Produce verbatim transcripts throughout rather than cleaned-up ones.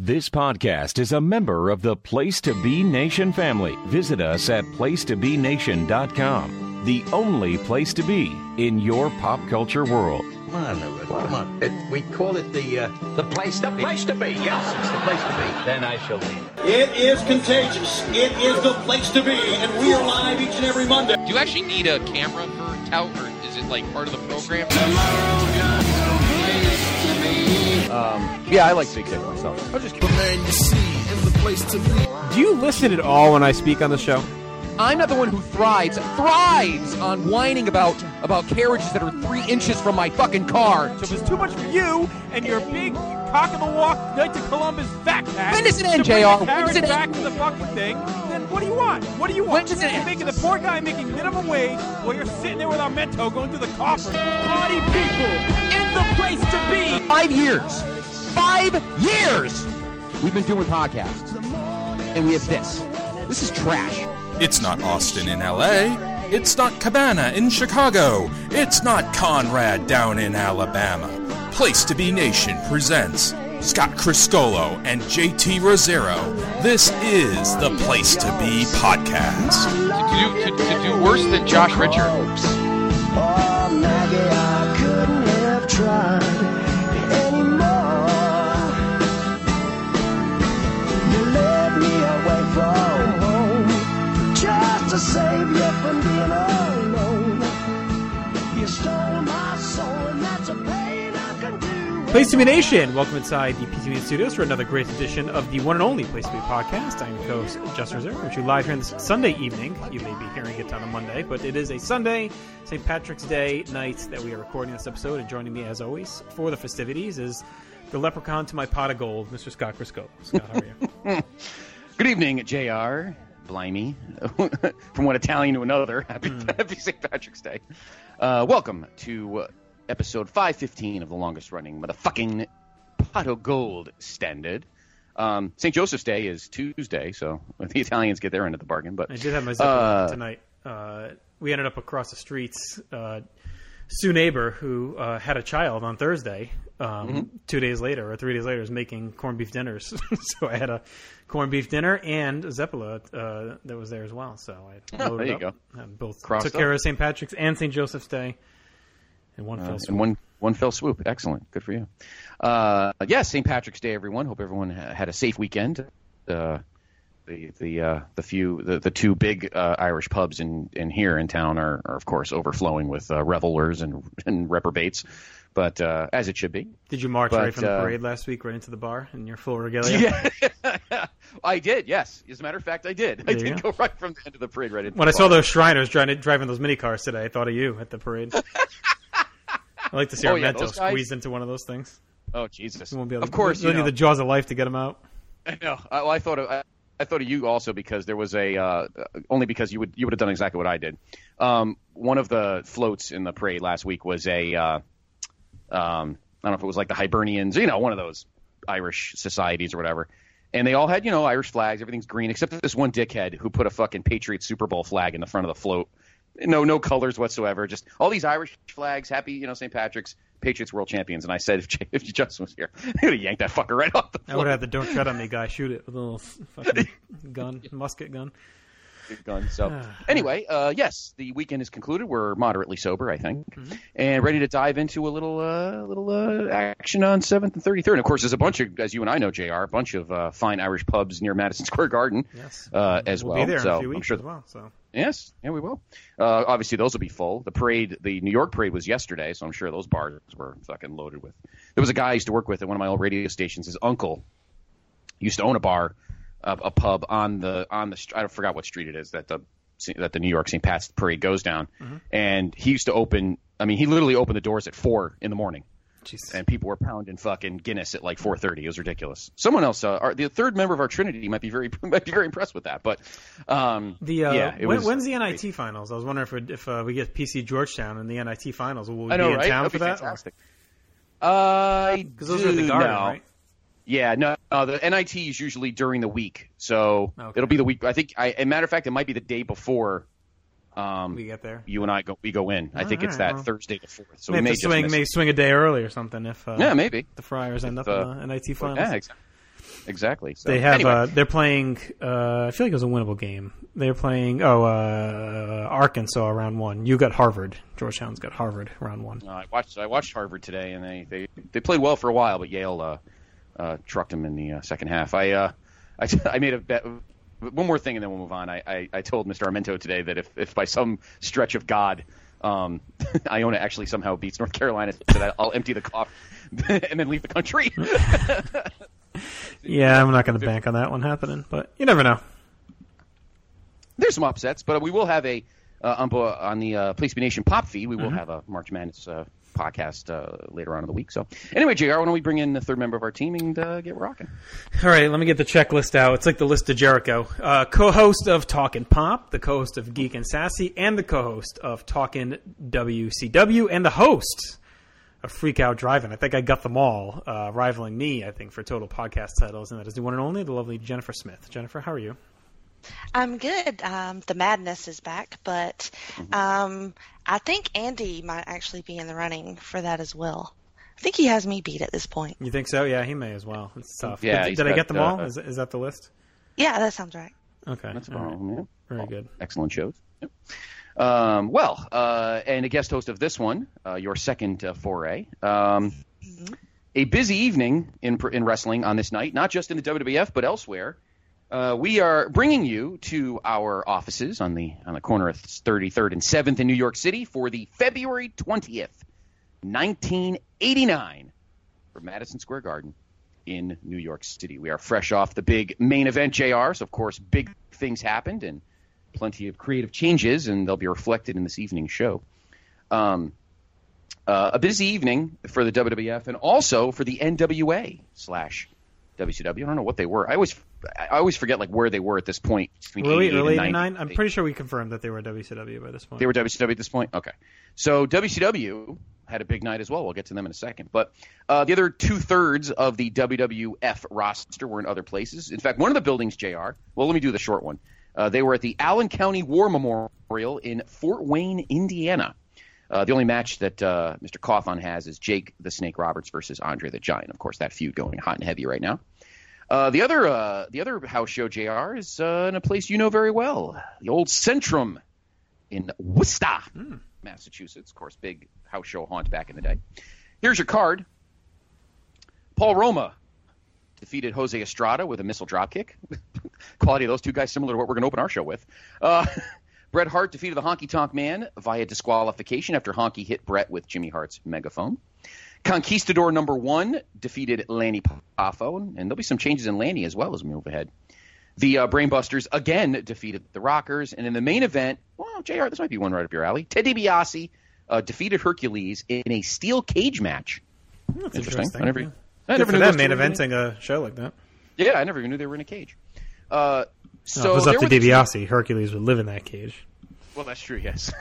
This podcast is a member of the Place to Be Nation family. Visit us at place to be nation dot com, the only place to be in your pop culture world. Come on, Rick, come on. It, we call it the uh, the place to be. The place to be, yes, it's the place to be. Then I shall leave. It is contagious. It is the place to be, and we are live each and every Monday. Do you actually need a camera for tout, or is it like part of the program? Um, yeah, I like Big Dick myself. I'll just Do you listen at all when I speak on the show? I'm not the one who thrives, thrives on whining about about carriages that are three inches from my fucking car. So if it's too much for you and your big cock of the walk Knights of Columbus backpack When does it end, to bring J R? the When does carriage it back end? to the fucking thing, then what do you want? What do you want? When does it You're end? making the poor guy making minimum wage while you're sitting there with our Mento going through the coffer. Party people in the place to be. Five years. Five years! We've been doing podcasts. And we have this. This is trash. It's not Austin in L A. It's not Cabana in Chicago. It's not Conrad down in Alabama. Place to Be Nation presents Scott Criscolo and J T Rosero. This is the Place to Be podcast. To do, to, to do worse than Josh Richards. Oh, Maggie, I couldn't have tried anymore. You led me away from home just to save you from being alone. You stole my soul, and that's a pain I can do. Place to Be Nation, welcome inside the P T B Studios for another great edition of the one and only Place to Be podcast. I'm your host, Justin Reserve, which you live here on this Sunday evening. You may be hearing it on a Monday, but it is a Sunday, Saint Patrick's Day night that we are recording this episode, and joining me, as always, for the festivities is the leprechaun to my pot of gold, Mister Scott Crisco. Scott, how are you? Good evening, J R. Blimey. From one Italian to another. Happy, mm. happy Saint Patrick's Day. Uh, welcome to uh, episode five fifteen of the longest running motherfucking pot of gold standard. Um, Saint Joseph's Day is Tuesday, so the Italians get their end of the bargain. But I did have my zipper uh, tonight. Uh, we ended up across the streets. Uh, Sue Neighbor, who uh, had a child on Thursday, um, mm-hmm. two days later or three days later, is making corned beef dinners. So I had a corned beef dinner and a Zeppola uh, that was there as well. So I oh, loaded there you up. go. And both Crossed took up. care of Saint Patrick's and Saint Joseph's Day in one uh, fell swoop. In one, one fell swoop. Excellent. Good for you. Uh, yes, yeah, Saint Patrick's Day, everyone. Hope everyone ha- had a safe weekend. Uh, the the uh, the few the, the two big uh, Irish pubs in, in here in town are, are of course overflowing with uh, revelers and and reprobates, but uh, as it should be. Did you march but, right from the uh, parade last week right into the bar in your full regalia? Yeah, I did. Yes, as a matter of fact, I did. There I did go right from the end of the parade right into. When the I saw bar. those Shriners driving driving those mini cars today, I thought of you at the parade. I like to see Oh, our yeah, Mento those guys? squeezed into one of those things. Oh Jesus! We won't be able of to, course, we'll you need know, the jaws of life to get them out. I know. I, well, I thought of, I, I thought of you also because there was a uh, only because you would you would have done exactly what I did. Um, one of the floats in the parade last week was a uh, um, I don't know if it was like the Hibernians, you know, one of those Irish societies or whatever. And they all had, you know, Irish flags. Everything's green except this one dickhead who put a fucking Patriots Super Bowl flag in the front of the float. No, no colors whatsoever. Just all these Irish flags. Happy, you know, Saint Patrick's, Patriots world champions. And I said, if, if Justin was here, he would have yanked that fucker right off the float. I would have the "Don't tread on me" guy shoot it with a little fucking gun, musket gun. Good gun. So anyway, uh, yes, the weekend is concluded. We're moderately sober, I think, Mm-hmm. and ready to dive into a little, uh, little uh, action on seventh and thirty-third. And of course, there's a bunch of, as you and I know, J R, a bunch of uh, fine Irish pubs near Madison Square Garden, Yes, uh, as we'll well. be there so in a few weeks I'm sure as well. So yes, yeah, we will. Uh, obviously, those will be full. The parade, the New York parade, was yesterday, so I'm sure those bars were fucking loaded with. There was a guy I used to work with at one of my old radio stations. His uncle used to own a bar, uh, a pub on the on the I forgot what street it is that the that the New York Saint Pat's parade goes down, mm-hmm. and he used to open. I mean, he literally opened the doors at four in the morning. Jeez. And people were pounding fucking Guinness at like four thirty. It was ridiculous. Someone else, uh, our, the third member of our Trinity, might be very might be very impressed with that. But um, the uh, yeah, it when, was, when's the N I T finals? I was wondering if we, if uh, we get P C Georgetown in the N I T finals, will we I know, be in right? town That'd for be that? Fantastic. Uh, Because those are at the Garden, no. right? Yeah, no, no, the N I T is usually during the week, so Okay. it'll be the week. I think, I, as a matter of fact, it might be the day before. Um, we get there. You and I go. We go in. I All think right, it's that well, Thursday the fourth. So may we may have to just swing, miss may it. swing a day early or something if uh, Yeah, maybe the Friars end If, up uh, in the N I T finals. Yeah, exactly. exactly. So, they have. anyway. Uh, they're playing. Uh, I feel like it was a winnable game. They're playing. Oh, uh, Arkansas round one. You got Harvard. Georgetown's got Harvard round one. Uh, I watched. I watched Harvard today, and they, they, they played well for a while, but Yale uh, uh, trucked them in the uh, second half. I, uh, I I made a bet. One more thing, and then we'll move on. I, I, I told Mister Armento today that if, if by some stretch of God, um, Iona actually somehow beats North Carolina, that I'll empty the coffee and then leave the country. Yeah, I'm not going to bank on that one happening, but you never know. There's some upsets, but we will have a uh, on, on the uh, Place to Be Nation Pop feed. We will mm-hmm. have a March Madness uh, podcast uh, later on in the week. So anyway, J R, why don't we bring in the third member of our team and uh, get rocking? All right, let me get the checklist out. It's like the list of Jericho. Uh, co-host of Talkin' Pop, the co-host of Geek and Sassy, and the co-host of Talkin' W C W, and the host of Freak Out Driving. I think I got them all, uh, rivaling me, I think, for total podcast titles, and that is the one and only, the lovely Jennifer Smith. Jennifer, how are you? I'm good. Um, the madness is back, but um, I think Andy might actually be in the running for that as well. I think he has me beat at this point. You think so? Yeah, he may as well. It's tough. Yeah, did did got, I get them uh, all? Is, is that the list? Yeah, that sounds right. Okay. That's all right. yeah. Very oh, good. Excellent shows. Yep. Um, well, uh, and a guest host of this one, uh, your second uh, foray. Um, mm-hmm. A busy evening in in wrestling on this night, not just in the W W F, but elsewhere. Uh, we are bringing you to our offices on the on the corner of thirty-third and seventh in New York City for the February twentieth, nineteen eighty-nine, for Madison Square Garden in New York City. We are fresh off the big main event, J R, so of course big things happened and plenty of creative changes, and they'll be reflected in this evening's show. Um, uh, a busy evening for the W W F and also for the N W A slash W C W. I don't know what they were. I always I always forget like where they were at this point. Really, early eighty-nine? I'm pretty sure we confirmed that they were W C W by this point. They were W C W at this point? Okay. So W C W had a big night as well. We'll get to them in a second. But uh, the other two-thirds of the W W F roster were in other places. In fact, one of the buildings, J R, well, let me do the short one. Uh, they were at the Allen County War Memorial in Fort Wayne, Indiana. Uh, the only match that uh, Mister Coughlin has is Jake the Snake Roberts versus Andre the Giant. Of course, that feud going hot and heavy right now. Uh, the other uh, the other house show, J R, is uh, in a place you know very well, the old Centrum in Worcester, mm. Massachusetts. Of course, big house show haunt back in the day. Here's your card. Paul Roma defeated Jose Estrada with a missile dropkick. Quality of those two guys similar to what we're going to open our show with. Uh, Bret Hart defeated the Honky Tonk Man via disqualification after Honky hit Bret with Jimmy Hart's megaphone. Conquistador number one defeated Lanny Poffo, and there'll be some changes in Lanny as well as we move ahead. The uh, Brainbusters again defeated the Rockers, and in the main event, well, J R, this might be one right up your alley. Ted DiBiase uh, defeated Hercules in a steel cage match. That's interesting. interesting. I never, yeah. I Good never for knew them those main two were eventing a show like that. Yeah, I never even knew they were in a cage. Uh, so no, it was up to the DiBiase. two... Hercules would live in that cage. Well, that's true, yes.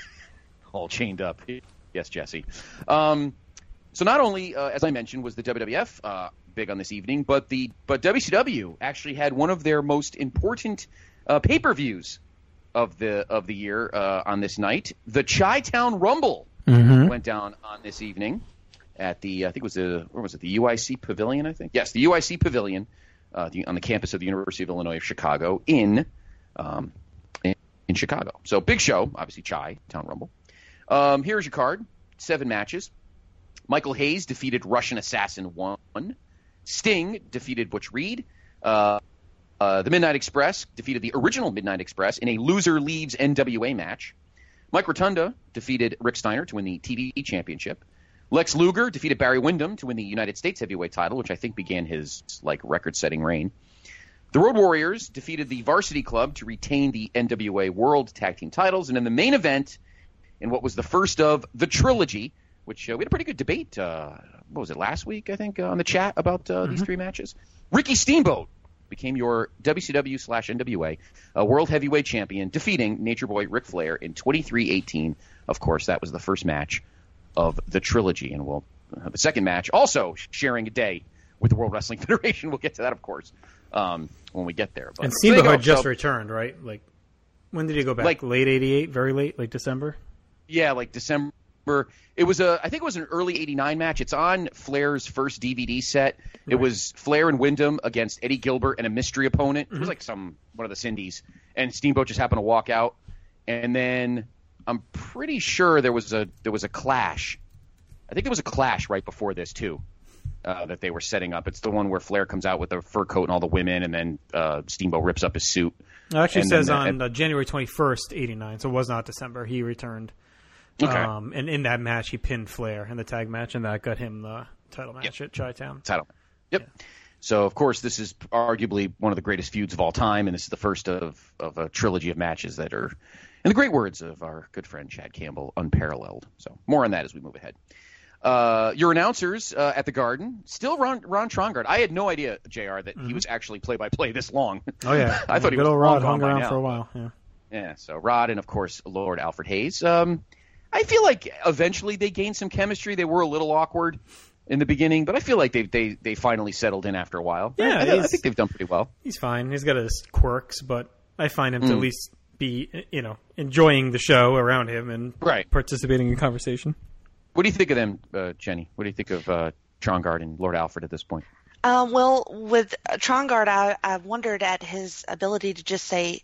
All chained up. Yes, Jesse. Um, so not only, uh, as I mentioned, was the W W F uh, big on this evening, but the but W C W actually had one of their most important uh, pay-per-views of the of the year uh, on this night. The Chi-Town Rumble mm-hmm. went down on this evening at the, I think it was the, where was it, the U I C Pavilion, I think? Yes, the U I C Pavilion uh, the, on the campus of the University of Illinois of Chicago in um, in, in Chicago. So big show, obviously Chi-Town Rumble. Um, here's your card, seven matches. Michael Hayes defeated Russian Assassin one. Sting defeated Butch Reed. Uh, uh, the Midnight Express defeated the original Midnight Express in a loser leaves N W A match. Mike Rotunda defeated Rick Steiner to win the T V championship. Lex Luger defeated Barry Windham to win the United States heavyweight title, which I think began his like record-setting reign. The Road Warriors defeated the Varsity Club to retain the N W A World Tag Team titles. And in the main event, in what was the first of the trilogy, which uh, we had a pretty good debate, uh, what was it, last week, I think, uh, on the chat about uh, mm-hmm. these three matches. Ricky Steamboat became your W C W slash N W A uh, World Heavyweight Champion, defeating Nature Boy Ric Flair in twenty-three eighteen. Of course, that was the first match of the trilogy. And we'll uh, the second match, also sharing a day with the World Wrestling Federation. We'll get to that, of course, um, when we get there. But, and Steamboat had just so, returned, right? Like, when did he go back? Like, late eighty-eight? Very late? Like December? Yeah, like December It was a, I think it was an early eighty-nine match. It's on Flair's first D V D set. It right. was Flair and Wyndham against Eddie Gilbert and a mystery opponent. Mm-hmm. It was like some one of the Cindy's, and Steamboat just happened to walk out. And then I'm pretty sure there was a there was a clash. I think there was a clash right before this too, uh, that they were setting up. It's the one where Flair comes out with the fur coat and all the women, and then uh, Steamboat rips up his suit. It actually and says then, on uh, uh, January twenty-first, eighty-nine, so it was not December. He returned. Okay. Um, and in that match, he pinned Flair in the tag match, and that got him the title match yep. at Chi-Town. Title. Yep. Yeah. So, of course, this is arguably one of the greatest feuds of all time, and this is the first of, of a trilogy of matches that are, in the great words of our good friend Chad Campbell, unparalleled. So, more on that as we move ahead. Uh, your announcers uh, at the Garden, still Ron, Ron Trongard. I had no idea, J R, that mm-hmm. he was actually play-by-play this long. Oh, yeah. I thought he good was old Rod long hung gone around by now. for a while. Yeah. Yeah, so Rod and, of course, Lord Alfred Hayes. Um, I feel like eventually they gained some chemistry. They were a little awkward in the beginning, but I feel like they they they finally settled in after a while. Yeah, I, I, I think they've done pretty well. He's fine. He's got his quirks, but I find him mm. to at least be, you know, enjoying the show around him and right. participating in conversation. What do you think of them, uh, Jenny? What do you think of uh, Trongard and Lord Alfred at this point? Um, well, with Trongard, I, I wondered at his ability to just say,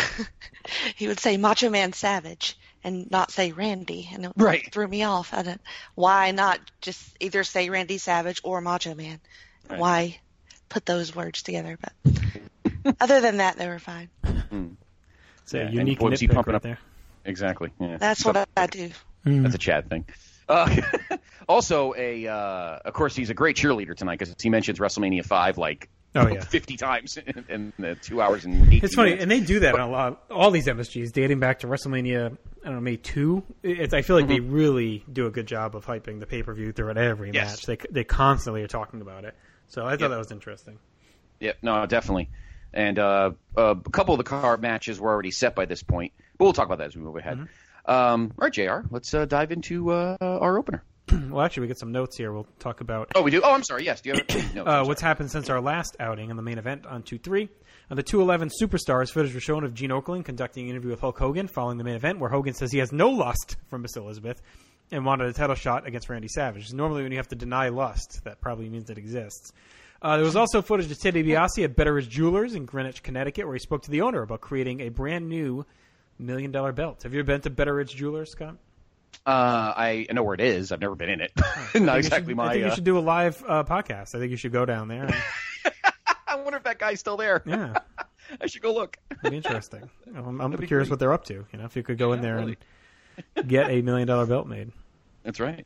he would say Macho Man Savage and not say Randy, and it right. threw me off. I don't, why not just either say Randy Savage or Macho Man? Right. Why put those words together? But other than that, they were fine. Mm. It's a yeah, unique nitpick pumping right up there. Exactly. Yeah. That's so, what I do. Mm. That's a Chad thing. Uh, also, a uh, of course, he's a great cheerleader tonight because he mentions WrestleMania five like oh, yeah. fifty times in, in the two hours and eighteen It's funny, minutes. and they do that on a lot. All these M S Gs dating back to WrestleMania, I don't know, maybe two. It's, I feel like mm-hmm. they really do a good job of hyping the pay per view throughout every yes. match. They they constantly are talking about it. So I thought yep. that was interesting. Yep, no, definitely. And uh, uh, a couple of the card matches were already set by this point, but we'll talk about that as we move ahead. Mm-hmm. Um, all right, J R, let's uh, dive into uh, our opener. Well, actually, we get some notes here. We'll talk about. Oh, we do. Oh, I'm sorry. Yes, do you have notes? uh, what's happened since our last outing in the main event on two three? On the two eleven Superstars, footage was shown of Gene Okerlund conducting an interview with Hulk Hogan following the main event, where Hogan says he has no lust for Miss Elizabeth and wanted a title shot against Randy Savage. Normally, when you have to deny lust, that probably means it exists. Uh, there was also footage of Ted DiBiase at Betteridge Jewelers in Greenwich, Connecticut, where he spoke to the owner about creating a brand new million dollar belt. Have you ever been to Betteridge Jewelers, Scott? Uh, I know where it is. I've never been in it. Not exactly should, my. I think uh... you should do a live uh, podcast. I think you should go down there. And... I wonder if that guy's still there. Yeah, I should go look. It'd be interesting. I'm, I'm curious what they're up to. You know, if you could go in there really. and get a million dollar belt made. That's right.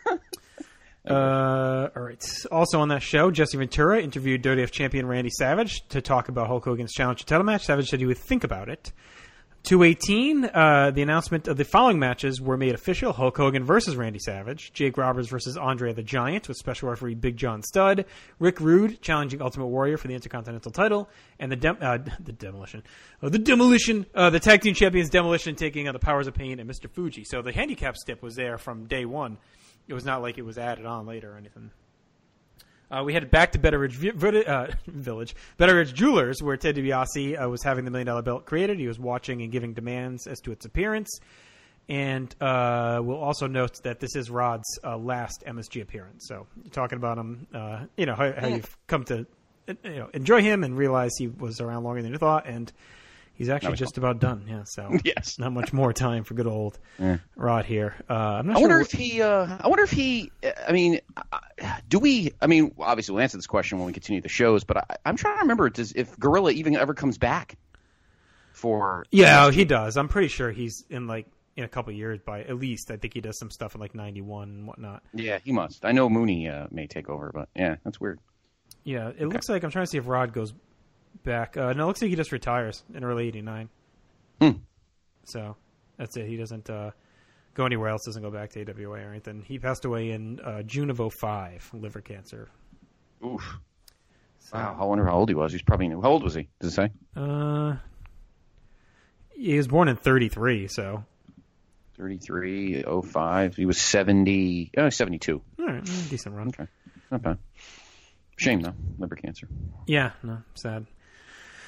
Uh, all right. Also on that show, Jesse Ventura interviewed W W F champion Randy Savage to talk about Hulk Hogan's challenge title match. Savage said he would think about it. two eighteen, uh, the announcement of the following matches were made official. Hulk Hogan versus Randy Savage. Jake Roberts versus Andre the Giant with special referee Big John Studd. Rick Rude challenging Ultimate Warrior for the Intercontinental title. And the dem- uh, the Demolition. Oh, the Demolition. Uh, the Tag Team Champions Demolition taking on the Powers of Pain and Mister Fuji. So the handicap stip was there from day one. It was not like it was added on later or anything. Uh, we headed back to Betteridge v- uh, Village, Betteridge Jewelers, where Ted DiBiase uh, was having the Million Dollar Belt created. He was watching and giving demands as to its appearance. And uh, we'll also note that this is Rod's uh, last M S G appearance. So you're talking about him, uh, you know, how, how you've come to you know, enjoy him and realize he was around longer than you thought. And he's actually just about done. Yeah, so yes. Not much more time for good old yeah. Rod here. Uh, I'm not I sure wonder what... if he. Uh, I wonder if he. I mean, do we? I mean, obviously we'll answer this question when we continue the shows. But I, I'm trying to remember does, if Gorilla even ever comes back for. Yeah, he does. I'm pretty sure he's in like in a couple of years. By at least, I think he does some stuff in like ninety-one and whatnot. Yeah, he must. I know Mooney uh, may take over, but yeah, that's weird. Yeah, it okay. looks like I'm trying to see if Rod goes back. Uh, no, it looks like he just retires in early eighty-nine. Hmm. So that's it. He doesn't uh, go anywhere else. Doesn't go back to A W A or anything. He passed away in uh, June of oh five, liver cancer. Oof. So, wow. I wonder how old he was. He's probably new. How old was he? Does it say? Uh, he was born in thirty-three. So thirty-three, oh five. He was seventy. Oh, seventy-two. All right, decent run. Okay, not bad. Shame though, liver cancer. Yeah, no, sad.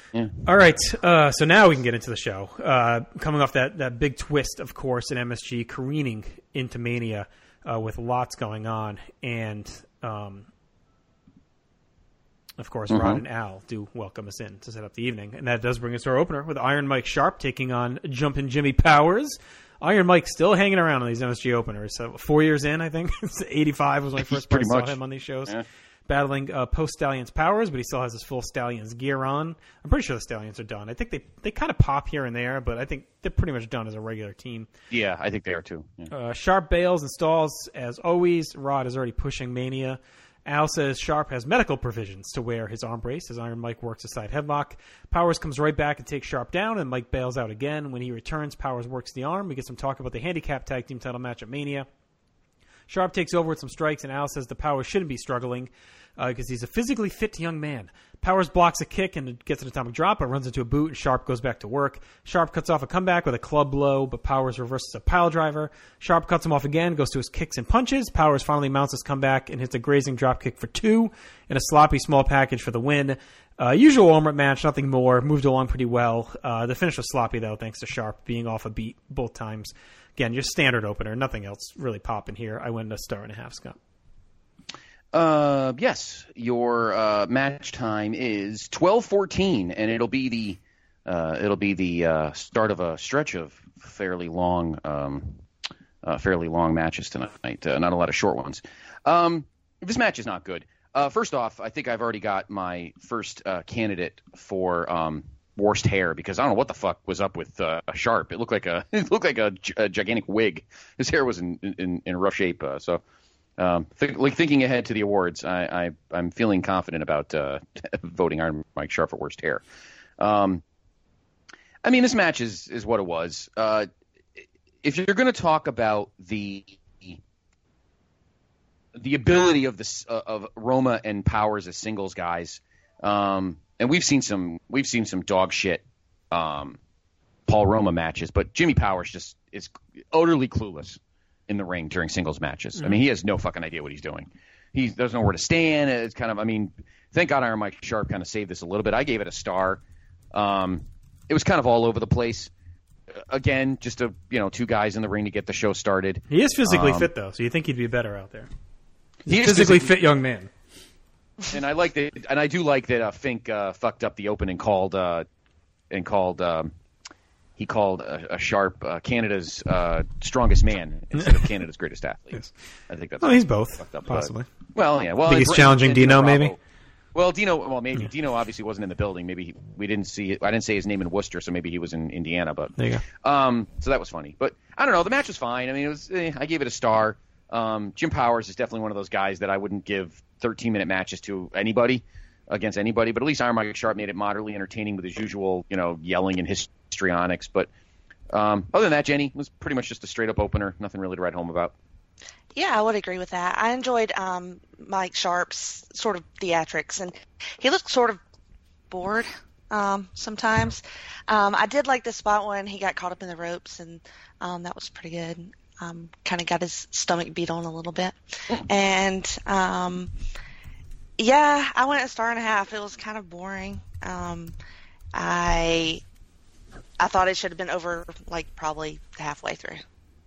Yeah. All right, uh, so now we can get into the show. Uh, coming off that, that big twist, of course, in M S G, careening into Mania uh, with lots going on. And, um, of course, mm-hmm. Rod and Al do welcome us in to set up the evening. And that does bring us to our opener with Iron Mike Sharp taking on Jumpin' Jimmy Powers. Iron Mike still hanging around on these M S G openers. So four years in, I think. eighty-five was when I first Pretty saw much. him on these shows. Yeah. Battling uh, post-Stallions Powers, but he still has his full Stallions gear on. I'm pretty sure the Stallions are done. I think they, they kind of pop here and there, but I think they're pretty much done as a regular team. Yeah, I think they are too. Yeah. Uh, Sharp bails and stalls as always. Rod is already pushing Mania. Al says Sharp has medical provisions to wear his arm brace as Iron Mike works a side headlock. Powers comes right back and takes Sharp down, and Mike bails out again. When he returns, Powers works the arm. We get some talk about the handicap tag team title match at Mania. Sharp takes over with some strikes, and Al says the Powers shouldn't be struggling because uh, he's a physically fit young man. Powers blocks a kick and gets an atomic drop, but runs into a boot, and Sharp goes back to work. Sharp cuts off a comeback with a club blow, but Powers reverses a pile driver. Sharp cuts him off again, goes to his kicks and punches. Powers finally mounts his comeback and hits a grazing drop kick for two and a sloppy small package for the win. Uh, usual Walmart match, nothing more. Moved along pretty well. Uh, the finish was sloppy, though, thanks to Sharp being off a beat both times. Again, your standard opener. Nothing else really popping here. I went a star and a half, Scott. Uh, yes, your uh, match time is twelve fourteen, and it'll be the uh, it'll be the uh, start of a stretch of fairly long, um, uh, fairly long matches tonight. Uh, not a lot of short ones. Um, this match is not good. Uh, first off, I think I've already got my first uh, candidate for um, worst hair because I don't know what the fuck was up with uh, Sharp. It looked like a it looked like a, a gigantic wig. His hair was in in, in rough shape. Uh, so. Um, th- like thinking ahead to the awards, I, I, I'm feeling confident about uh, voting Iron Mike Sharp for worst hair. Um, I mean, this match is, is what it was. Uh, if you're going to talk about the the ability of this uh, of Roma and Powers as singles guys, um, and we've seen some we've seen some dog shit um, Paul Roma matches, but Jimmy Powers just is utterly clueless in the ring during singles matches. Mm-hmm. I mean, he has no fucking idea what he's doing. He doesn't know where to stand. It's kind of, I mean, thank God Iron Mike Sharp kind of saved this a little bit. I gave it a star. Um, it was kind of all over the place. Again, just a, you know, two guys in the ring to get the show started. He is physically um, fit, though, so you think he'd be better out there. He's he a physically fit young man. And I like that, and I do like that uh, Fink uh, fucked up the open and called, uh, and called, um, he called a, a Sharp uh, Canada's uh, strongest man instead of Canada's greatest athlete. Yes. I think that's well, he's both, fucked up, possibly. But, well, yeah. Well, think he's and, challenging and Dino, Bravo. maybe? Well, Dino, well, maybe. Yeah. Dino obviously wasn't in the building. Maybe he, we didn't see it. I didn't say his name in Worcester, so maybe he was in Indiana. But there you go. Um, so that was funny. But I don't know. The match was fine. I mean, it was. Eh, I gave it a star. Um, Jim Powers is definitely one of those guys that I wouldn't give thirteen-minute matches to anybody, against anybody. But at least Iron Mike Sharp made it moderately entertaining with his usual, you know, yelling and histrionics. But Um, other than that, Jenny, it was pretty much just a straight-up opener. Nothing really to write home about. Yeah, I would agree with that. I enjoyed um, Mike Sharp's sort of theatrics, and he looked sort of bored um, sometimes. Um, I did like the spot when he got caught up in the ropes, and um, that was pretty good. Um, kind of got his stomach beat on a little bit. And, um, yeah, I went a star and a half. It was kind of boring. Um, I... I thought it should have been over, like, probably halfway through.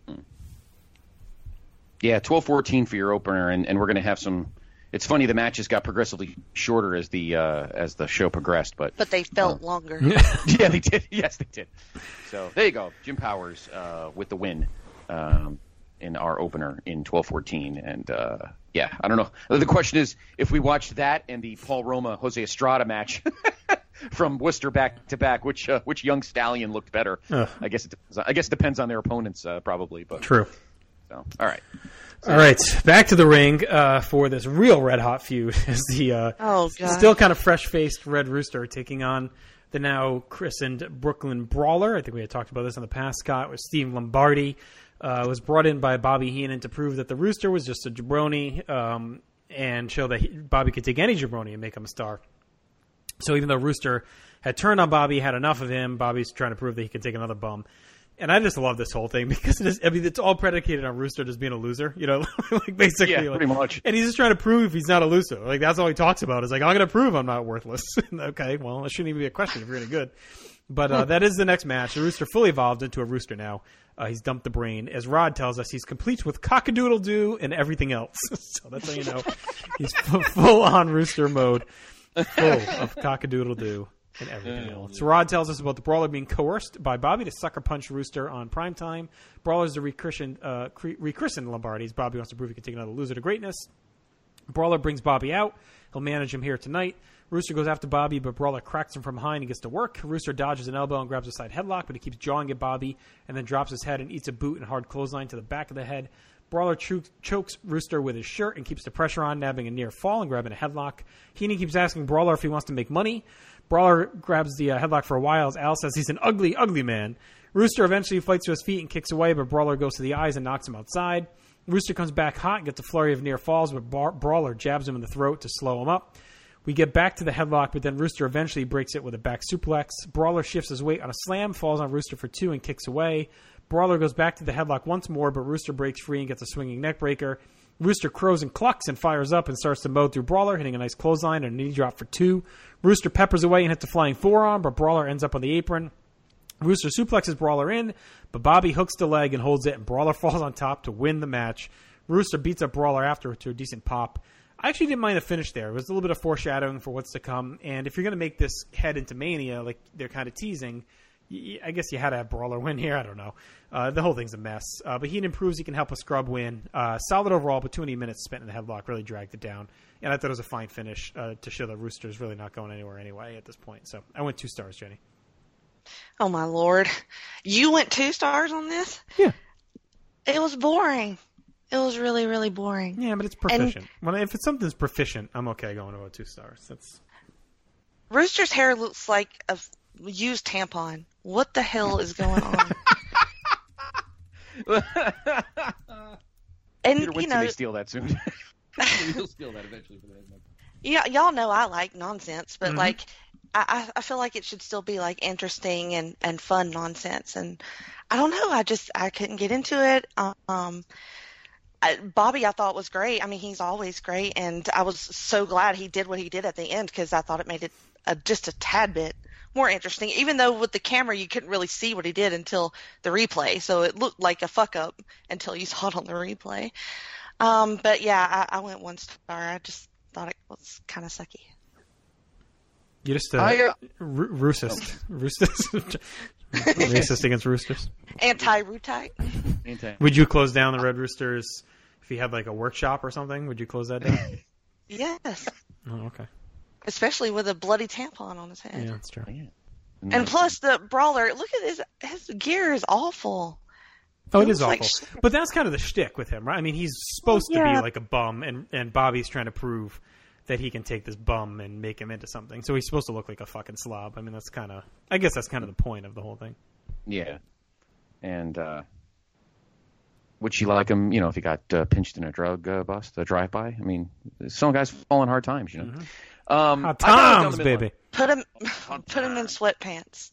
Yeah, twelve fourteen for your opener, and, and we're going to have some – it's funny, the matches got progressively shorter as the uh, as the show progressed. But but they felt uh, longer. Yeah, they did. Yes, they did. So there you go. Jim Powers uh, with the win um, in our opener in twelve fourteen. And, uh, yeah, I don't know. The question is, if we watch that and the Paul Roma-Jose Estrada match – from Worcester back to back, which uh, which young stallion looked better? Ugh. I guess it depends on, I guess it depends on their opponents, uh, probably. But true. So all right, so, all right, back to the ring uh, for this real red hot feud. Is the uh, oh, still kind of fresh faced Red Rooster taking on the now christened Brooklyn Brawler? I think we had talked about this in the past. Scott, with Steve Lombardi uh, was brought in by Bobby Heenan to prove that the Rooster was just a jabroni um, and show that he, Bobby could take any jabroni and make him a star. So even though Rooster had turned on Bobby, had enough of him, Bobby's trying to prove that he could take another bum. And I just love this whole thing because it is, I mean, it's all predicated on Rooster just being a loser, you know, like basically. Yeah, like, pretty much. And he's just trying to prove he's not a loser. Like, that's all he talks about is like, I'm going to prove I'm not worthless. Okay, well, it shouldn't even be a question if you're any good. But uh, that is the next match. The Rooster fully evolved into a Rooster now. Uh, he's dumped the brain. As Rod tells us, he's complete with cock-a-doodle-doo and everything else. So that's how you know he's f- full-on Rooster mode, full of cock-a-doodle-doo and everything else. So Rod tells us about the Brawler being coerced by Bobby to sucker punch Rooster on primetime. Brawler's a rechristened, uh, cre- rechristened Lombardi's. Bobby wants to prove he can take another loser to greatness. Brawler brings Bobby out. He'll manage him here tonight. Rooster goes after Bobby, but Brawler cracks him from behind and gets to work. Rooster dodges an elbow and grabs a side headlock, but he keeps jawing at Bobby and then drops his head and eats a boot and hard clothesline to the back of the head. Brawler cho- chokes Rooster with his shirt and keeps the pressure on, nabbing a near fall and grabbing a headlock. Heenan keeps asking Brawler if he wants to make money. Brawler grabs the uh, headlock for a while as Al says he's an ugly, ugly man. Rooster eventually fights to his feet and kicks away, but Brawler goes to the eyes and knocks him outside. Rooster comes back hot and gets a flurry of near falls, but Bar- Brawler jabs him in the throat to slow him up. We get back to the headlock, but then Rooster eventually breaks it with a back suplex. Brawler shifts his weight on a slam, falls on Rooster for two, and kicks away. Brawler goes back to the headlock once more, but Rooster breaks free and gets a swinging neckbreaker. Rooster crows and clucks and fires up and starts to mow through Brawler, hitting a nice clothesline and a knee drop for two. Rooster peppers away and hits a flying forearm, but Brawler ends up on the apron. Rooster suplexes Brawler in, but Bobby hooks the leg and holds it, and Brawler falls on top to win the match. Rooster beats up Brawler after to a decent pop. I actually didn't mind the finish there. It was a little bit of foreshadowing for what's to come. And if you're going to make this head into Mania, like they're kind of teasing, y- I guess you had to have Brawler win here. I don't know. Uh, the whole thing's a mess. Uh, but Heenan proves he can help a scrub win. Uh, solid overall, but twenty minutes spent in the headlock really dragged it down. And I thought it was a fine finish uh, to show that Rooster's really not going anywhere anyway at this point. So I went two stars, Jenny. Oh, my Lord. You went two stars on this? Yeah. It was boring. It was really, really boring. Yeah, but it's proficient. And well, if it's something's proficient, I'm okay going about two stars. That's Rooster's hair looks like a used tampon. What the hell is going on? And Peter Winston you know, may steal that soon. He'll steal that eventually. Yeah, y'all know I like nonsense, but Mm-hmm. like I, I feel like it should still be like interesting and, and fun nonsense. And I don't know, I just I couldn't get into it. Um. I, Bobby, I thought was great. I mean, he's always great, and I was so glad he did what he did at the end because I thought it made it a, just a tad bit more interesting. Even though with the camera you couldn't really see what he did until the replay, so it looked like a fuck up until you saw it on the replay. Um, but yeah, I, I went one star. I just thought it was kind of sucky. You just uh, I, uh, ro- roostist, roostist, racist against roosters. Anti-rootite. Would you close down the Red Roosters if he had like a workshop or something? Would you close that down? Yes. Oh, okay. Especially with a bloody tampon on his head. Yeah, that's true. And plus the Brawler, look at his his gear is awful. Oh, It it is awful. looks like- But that's kind of the shtick with him, right? I mean, he's supposed Well, to yeah. be like a bum, and, and Bobby's trying to prove that he can take this bum and make him into something. So he's supposed to look like a fucking slob. I mean, that's kind of, I guess that's kind of the point of the whole thing. Yeah. And uh, would she like him, you know, if he got uh, pinched in a drug uh, bust, a drive-by? I mean, some guys fall in hard times, you know. Mm-hmm. Um, Hot I thought it was down times, the middle. baby. Put him put him in sweatpants.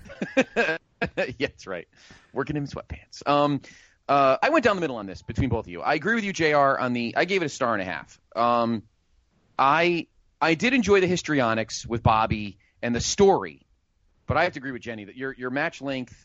Yeah, that's right. Working in sweatpants. Um, uh, I went down the middle on this between both of you. I agree with you, J R, on the – I gave it a star and a half. Um, I I did enjoy the histrionics with Bobby and the story, but I have to agree with Jenny that your your match length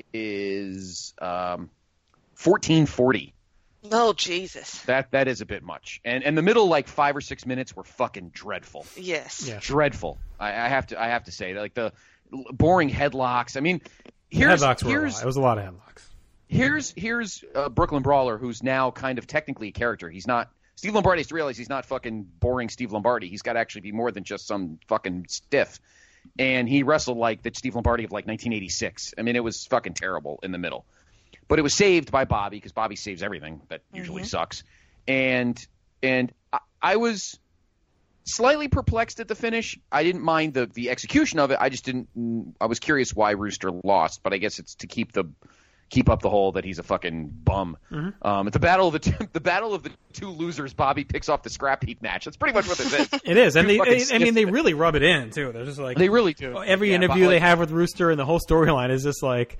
is um, fourteen forty. Oh, Jesus. That That is a bit much. And and the middle, like, five or six minutes were fucking dreadful. Yes. Yeah. Dreadful. I, I have to I have to say. Like, the boring headlocks. I mean, The here's headlocks were a here's lot. It was a lot of headlocks. Here's here's uh, Brooklyn Brawler, who's now kind of technically a character. He's not Steve Lombardi has to realize he's not fucking boring Steve Lombardi. He's got to actually be more than just some fucking stiff. And he wrestled like the Steve Lombardi of like nineteen eighty-six. I mean, it was fucking terrible in the middle. But it was saved by Bobby because Bobby saves everything that usually Mhm. sucks. And and I, I was slightly perplexed at the finish. I didn't mind the the execution of it. I just didn't. I was curious why Rooster lost, but I guess it's to keep the keep up the whole that he's a fucking bum. Mm-hmm. Um, at the battle of the two, the battle of the two losers, Bobby picks off the scrap heap match. That's pretty much what this is. It is, and Two they, fucking I stiff- mean, they really rub it in too. They're just like They really do. Every Yeah, interview but, they like- have with Rooster and the whole storyline is just like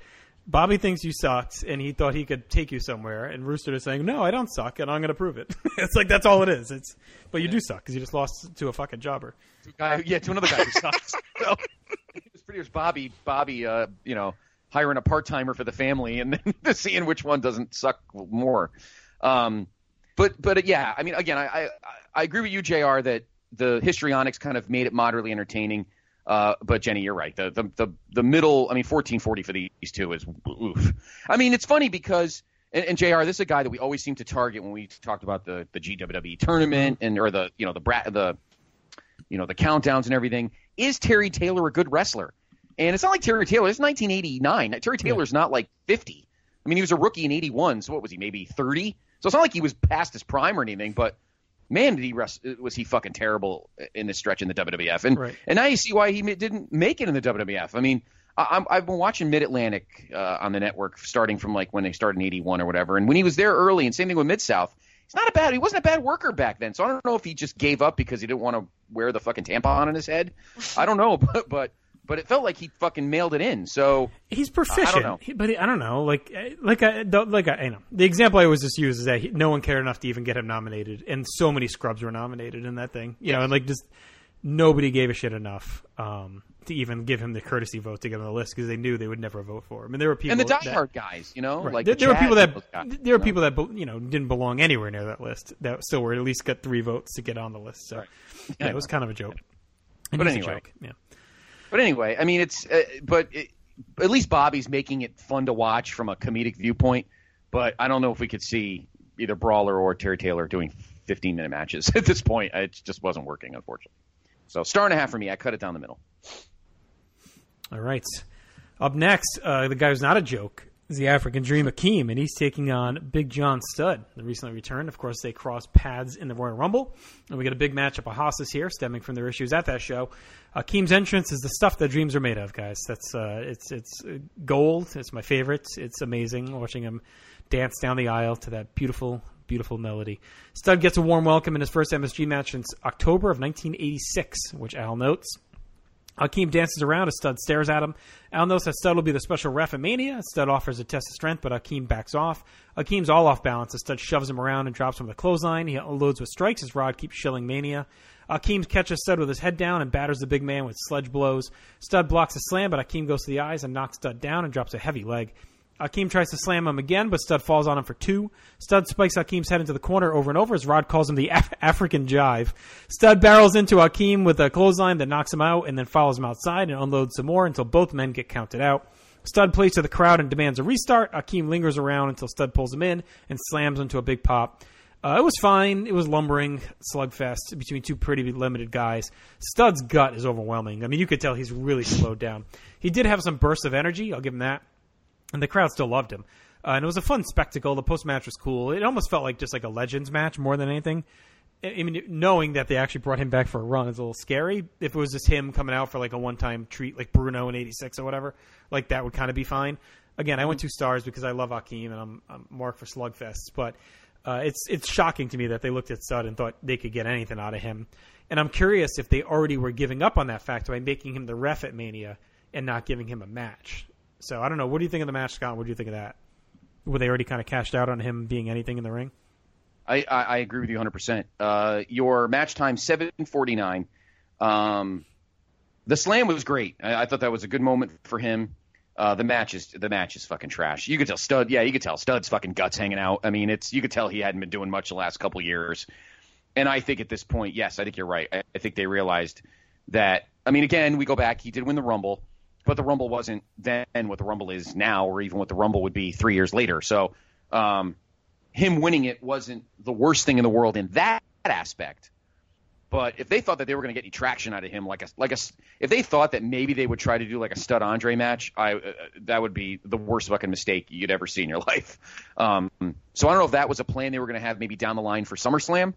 Bobby thinks you sucked, and he thought he could take you somewhere. And Rooster is saying, "No, I don't suck, and I'm going to prove it." It's like that's all it is. It's but you do suck because you just lost to a fucking jobber. To a guy, yeah, to another guy who sucks. So, it was pretty much Bobby. Bobby, uh, you know, hiring a part timer for the family, and then seeing which one doesn't suck more. Um, but but yeah, I mean, again, I, I I agree with you, J R, that the histrionics kind of made it moderately entertaining. Uh, but Jenny, you're right. The, the the the middle, I mean, fourteen forty for these two is oof. I mean, it's funny because, and, and J R, this is a guy that we always seem to target when we talked about the, the G W W E tournament and or the you know the brat the you know the countdowns and everything. Is Terry Taylor a good wrestler? And it's not like Terry Taylor. It's nineteen eighty-nine. Terry Taylor's not like fifty. I mean, he was a rookie in eighty-one. So what was he? Maybe thirty. So it's not like he was past his prime or anything, but. Man, did he rest, was he fucking terrible in this stretch in the W W F. And right. and now you see why he didn't make it in the W W F. I mean, I, I'm, I've been watching Mid-Atlantic uh, on the network starting from like when they started in eighty-one or whatever. And when he was there early, and same thing with Mid-South, he's not a bad – he wasn't a bad worker back then. So I don't know if he just gave up because he didn't want to wear the fucking tampon on his head. I don't know, but but – But it felt like he fucking mailed it in. So he's proficient, I don't know. He, but he, I don't know. Like, like, I, like, I, you know, the example I always just use is that he, no one cared enough to even get him nominated, and so many scrubs were nominated in that thing. You yes. know, and like just nobody gave a shit enough um, to even give him the courtesy vote to get on the list because they knew they would never vote for him. And there were people and the diehard that, guys, you know, right. like there, the there were people that guys, there were you people know? that you know didn't belong anywhere near that list that still were at least got three votes to get on the list. So right. yeah, it was kind of a joke. Yeah. But anyway, a joke. yeah. But anyway, I mean, it's uh, but it, at least Bobby's making it fun to watch from a comedic viewpoint. But I don't know if we could see either Brawler or Terry Taylor doing fifteen minute matches at this point. It just wasn't working, unfortunately. So star and a half for me. I cut it down the middle. All right. Up next, uh, the guy who's not a joke is the African Dream, Akeem, and he's taking on Big John Studd, the recently returned. Of course, they crossed paths in the Royal Rumble, and we get a big matchup of hosses here, stemming from their issues at that show. Akeem's entrance is the stuff that dreams are made of, guys. That's uh, it's it's gold. It's my favorite. It's amazing watching him dance down the aisle to that beautiful, beautiful melody. Studd gets a warm welcome in his first M S G match since October of nineteen eighty-six, which Al notes. Akeem dances around as Studd stares at him. Al knows that Studd will be the special ref at Mania. Studd offers a test of strength, but Akeem backs off. Akeem's all off balance as Studd shoves him around and drops him with a clothesline. He unloads with strikes as Rod keeps shilling Mania. Akeem catches Studd with his head down and batters the big man with sledge blows. Studd blocks a slam, but Akeem goes to the eyes and knocks Studd down and drops a heavy leg. Akeem tries to slam him again, but Studd falls on him for two. Studd spikes Akeem's head into the corner over and over as Rod calls him the Af- African Jive. Studd barrels into Akeem with a clothesline that knocks him out and then follows him outside and unloads some more until both men get counted out. Studd plays to the crowd and demands a restart. Akeem lingers around until Studd pulls him in and slams into a big pop. Uh, it was fine. It was lumbering slugfest between two pretty limited guys. Studd's gut is overwhelming. I mean, you could tell he's really slowed down. He did have some bursts of energy. I'll give him that. And the crowd still loved him. Uh, and it was a fun spectacle. The post-match was cool. It almost felt like just like a Legends match more than anything. I mean, knowing that they actually brought him back for a run is a little scary. If it was just him coming out for like a one-time treat like Bruno in eighty-six or whatever, like that would kind of be fine. Again, I went two stars because I love Akeem and I'm, I'm marked for slugfests. But uh, it's it's shocking to me that they looked at Studd and thought they could get anything out of him. And I'm curious if they already were giving up on that fact by making him the ref at Mania and not giving him a match. So, I don't know. What do you think of the match, Scott? What do you think of that? Were they already kind of cashed out on him being anything in the ring? I, I, I agree with you one hundred percent. Uh, your match time, seven forty-nine. Um, the slam was great. I, I thought that was a good moment for him. Uh, the match is the match is fucking trash. You could tell Studd, yeah, you could tell Studd's fucking guts hanging out. I mean, it's you could tell he hadn't been doing much the last couple years. And I think at this point, yes, I think you're right. I, I think they realized that, I mean, again, we go back, he did win the Rumble. But the Rumble wasn't then what the Rumble is now, or even what the Rumble would be three years later. So um, him winning it wasn't the worst thing in the world in that aspect. But if they thought that they were going to get any traction out of him, like a like a, if they thought that maybe they would try to do like a Studd Andre match, I uh, that would be the worst fucking mistake you'd ever see in your life. Um, so I don't know if that was a plan they were going to have maybe down the line for SummerSlam,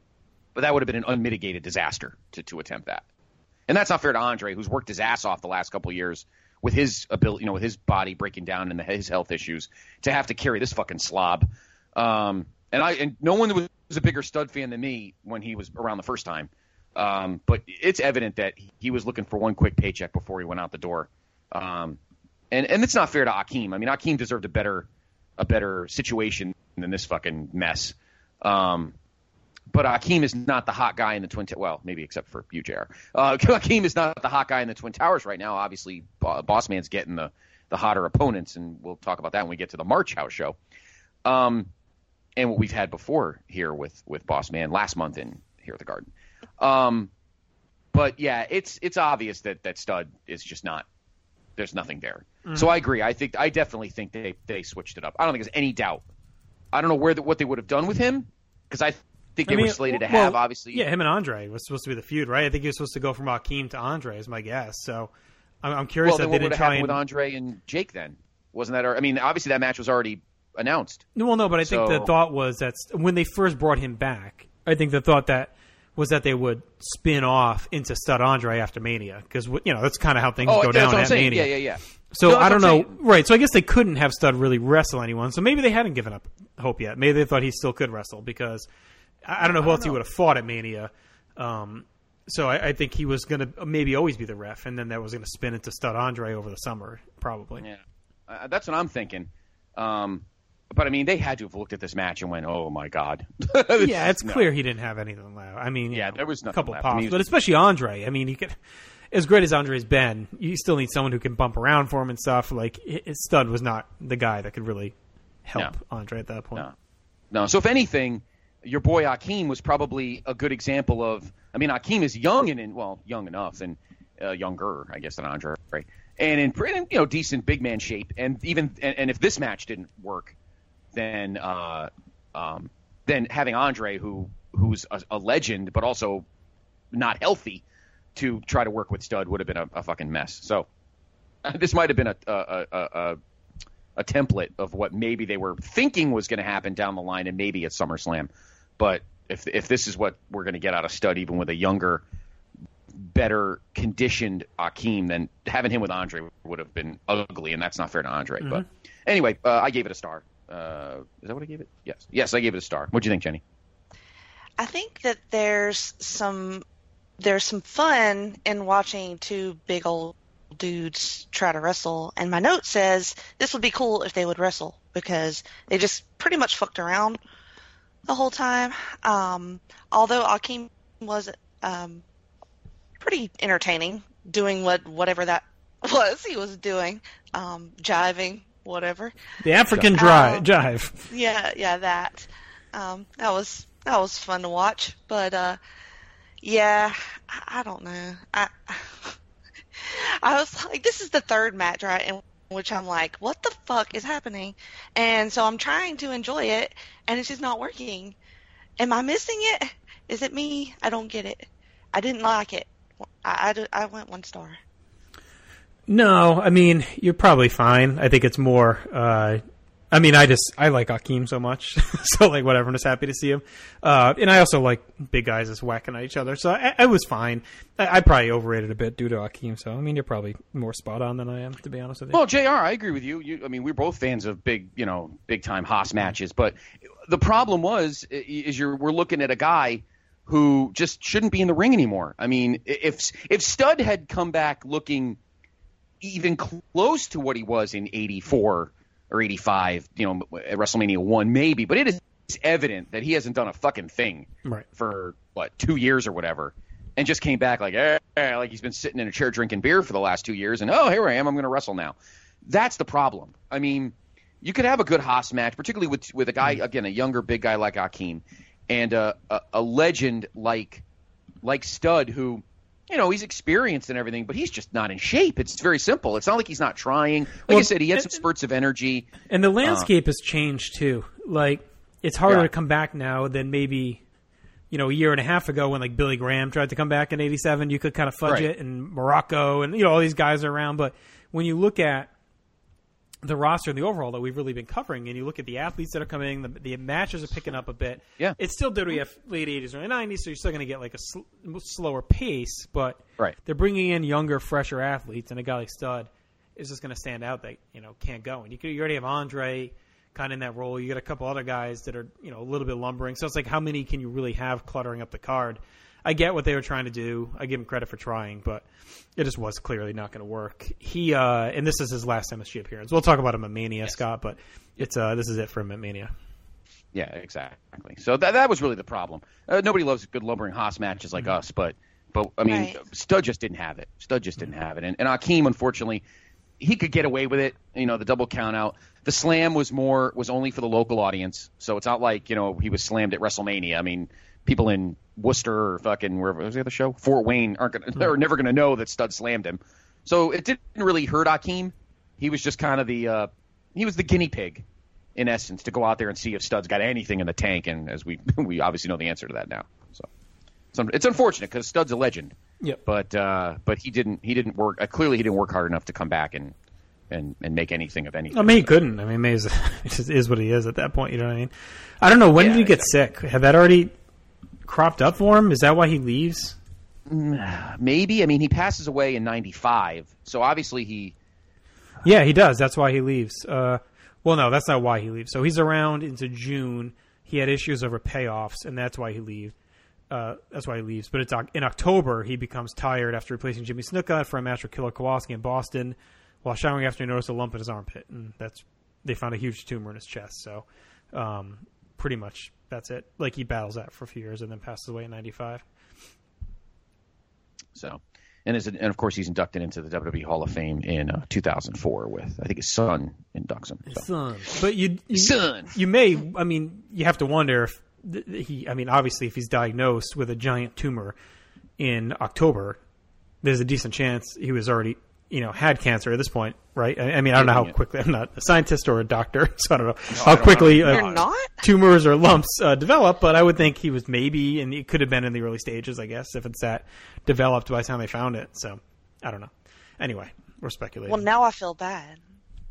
but that would have been an unmitigated disaster to to attempt that. And that's not fair to Andre, who's worked his ass off the last couple of years with his ability, you know, with his body breaking down and the, his health issues, to have to carry this fucking slob. Um, and I and no one was a bigger Studd fan than me when he was around the first time. Um, but it's evident that he was looking for one quick paycheck before he went out the door. Um, and and it's not fair to Akeem. I mean, Akeem deserved a better a better situation than this fucking mess. Um, but Akeem is not the hot guy in the Twin Towers. Well, maybe except for you, J R. Uh, Akeem is not the hot guy in the Twin Towers right now. Obviously, uh, Boss Man's getting the the hotter opponents, and we'll talk about that when we get to the March House show. Um, and what we've had before here with with Boss Man last month in here at the Garden. Um, but yeah, it's it's obvious that that Stud is just not. There's nothing there. Mm-hmm. So I agree. I think I definitely think they they switched it up. I don't think there's any doubt. I don't know where the, what they would have done with him because I think they I mean, were slated to well, have obviously. Yeah, him and Andre was supposed to be the feud, right? I think he was supposed to go from Akeem to Andre, is my guess. So I'm, I'm curious well, that then they what didn't would have try happened and... with Andre and Jake then. Wasn't that? I mean, obviously that match was already announced. No, well, no, but I think so... the thought was that when they first brought him back, I think the thought that was that they would spin off into Stud Andre after Mania because you know that's kind of how things oh, go that's down what I'm at saying. Mania. Yeah, yeah, yeah. So no, I don't know, saying. right? So I guess they couldn't have Stud really wrestle anyone. So maybe they hadn't given up hope yet. Maybe they thought he still could wrestle because I don't know who else he would have fought at Mania. Um, so I, I think he was going to maybe always be the ref, and then that was going to spin into Stud Andre over the summer, probably. Yeah, uh, that's what I'm thinking. Um, but I mean, they had to have looked at this match and went, "Oh my god." Yeah, it's no. clear he didn't have anything left. I mean, yeah, know, there was nothing a couple left. pops, I mean, but especially Andre. I mean, he could. As great as Andre's been, you still need someone who can bump around for him and stuff. Like, his Stud was not the guy that could really help no. Andre at that point. No. no. So if anything, your boy Akeem was probably a good example of. I mean, Akeem is young and in, well, young enough and uh, younger, I guess, than Andre, right? And in pretty, you know, decent big man shape. And even and, and if this match didn't work, then uh, um, then having Andre, who who's a, a legend but also not healthy, to try to work with Stud would have been a, a fucking mess. So uh, this might have been a a, a a a template of what maybe they were thinking was going to happen down the line and maybe at SummerSlam. But if if this is what we're going to get out of Stud, even with a younger, better conditioned Akeem, then having him with Andre would have been ugly, and that's not fair to Andre. Mm-hmm. But anyway, uh, I gave it a star. Uh, is that what I gave it? Yes. Yes, I gave it a star. What do you think, Jenny? I think that there's some there's some fun in watching two big old dudes try to wrestle. And my note says this would be cool if they would wrestle because they just pretty much fucked around the whole time. Um, although Akeem was um, pretty entertaining doing what whatever that was he was doing, um, jiving, whatever. The African dry, um, jive. Yeah, yeah, that. Um, that was that was fun to watch. But uh, yeah, I, I don't know. I I was like, this is the third match, right? In which I'm like, what the fuck is happening? And so I'm trying to enjoy it, and it's just not working. Am I missing it? Is it me? I don't get it. I didn't like it. I, I, I went one star. No, I mean, you're probably fine. I think it's more, uh, I mean, I just, I like Akeem so much. So, like, whatever, I'm just happy to see him. Uh, and I also like big guys just whacking at each other. So I, I was fine. I, I probably overrated a bit due to Akeem. So, I mean, you're probably more spot on than I am, to be honest with you. Well, J R, I agree with you. you I mean, we're both fans of big, you know, big time Haas matches. But the problem was, is you're, we're looking at a guy who just shouldn't be in the ring anymore. I mean, if if Stud had come back looking even close to what he was in eighty-four or eighty-five, you know, at WrestleMania one, maybe, but it is evident that he hasn't done a fucking thing right. for what, two years or whatever, and just came back like, eh, like he's been sitting in a chair drinking beer for the last two years, and oh, here I am, I'm going to wrestle now. That's the problem. I mean, you could have a good Haas match, particularly with with a guy, again, a younger big guy like Akeem, and a, a, a legend like like Stud, who, you know, he's experienced and everything, but he's just not in shape. It's very simple. It's not like he's not trying. Like well, I said, he had some spurts of energy. And the landscape uh, has changed, too. Like, it's harder yeah. to come back now than maybe, you know, a year and a half ago when, like, Billy Graham tried to come back in eighty-seven. You could kind of fudge right. it, and Morocco, and, you know, all these guys are around. But when you look at the roster and the overall that we've really been covering, and you look at the athletes that are coming, the, the matches are picking up a bit. Yeah. It's still W W F late eighties, early nineties, so you're still going to get like a sl- slower pace, but right. they're bringing in younger, fresher athletes, and a guy like Stud is just going to stand out that, you know, can't go. And you, could, you already have Andre kind of in that role. You got a couple other guys that are, you know, a little bit lumbering. So it's like, how many can you really have cluttering up the card? I get what they were trying to do. I give him credit for trying, but it just was clearly not going to work. He uh, and this is his last M S G appearance. We'll talk about him at Mania, yes. Scott, but it's uh, this is it for him at Mania. Yeah, exactly. So that that was really the problem. Uh, nobody loves good lumbering Haas matches like mm-hmm. us, but but I mean, right. Stud just didn't have it. Stud just didn't have it, and and Akeem, unfortunately, he could get away with it. You know, the double count out. The slam was more was only for the local audience, so it's not like you know he was slammed at WrestleMania. I mean, people in Worcester or fucking wherever was the other show, Fort Wayne, aren't gonna, they're never going to know that Stud slammed him. So it didn't really hurt Akeem. He was just kind of the uh, he was the guinea pig, in essence, to go out there and see if Stud's got anything in the tank. And as we we obviously know the answer to that now. So, so it's unfortunate because Stud's a legend. Yep. But uh, but he didn't he didn't work. Uh, clearly, he didn't work hard enough to come back and. And, and make anything of anything. I mean, he couldn't. I mean, May is, is what he is at that point. You know what I mean? I don't know. When yeah, did he get exactly. sick? Had that already cropped up for him? Is that why he leaves? Maybe. I mean, he passes away in ninety-five, so obviously he. Yeah, he does. That's why he leaves. Uh, well, no, that's not why he leaves. So he's around into June. He had issues over payoffs, and that's why he leaves. Uh, that's why he leaves. But it's in October he becomes tired after replacing Jimmy Snuka for a match with Killer Kowalski in Boston. While showering after he noticed a lump in his armpit, and that's they found a huge tumor in his chest. So, um, pretty much that's it. Like he battles that for a few years and then passes away in ninety-five. So, and is and of course he's inducted into the W W E Hall of Fame in uh, two thousand four with I think his son inducts him. So. His son, but you, you son, you may. I mean, you have to wonder if th- he. I mean, obviously, if he's diagnosed with a giant tumor in October, there's a decent chance he was already. You know, had cancer at this point, right? I, I mean, I don't know how quickly. I'm not a scientist or a doctor, so I don't know no, how don't quickly know. Uh, not? tumors or lumps uh, develop. But I would think he was maybe, and it could have been in the early stages, I guess, if it's that developed by the time they found it. So I don't know. Anyway, we're speculating. Well, now I feel bad.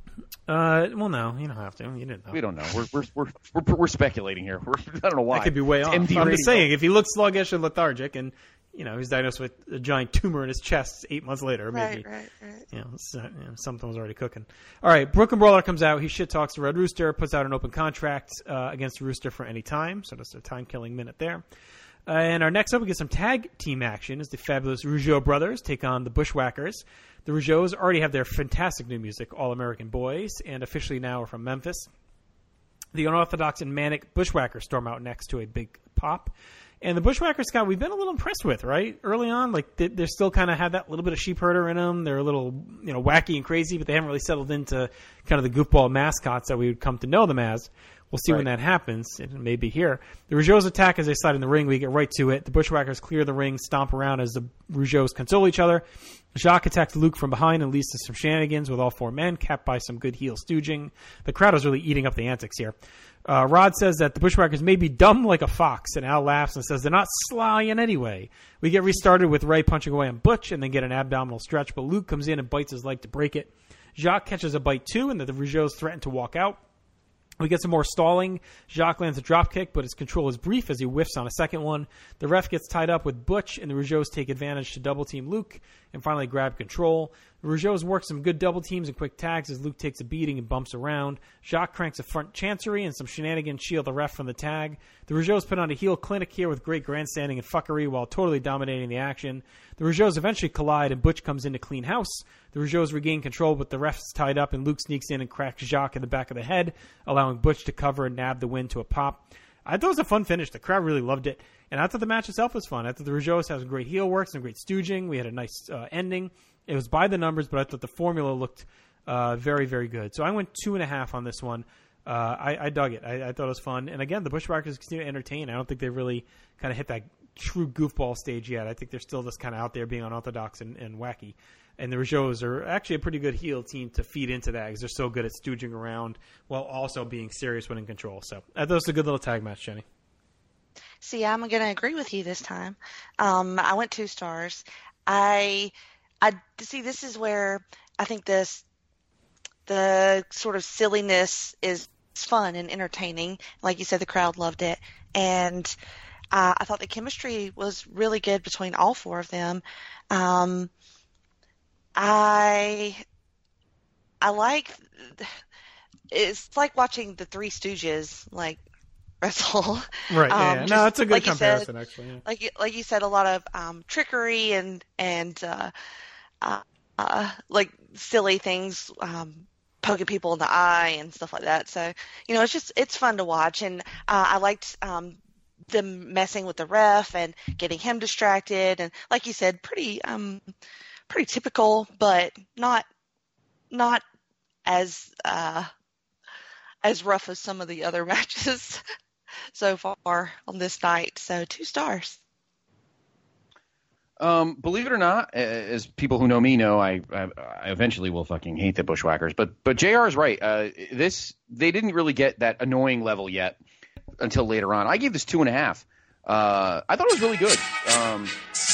Uh, well, no, you don't have to. You didn't know. We don't know. We're we're we're we're, we're speculating here. We're, I don't know why. That could be way off. I'm just saying, if he looks sluggish and lethargic, and you know he's diagnosed with a giant tumor in his chest eight months later, maybe right, right, right. You know, so, you know something was already cooking. All right, Brooklyn Brawler comes out. He shit talks to Red Rooster, puts out an open contract uh, against Rooster for any time. So that's a time killing minute there. Uh, and our next up, we get some tag team action as the fabulous Rougeau brothers take on the Bushwhackers. The Rougeaus already have their fantastic new music, All American Boys, and officially now are from Memphis. The unorthodox and manic Bushwhackers storm out next to a big pop. And the Bushwhackers, Scott, we've been a little impressed with, right? Early on, like they, they're still kind of have that little bit of sheep herder in them. They're a little, you know, wacky and crazy, but they haven't really settled into kind of the goofball mascots that we would come to know them as. We'll see right. when that happens. It may be here. The Rougeaus attack as they slide in the ring. We get right to it. The Bushwhackers clear the ring, stomp around as the Rougeaus console each other. Jacques attacks Luke from behind and leads to some shenanigans with all four men, capped by some good heel stooging. The crowd is really eating up the antics here. Uh, Rod says that the Bushwhackers may be dumb like a fox, and Al laughs and says they're not sly in any way. We get restarted with Ray punching away on Butch and then get an abdominal stretch, but Luke comes in and bites his leg to break it. Jacques catches a bite too, and the Rougeaus threaten to walk out. We get some more stalling. Jacques lands a dropkick, but his control is brief as he whiffs on a second one. The ref gets tied up with Butch, and the Rougeaus take advantage to double-team Luke and finally grab control. The Rougeaus work some good double teams and quick tags as Luke takes a beating and bumps around. Jacques cranks a front chancery, and some shenanigans shield the ref from the tag. The Rougeaus put on a heel clinic here with great grandstanding and fuckery while totally dominating the action. The Rougeaus eventually collide, and Butch comes in to clean house. The Rougeaus regain control, but the ref's tied up, and Luke sneaks in and cracks Jacques in the back of the head, allowing Butch to cover and nab the win to a pop. I thought it was a fun finish. The crowd really loved it, and I thought the match itself was fun. I thought the Rougeaus had some great heel work, some great stooging. We had a nice uh, ending. It was by the numbers, but I thought the formula looked uh, very, very good. So I went two and a half on this one. Uh, I, I dug it. I, I thought it was fun. And again, the Bushwhackers continue to entertain. I don't think they really kind of hit that true goofball stage yet. I think they're still just kind of out there being unorthodox and, and wacky. And the Rougeaus are actually a pretty good heel team to feed into that because they're so good at stooging around while also being serious when in control. So I thought it was a good little tag match, Jenny. See, I'm going to agree with you this time. Um, I went two stars. I... I see. This is where I think this, the sort of silliness is fun and entertaining. Like you said, the crowd loved it, and uh, I thought the chemistry was really good between all four of them. Um, I I like it's like watching the Three Stooges, like wrestle. Right. Um, Yeah. just, No, it's a good like comparison, you said, actually. Yeah. Like you- like you said, a lot of um, trickery and and uh, uh, uh, like silly things, um, poking people in the eye and stuff like that. So you know, it's just it's fun to watch, and uh, I liked um, them messing with the ref and getting him distracted, and like you said, pretty um, pretty typical, but not not as uh, as rough as some of the other matches so far on this night. So two stars. Um, believe it or not, as people who know me know, I, I, I eventually will fucking hate the Bushwhackers. But but J R is right. Uh, this they didn't really get that annoying level yet until later on. I gave this two and a half. Uh, I thought it was really good. Um,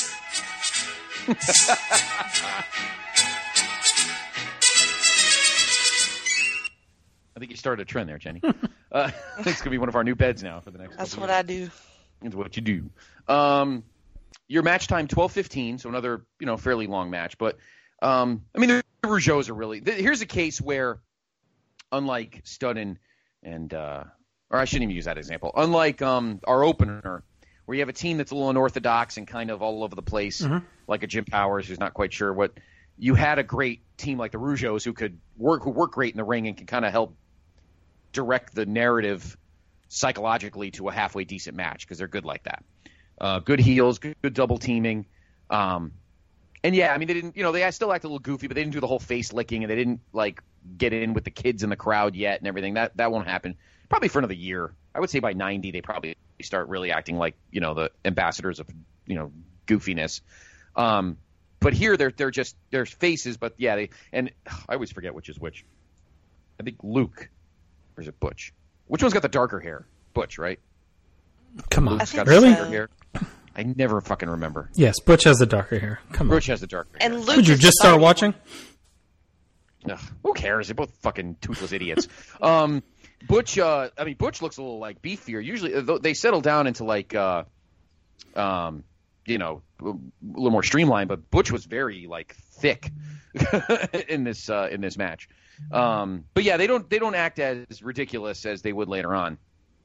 I think you started a trend there, Jenny. uh, it's gonna be one of our new beds now for the next. That's couple what years. I do. It's what you do. Um, your match time twelve fifteen, so another you know fairly long match. But um, I mean the Rougeaus are really. Th- here's a case where, unlike Studd and, and uh, or I shouldn't even use that example. Unlike um, our opener, where you have a team that's a little unorthodox and kind of all over the place, Mm-hmm. like a Jim Powers who's not quite sure what. You had a great team like the Rougeaus who could work, who work great in the ring and can kind of help direct the narrative psychologically to a halfway decent match because they're good like that. Uh, good heels, good, good double teaming. Um, and yeah, I mean, they didn't, you know, they still act a little goofy, but they didn't do the whole face licking and they didn't like get in with the kids in the crowd yet and everything. That, that won't happen probably for another year. I would say by ninety, they probably start really acting like, you know, the ambassadors of, you know, goofiness. Um, but here they're, they're just, they're faces, but yeah, they, and I always forget which is which. I think Luke, or is it Butch? Which one's got the darker hair? Butch, right? Come on. Luke's got Really? the darker hair. I never fucking remember. Yes, Butch has the darker hair. Come on. Butch has the darker hair. And Luke Did you is just the start funny watching? Ugh, who cares? They're both fucking toothless idiots. um, Butch, uh, I mean, Butch looks a little like beefier. Usually, uh, they settle down into like, uh, um, you know, a little more streamlined. But Butch was very like thick in this uh, in this match. Um, but yeah, they don't they don't act as ridiculous as they would later on.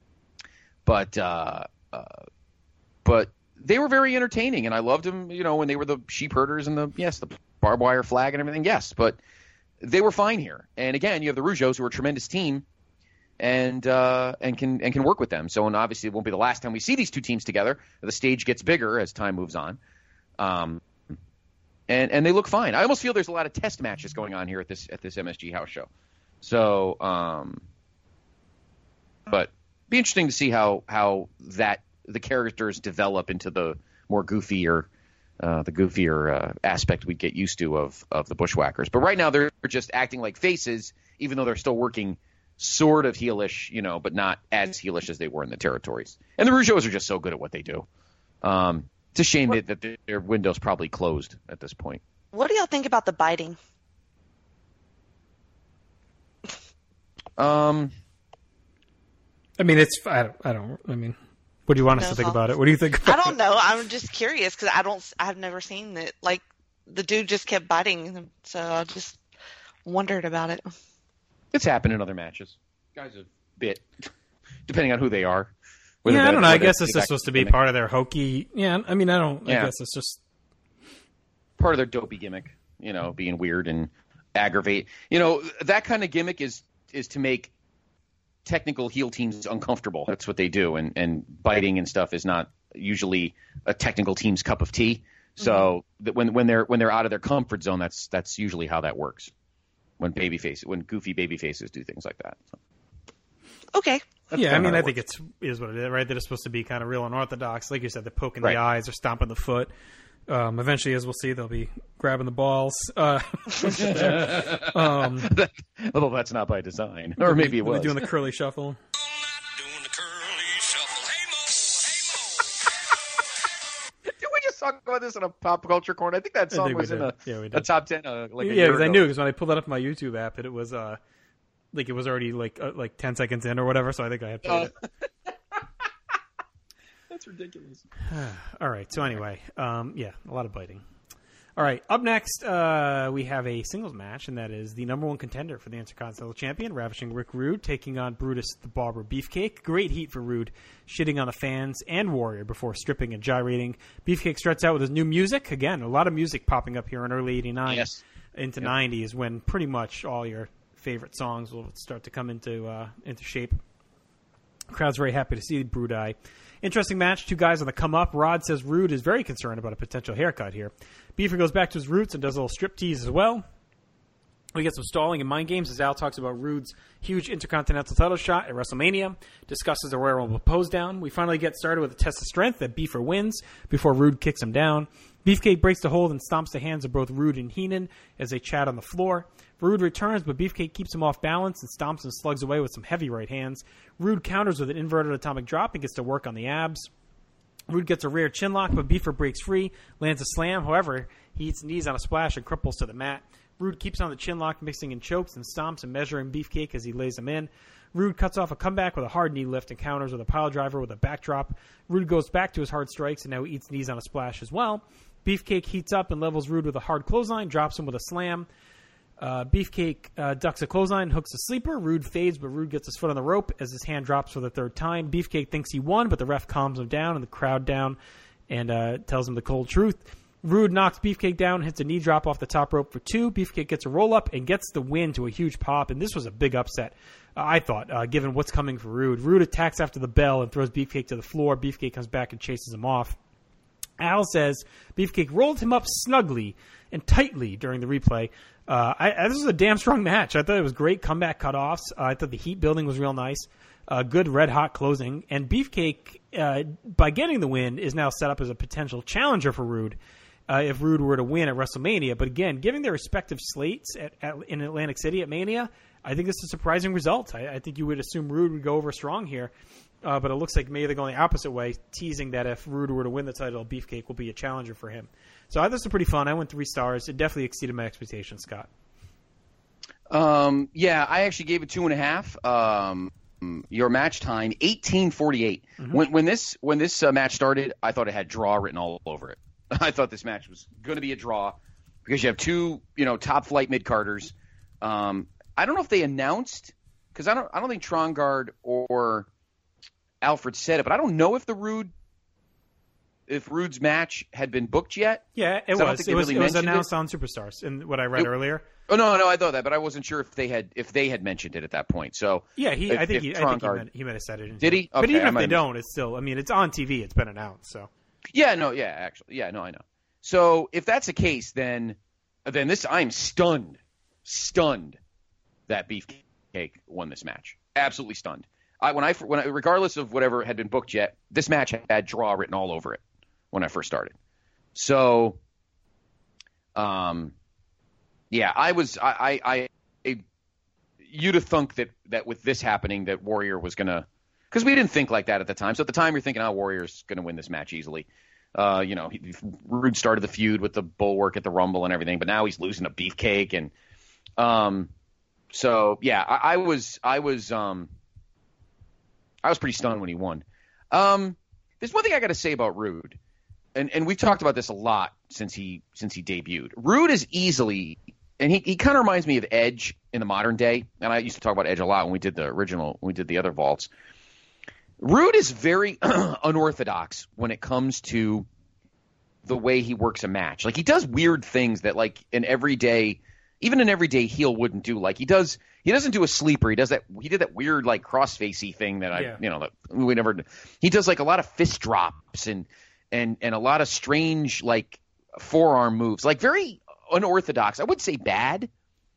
But uh, uh, but they were very entertaining, and I loved them. You know, when they were the sheep herders and the yes, the barbed wire flag and everything. Yes, but they were fine here. And again, you have the Rougeaus, who are a tremendous team, and uh, and can and can work with them. So, and obviously, it won't be the last time we see these two teams together. The stage gets bigger as time moves on, um, and and they look fine. I almost feel there's a lot of test matches going on here at this at this M S G house show. So, um, but be interesting to see how how that the characters develop into the more goofier. Uh, the goofier uh, aspect we get used to of of the Bushwhackers. But right now they're just acting like faces, even though they're still working sort of heelish, you know, but not as heelish as they were in the territories. And the Rougeaus are just so good at what they do. Um, it's a shame that, that their window's probably closed at this point. What do y'all think about the biting? Um, I mean, it's I don't, I don't. I mean, what do you want us No to think thoughts. about it? What do you think? About I don't know. I'm just curious because I don't. I've never seen it. Like the dude just kept biting him, so I just wondered about it. it's happened in other matches. Guys have bit, depending on who they are. it? Whether Yeah, I that- don't know. I whether guess it's it's just supposed to be gimmick. part of their hokey. Yeah, I mean, I don't. I Yeah. guess it's just. part of their dopey gimmick, you know, being weird and aggravate. You know, that kind of gimmick is is to make technical heel teams uncomfortable. That's what they do, and and biting and stuff is not usually a technical team's cup of tea. So Mm-hmm. that when when they're when they're out of their comfort zone, that's that's usually how that works. When baby faces, when goofy baby faces do things like that. So Okay. that's Yeah, I kinda mean, how I it think works. it's is what it is, right? That it's supposed to be kind of real unorthodox, like you said. They're poking Right. the eyes or stomping the foot. Um, eventually, as we'll see, they'll be grabbing the balls. Uh, um, although that's not by design, or maybe it they'll be was. doing the curly shuffle. Did we just talk about this in a pop culture corner? I think that I song think we was in did. a, Yeah, we a did. top ten. Uh, like a yeah, year because I ago. knew because when I pulled that up on my YouTube app, that it was uh, like it was already like uh, like ten seconds in or whatever. So I think I had played Oh. it. That's ridiculous. All right. So anyway, um, yeah, a lot of biting. All right, up next, uh, we have a singles match, and that is the number one contender for the Intercontinental Champion, Ravishing Rick Rude, taking on Brutus the Barber Beefcake. Great heat for Rude, shitting on the fans and Warrior before stripping and gyrating. Beefcake starts out with his new music. Again, a lot of music popping up here in early eighty-nine yes. into yep. ninety is when pretty much all your favorite songs will start to come into uh, into shape. Crowd's very happy to see Brudai. Interesting match. Two guys on the come up. Rod says Rude is very concerned about a potential haircut here. Beaver goes back to his roots and does a little striptease as well. We get some stalling and mind games as Al talks about Rude's huge Intercontinental title shot at WrestleMania, discusses the Royal Rumble pose down. We finally get started with a test of strength that Beaver wins before Rude kicks him down. Beefcake breaks the hold and stomps the hands of both Rude and Heenan as they chat on the floor. Rude returns, but Beefcake keeps him off balance and stomps and slugs away with some heavy right hands. Rude counters with an inverted atomic drop and gets to work on the abs. Rude gets a rear chin lock, but Beaver breaks free, lands a slam. However, he hits knees on a splash and cripples to the mat. Rude keeps on the chin lock, mixing in chokes and stomps and measuring Beefcake as he lays him in. Rude cuts off a comeback with a hard knee lift and counters with a pile driver with a backdrop. Rude goes back to his hard strikes and now eats knees on a splash as well. Beefcake heats up and levels Rude with a hard clothesline, drops him with a slam. Uh, Beefcake uh, ducks a clothesline, hooks a sleeper. Rude fades, but Rude gets his foot on the rope as his hand drops for the third time. Beefcake thinks he won, but the ref calms him down and the crowd down and uh, tells him the cold truth. Rude knocks Beefcake down, hits a knee drop off the top rope for two. Beefcake gets a roll-up and gets the win to a huge pop, and this was a big upset, uh, I thought, uh, given what's coming for Rude. Rude attacks after the bell and throws Beefcake to the floor. Beefcake comes back and chases him off. Al says Beefcake rolled him up snugly and tightly during the replay. Uh, I, I, this was a damn strong match. I thought it was great comeback cutoffs. Uh, I thought the heat building was real nice. Uh, good red-hot closing. And Beefcake, uh, by getting the win, is now set up as a potential challenger for Rude uh, if Rude were to win at WrestleMania. But again, given their respective slates at, at, in Atlantic City at Mania, I think this is a surprising result. I, I think you would assume Rude would go over strong here. Uh, but it looks like maybe they're going the opposite way, teasing that if Rude were to win the title, Beefcake will be a challenger for him. So I thought this was pretty fun. I went three stars. It definitely exceeded my expectations, Scott. Um, yeah, I actually gave it two and a half. Um, your match time, eighteen forty-eight. Mm-hmm. When, when this when this uh, match started, I thought it had draw written all over it. I thought this match was going to be a draw because you have two, you know, top flight mid carders. Um, I don't know if they announced because I don't I don't think Trongard or Alfred said it, but I don't know if the Rude, if Rude's match had been booked yet. Yeah, it was. It was, really it was announced it. on Superstars, in what I read it, earlier. Oh no, no, I thought that, but I wasn't sure if they had if they had mentioned it at that point. So yeah, he, if, I think he, Trongard, I think he, meant, he might have said it. Did he? Okay, but even I if they have... don't, it's still. I mean, it's on T V. It's been announced. So yeah, no, yeah, actually, yeah, no, I know. So if that's the case, then then this I'm stunned, stunned that Beefcake won this match. Absolutely stunned. I, when I, when I, regardless of whatever had been booked yet, this match had draw written all over it when I first started. So, um, yeah, I was, I, I, I you'd have thunk that, that with this happening that Warrior was gonna, because we didn't think like that at the time. So at the time, you're thinking, oh, Warrior's gonna win this match easily. Uh, you know, he, Rude started the feud with the Bulwark at the Rumble and everything, but now he's losing to Beefcake, and um, so yeah, I, I was, I was, um. I was pretty stunned when he won. Um, there's one thing I got to say about Rude, and and we've talked about this a lot since he since he debuted. Rude is easily, and he, he kind of reminds me of Edge in the modern day, and I used to talk about Edge a lot when we did the original, when we did the other vaults. Rude is very unorthodox when it comes to the way he works a match. Like, he does weird things that, like, an everyday, even an everyday heel wouldn't do. Like, he does. He doesn't do a sleeper. He does that. He did that weird, like, cross-facey thing that I, yeah. you know, that we never. He does like a lot of fist drops and and and a lot of strange, like, forearm moves, like very unorthodox. I wouldn't say bad.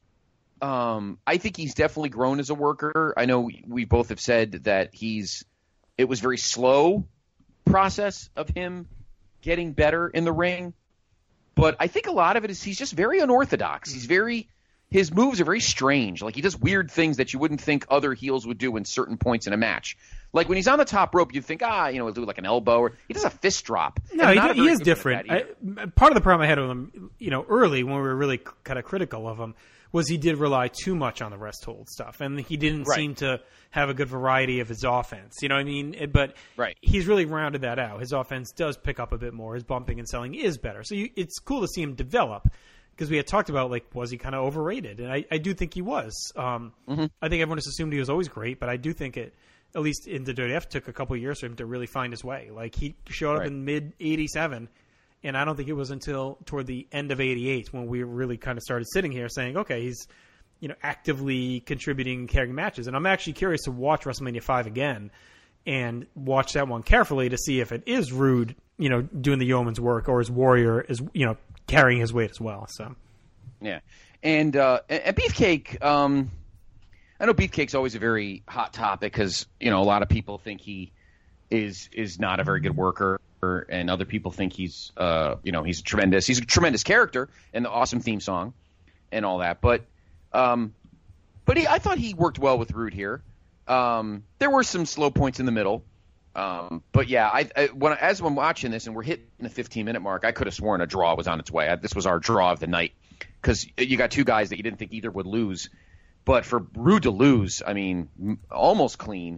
Um, I think he's definitely grown as a worker. I know we both have said that he's. It was very slow process of him getting better in the ring, but I think a lot of it is he's just very unorthodox. He's very. his moves are very strange. Like, he does weird things that you wouldn't think other heels would do in certain points in a match. Like, when he's on the top rope, you think, ah, you know, he'll do like an elbow, or he does a fist drop. No, he, do, he is different. I, part of the problem I had with him, you know, early when we were really kind of critical of him, was he did rely too much on the rest hold stuff, and he didn't right. seem to have a good variety of his offense. You know what I mean? But right. he's really rounded that out. His offense does pick up a bit more. His bumping and selling is better. So you, it's cool to see him develop, because we had talked about, like, was he kind of overrated? And I, I do think he was. Um, mm-hmm. I think everyone just assumed he was always great, but I do think it, at least in the W W F, took a couple of years for him to really find his way. Like, he showed up right. in mid eighty-seven, and I don't think it was until toward the end of eighty-eight when we really kind of started sitting here saying, okay, he's, you know, actively contributing and carrying matches. And I'm actually curious to watch WrestleMania five again and watch that one carefully to see if it is Rude, you know, doing the yeoman's work, or is Warrior is, you know, carrying his weight as well. So, yeah. And, uh, and Beefcake, um, I know Beefcake's always a very hot topic because, you know, a lot of people think he is is not a very good worker, and other people think he's, uh, you know, he's tremendous. He's a tremendous character and the awesome theme song and all that. But, um, but he, I thought he worked well with Rude here. Um, there were some slow points in the middle. Um, but yeah, I, I when as I'm watching this and we're hitting the fifteen minute mark, I could have sworn a draw was on its way. I, this was our draw of the night because you got two guys that you didn't think either would lose. But for Rude to lose, I mean, almost clean.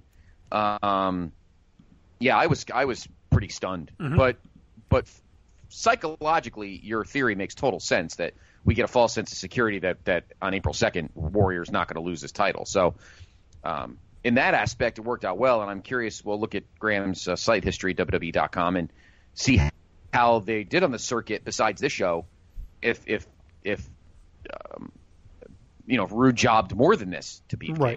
Um, yeah, I was I was pretty stunned. Mm-hmm. But but psychologically, your theory makes total sense that we get a false sense of security that, that on April second, Warrior's not going to lose his title. So um, in that aspect, it worked out well. And I'm curious. We'll look at Graham's uh, site history, W W E dot com, and see how they did on the circuit besides this show. If if if um, you know, if Rude jobbed more than this to Beefcake. Right.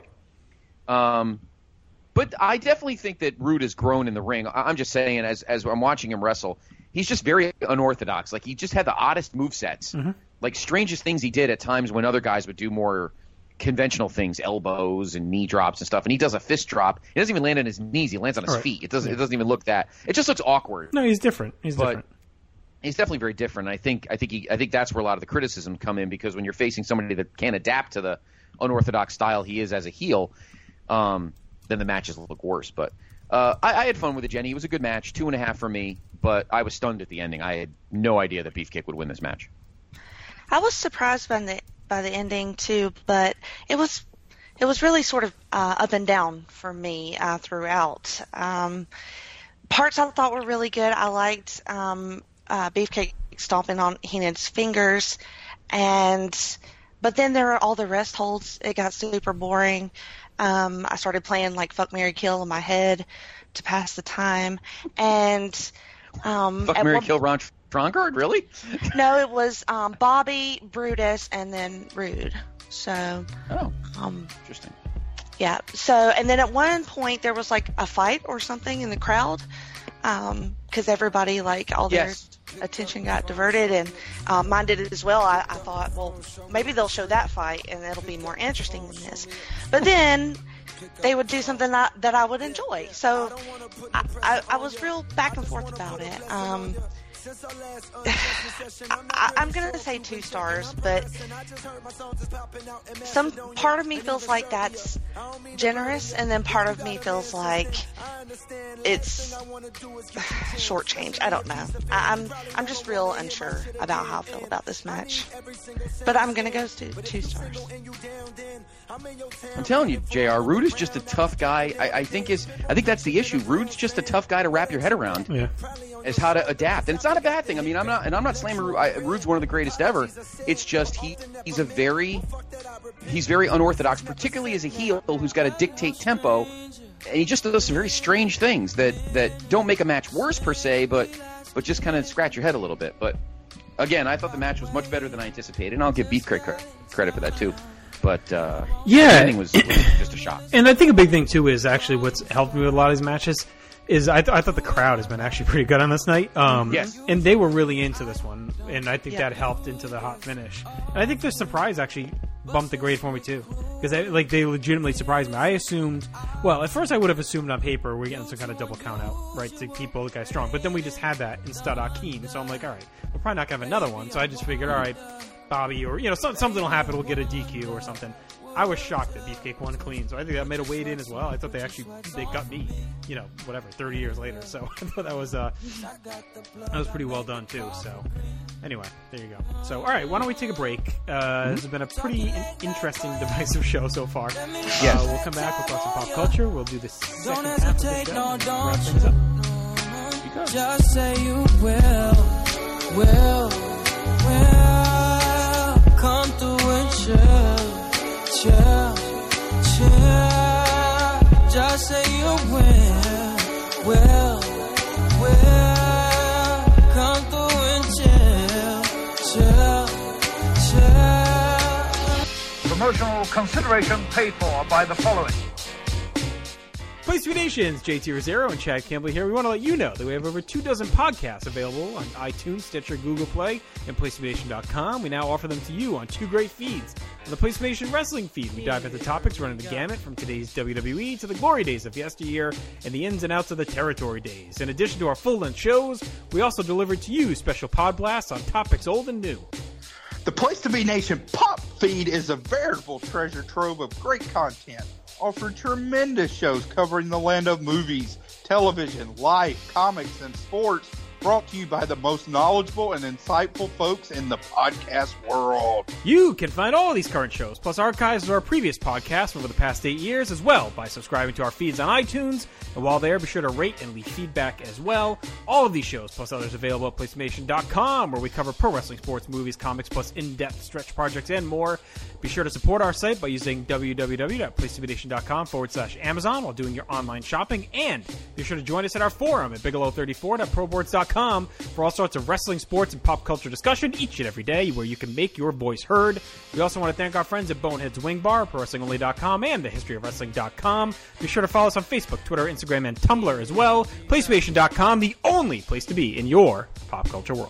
Um, but I definitely think that Rude has grown in the ring. I'm just saying, as as I'm watching him wrestle, he's just very unorthodox. Like, he just had the oddest movesets. Mm-hmm. Like, strangest things he did at times when other guys would do more conventional things, elbows and knee drops and stuff. And he does a fist drop. He doesn't even land on his knees. He lands on his right. feet. It doesn't, yeah. it doesn't even look that. It just looks awkward. No, he's different. He's but, different. He's definitely very different. I think I think he, I think that's where a lot of the criticism come in, because when you're facing somebody that can't adapt to the unorthodox style he is as a heel, um, then the matches look worse. But uh, I, I had fun with it, Jenny. It was a good match, two and a half for me. But I was stunned at the ending. I had no idea that Beefcake would win this match. I was surprised by the by the ending too, but it was it was really sort of uh, up and down for me uh, throughout. Um, Parts I thought were really good. I liked um, uh, Beefcake stomping on Heenan's fingers, and but then there were all the rest holds. It got super boring. Um, I started playing like Fuck, Marry, Kill in my head to pass the time, and um, Fuck, Marry, Kill Ron Trongard, really? No, it was um, Bobby, Brutus, and then Rude. So, oh, um, interesting. Yeah. So, and then at one point there was like a fight or something in the crowd, um, because everybody, like, all their yes. attention got diverted, and um, mine did it as well. I, I thought, well, maybe they'll show that fight and it'll be more interesting than this. But then they would do something that, that I would enjoy. So I, I, I was real back and forth about it. Um, I, I'm going to say two stars, but some part of me feels like that's generous, and then part of me feels like it's shortchange. I don't know. I, I'm I'm just real unsure about how I feel about this match, but I'm going to go two, two stars. I'm telling you, J R, Rude is just a tough guy. I, I think is I think that's the issue. Rude's just a tough guy to wrap your head around. Yeah. Is how to adapt, and it's not a bad thing. I mean, I'm not, and I'm not slamming Rude. I, Rude's one of the greatest ever. It's just he, he's a very, he's very unorthodox, particularly as a heel who's got to dictate tempo, and he just does some very strange things that, that don't make a match worse per se, but but just kind of scratch your head a little bit. But again, I thought the match was much better than I anticipated, and I'll give Beefcake credit for that too. But uh, yeah, the ending was, was just a shock. And I think a big thing too is actually what's helped me with a lot of these matches. Is I, th- I thought the crowd has been actually pretty good on this night. Um, yes. And they were really into this one, and I think yeah. that helped into the hot finish. And I think the surprise actually bumped the grade for me too, because they, like they legitimately surprised me. I assumed, well, at first I would have assumed on paper we're getting some kind of double count out, right, to keep both guys strong. But then we just had that in Stud Akeem, so I'm like, all right, we're probably not gonna have another one. So I just figured, all right, Bobby or, you know, some, something will happen. We'll get a D Q or something. I was shocked that Beefcake won clean, so I think that made a weight in as well. I thought they actually they got me, you know, whatever, thirty years later. So I thought that was uh, that was pretty well done too. So anyway, there you go. So all right, why don't we take a break? Uh, mm-hmm. This has been a pretty in- interesting, divisive show so far. Yes. Uh, we'll come back. We'll talk some pop culture. We'll do the second half of the show. No, wrap things up. Just say you will, will, will come through and chill. Chill, chill, just say you will, will, will, come through and chill, chill, chill. Promotional consideration paid for by the following. Place to Be Nations, J T Rosero and Chad Campbell here. We want to let you know that we have over two dozen podcasts available on iTunes, Stitcher, Google Play, and place to be nation dot com. We now offer them to you on two great feeds. On the Place to Be Nation Wrestling feed, we dive into topics running the gamut from today's W W E to the glory days of yesteryear and the ins and outs of the territory days. In addition to our full-length shows, we also deliver to you special pod blasts on topics old and new. The Place to Be Nation Pop feed is a veritable treasure trove of great content. Offer tremendous shows covering the land of movies, television, life, comics, and sports, brought to you by the most knowledgeable and insightful folks in the podcast world. You can find all of these current shows, plus archives of our previous podcasts over the past eight years as well, by subscribing to our feeds on iTunes. And while there, be sure to rate and leave feedback as well. All of these shows, plus others available at place to be nation dot com, where we cover pro wrestling, sports, movies, comics, plus in-depth stretch projects and more. Be sure to support our site by using w w w dot place to be nation dot com forward slash Amazon while doing your online shopping. And be sure to join us at our forum at bigelow thirty-four dot pro boards dot com for all sorts of wrestling, sports, and pop culture discussion each and every day, where you can make your voice heard. We also want to thank our friends at Bonehead's Wing Bar, pro wrestling only dot com, and the history of wrestling dot com. Be sure to follow us on Facebook, Twitter, Instagram, and Tumblr as well. place to be nation dot com, the only place to be in your pop culture world.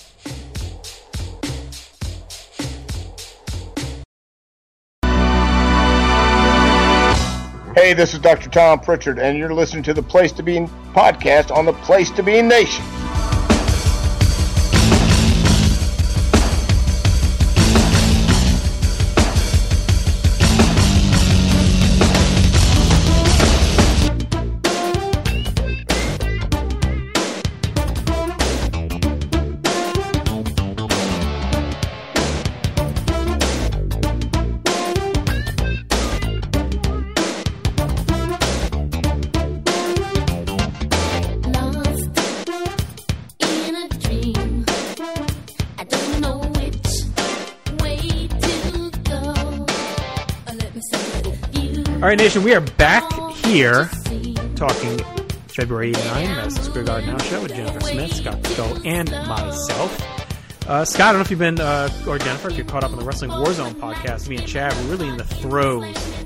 Hey, this is Doctor Tom Pritchard, and you're listening to the Place to Be podcast on the Place to Be Nation. All right, Nation, we are back here talking February eighty-nine, Madison Square Garden House Show with Jennifer Smith, Scott Skull, and myself. Uh, Scott, I don't know if you've been, uh, or Jennifer, if you're caught up on the Wrestling Warzone podcast. Me and Chad were really in the throes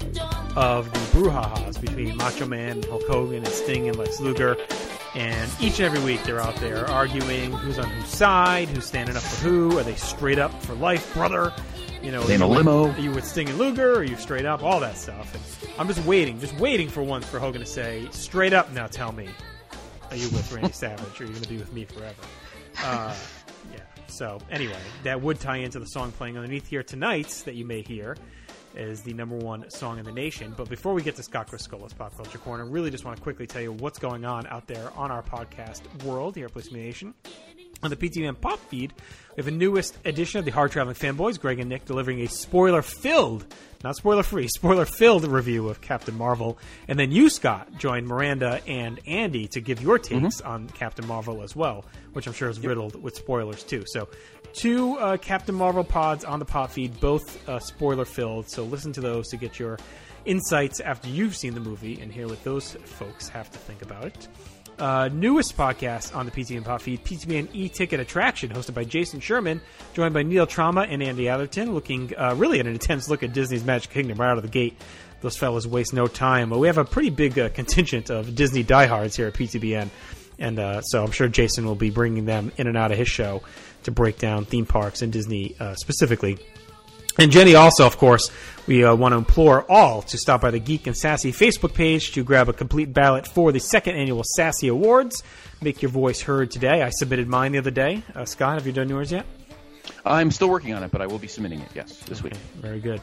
of the brouhahas between Macho Man, Hulk Hogan, and Sting, and Lex Luger. And each and every week they're out there arguing who's on whose side, who's standing up for who. Are they straight up for life, brother? You know, in a limo. Are you with Sting and Luger? Or are you straight up? All that stuff. And I'm just waiting, just waiting for once for Hogan to say, straight up, now tell me, are you with Randy Savage, or are you going to be with me forever? Uh, yeah. So anyway, that would tie into the song playing underneath here tonight that you may hear is the number one song in the nation. But before we get to Scott Criscola's Pop Culture Corner, I really just want to quickly tell you what's going on out there on our podcast world here at Place to Be Nation. On the P T V M Pop feed, we have a newest edition of the Hard Traveling Fanboys, Greg and Nick, delivering a spoiler-filled, not spoiler-free, spoiler-filled review of Captain Marvel. And then you, Scott, joined Miranda and Andy to give your takes mm-hmm. on Captain Marvel as well, which I'm sure is riddled with spoilers too. So two uh, Captain Marvel pods on the Pop feed, both uh, spoiler-filled. So listen to those to get your insights after you've seen the movie and hear what those folks have to think about it. Uh, newest podcast on the P T V M Pop feed, P T V M E-Ticket Attraction, hosted by Jason Sherman, joined by Neil Trauma and Andy Atherton, looking uh, really at an intense look at Disney's Magic Kingdom right out of the gate. Those fellas waste no time. But we have a pretty big uh, contingent of Disney diehards here at P T V N, and uh, so I'm sure Jason will be bringing them in and out of his show to break down theme parks and Disney uh, specifically. And Jenny also, of course, we uh, want to implore all to stop by the Geek and Sassy Facebook page to grab a complete ballot for the second annual Sassy Awards. Make your voice heard today. I submitted mine the other day. Uh, Scott, have you done yours yet? I'm still working on it, but I will be submitting it, yes, this okay, week. Very good.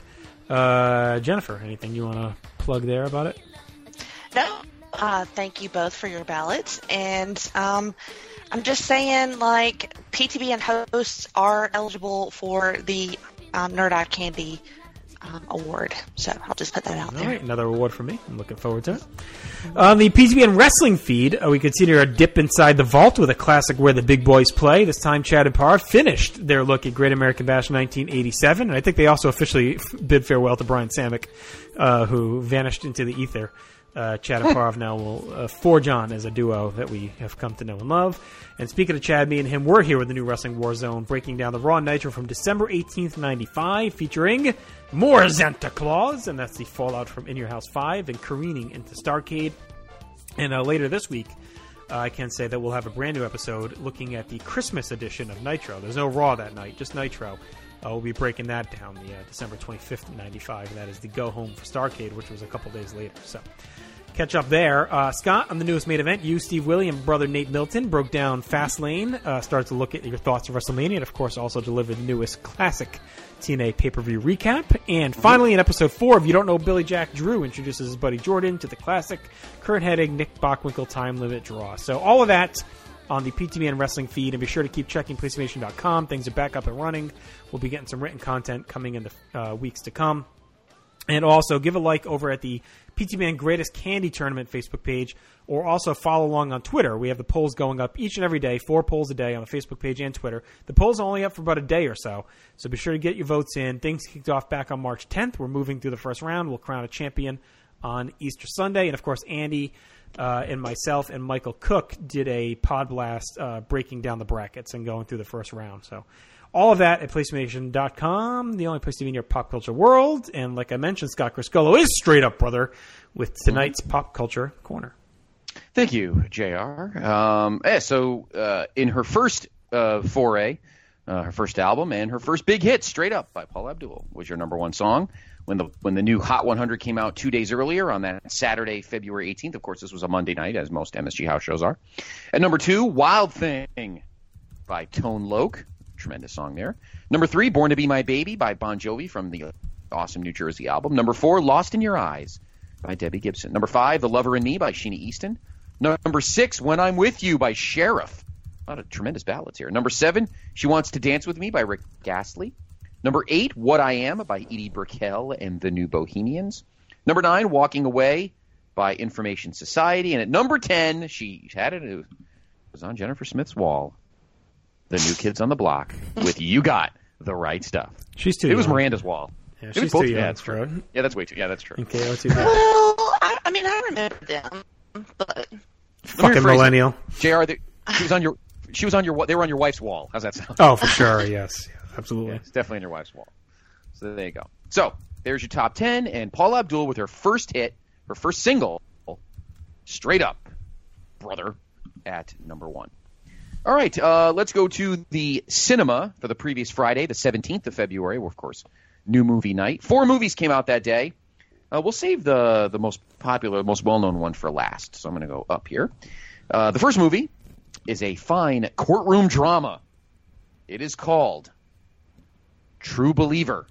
Uh, Jennifer, anything you want to plug there about it? No. Uh, thank you both for your ballots. And um, I'm just saying, like, P T B N hosts are eligible for the um, Nerd Eye Candy um, award. So I'll just put that out All there. right, another award for me. I'm looking forward to it. On the P T B N wrestling feed, uh, we consider a dip inside the vault with a classic Where the Big Boys Play. This time, Chad and Parr finished their look at Great American Bash nineteen eighty-seven, and I think they also officially f- bid farewell to Brian Samek, uh, who vanished into the ether. Uh, Chad and Parv now will uh, forge on as a duo that we have come to know and love. And speaking of Chad, me and him were here with the new Wrestling War Zone, breaking down the Raw Nitro from December eighteenth, ninety-five, featuring more Santa Claus, and that's the fallout from In Your House five, and careening into Starrcade. And uh, later this week, uh, I can say that we'll have a brand new episode looking at the Christmas edition of Nitro. There's no Raw that night, just Nitro. Uh, we'll be breaking that down, the uh, December twenty-fifth, ninety-five, and that is the Go Home for Starrcade, which was a couple days later. So catch up there. Uh, Scott, on the newest main event, you, Steve Willie, and brother Nate Milton broke down Fastlane, uh, started to look at your thoughts of WrestleMania, and of course also delivered the newest classic T N A pay-per-view recap. And finally, in episode four, if you don't know Billy Jack Drew, introduces his buddy Jordan to the classic Kurt Hennig, Nick Bockwinkel time limit draw. So all of that on the P T B N wrestling feed, and be sure to keep checking PlayStation dot com. Things are back up and running. We'll be getting some written content coming in the uh, weeks to come. And also, give a like over at the P T B N Greatest Candy Tournament Facebook page, or also follow along on Twitter. We have the polls going up each and every day, four polls a day on the Facebook page and Twitter. The polls are only up for about a day or so, so be sure to get your votes in. Things kicked off back on March tenth. We're moving through the first round. We'll crown a champion on Easter Sunday. And, of course, Andy uh, and myself and Michael Cook did a pod blast uh, breaking down the brackets and going through the first round. So all of that at PlayStation dot com, the only place to be in your pop culture world. And like I mentioned, Scott Criscolo is straight up, brother, with tonight's Pop Culture Corner. Thank you, J R. Um, yeah, so uh, in her first uh, foray, uh, her first album, and her first big hit, Straight Up by Paula Abdul, was your number one song. When the when the new Hot one hundred came out two days earlier on that Saturday, February eighteenth. Of course, this was a Monday night, as most M S G house shows are. At number two, Wild Thing by Tone Loc. Tremendous song there. Number three, Born to Be My Baby by Bon Jovi from the awesome New Jersey album. Number four, Lost in Your Eyes by Debbie Gibson. Number five, The Lover in Me by Sheena Easton. Number six, When I'm With You by Sheriff. A lot of tremendous ballads here. Number seven, She Wants to Dance With Me by Rick Astley. Number eight, What I Am by Edie Brickell and the New Bohemians. Number nine, Walking Away by Information Society. And at number ten, she had it, it was on Jennifer Smith's wall, The New Kids on the Block with You Got the Right Stuff. She's too It young. was Miranda's wall. Yeah, it she's was both, too yeah, young that's for true. it. Yeah, that's way too. Yeah, that's true. Okay, let's see that. Well, I, I mean, I remember them, but Fucking millennial. J R, she was on your. She was on your. They were on your wife's wall. How's that sound? Oh, for sure. Yes, yeah, absolutely. Yeah, it's definitely on your wife's wall. So there you go. So there's your top ten, and Paula Abdul with her first hit, her first single, Straight Up, brother, at number one. All right, uh, let's go to the cinema for the previous Friday, the seventeenth of February. Well, of course, new movie night. Four movies came out that day. Uh, we'll save the the most popular, most well-known one for last. So I'm going to go up here. Uh, the first movie is a fine courtroom drama. It is called True Believer.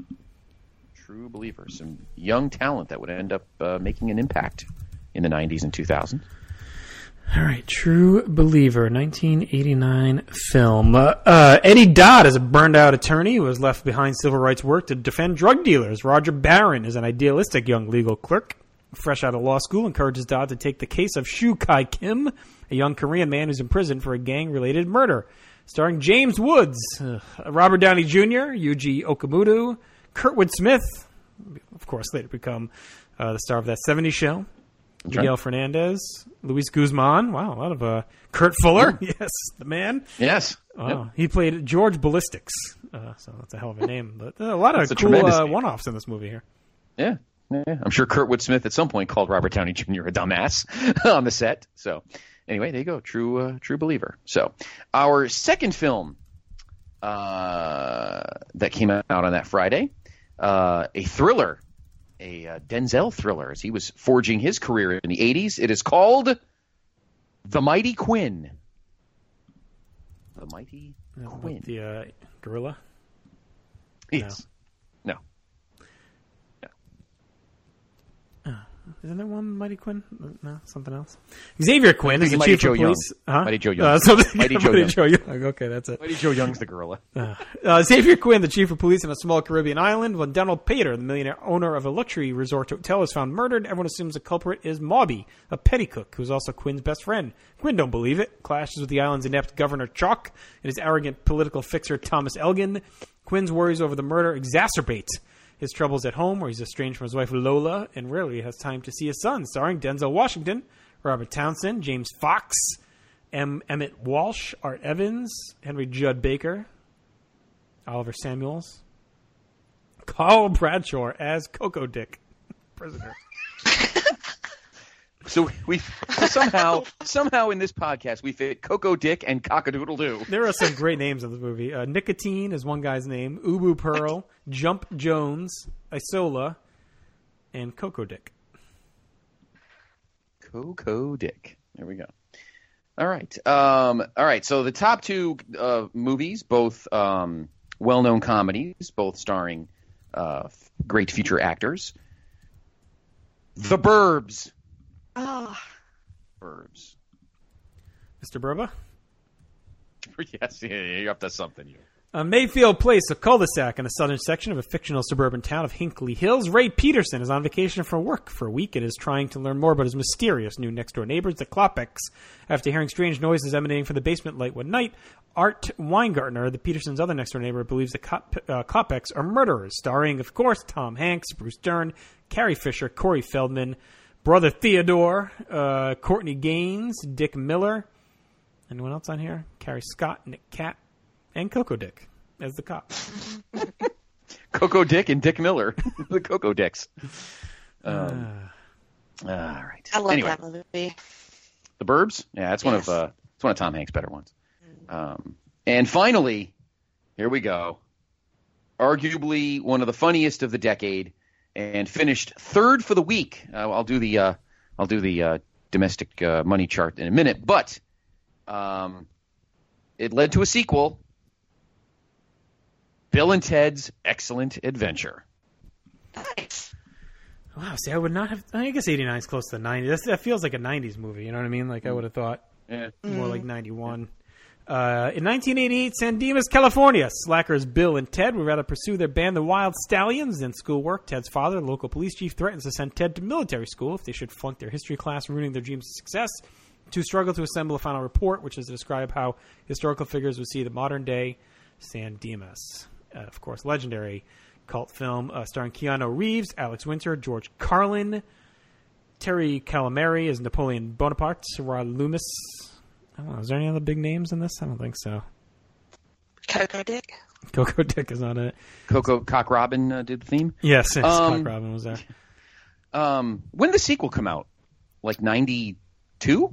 True Believer. Some young talent that would end up uh, making an impact in the nineties and two thousands. All right, True Believer, nineteen eighty-nine film. Uh, uh, Eddie Dodd is a burned-out attorney who has left behind civil rights work to defend drug dealers. Roger Barron is an idealistic young legal clerk, fresh out of law school, encourages Dodd to take the case of Shu Kai Kim, a young Korean man who's in prison for a gang-related murder. Starring James Woods, uh, Robert Downey Junior, Yuji Okamoto, Kurtwood Smith, of course later become uh, the star of That seventies Show, Miguel right. Fernandez, Luis Guzman. Wow, a lot of uh, Kurt Fuller. Yeah. Yes, the man. Yes. Wow. Yep. He played George Ballistics, uh, so that's a hell of a name. But uh, a lot of that's cool uh, one-offs in this movie here. Yeah. yeah, I'm sure Kurtwood Smith at some point called Robert Downey Junior a dumbass on the set. So anyway, there you go. True, uh, true believer. So our second film uh, that came out on that Friday, uh, a thriller. A uh, Denzel thriller as he was forging his career in the eighties. It is called The Mighty Quinn. The Mighty With the uh, gorilla? Yes. No. no. no. Uh, isn't there one Mighty Quinn? No, something else. Xavier Quinn is the Mighty chief Joe of police. Young. Huh? Mighty Joe Young. Uh, something, Mighty yeah, Joe Mighty Young. Joe Young. Okay, that's it. Mighty Joe Young's the gorilla. Uh, uh, Xavier Quinn, the chief of police in a small Caribbean island. When Donald Pater, the millionaire owner of a luxury resort hotel, is found murdered, everyone assumes the culprit is Mobby, a petty cook who is also Quinn's best friend. Quinn don't believe it. Clashes with the island's inept Governor Chalk and his arrogant political fixer Thomas Elgin. Quinn's worries over the murder exacerbate his troubles at home, where he's estranged from his wife Lola and rarely has time to see his son. Starring Denzel Washington, Robert Townsend, James Fox, M. Emmett Walsh, Art Evans, Henry Judd Baker, Oliver Samuels, Carl Bradshaw as Coco Dick, prisoner. So we somehow, somehow in this podcast we fit Coco Dick and Cockadoodle-Doo. There are some great names in this movie. Uh, Nicotine is one guy's name. Ubu Pearl, Jump Jones, Isola, and Coco Dick. Coco Dick. There we go. All right. Um, all right. So the top two uh, movies, both um, well-known comedies, both starring uh, great future actors. The Burbs. Oh. Burbs. Mister Burba? Yes, yeah, you're up to something. You. Uh, Mayfield Place, a cul-de-sac in the southern section of a fictional suburban town of Hinckley Hills. Ray Peterson is on vacation from work for a week and is trying to learn more about his mysterious new next-door neighbors, the Klopeks. After hearing strange noises emanating from the basement light one night, Art Weingartner, the Peterson's other next-door neighbor, believes the uh, Klopeks are murderers, starring, of course, Tom Hanks, Bruce Dern, Carrie Fisher, Corey Feldman, Brother Theodore, uh, Courtney Gaines, Dick Miller. Anyone else on here? Carrie Scott, Nick Cat, and Coco Dick as the cop. Coco Dick and Dick Miller, the Coco Dicks. Um, uh, all right. I love anyway, that movie. The Burbs. Yeah, that's yes. one of uh, it's one of Tom Hanks' better ones. Um, and finally, here we go. Arguably one of the funniest of the decade. And finished third for the week. Uh, I'll do the uh, I'll do the uh, domestic uh, money chart in a minute, but um, it led to a sequel. Bill and Ted's Excellent Adventure. Nice. Wow. See, I would not have. I guess eighty-nine is close to the nineties. That's, that feels like a nineties movie. You know what I mean? Like I would have thought yeah. more mm. like ninety-one. Uh, in nineteen eighty-eight, San Dimas, California, slackers Bill and Ted would rather pursue their band, the Wild Stallions, than schoolwork. Ted's father, the local police chief, threatens to send Ted to military school if they should flunk their history class, ruining their dreams of success. To struggle to assemble a final report, which is to describe how historical figures would see the modern-day San Dimas. Uh, of course, legendary cult film uh, starring Keanu Reeves, Alex Winter, George Carlin, Terry Calamari as Napoleon Bonaparte, Rod Loomis. I don't know. Is there any other big names in this? I don't think so. Coco Dick. Coco Dick is on it. Coco Cock Robin uh, did the theme? Yes, yes um, Cock Robin was there. Um, when did the sequel come out? Like ninety-two?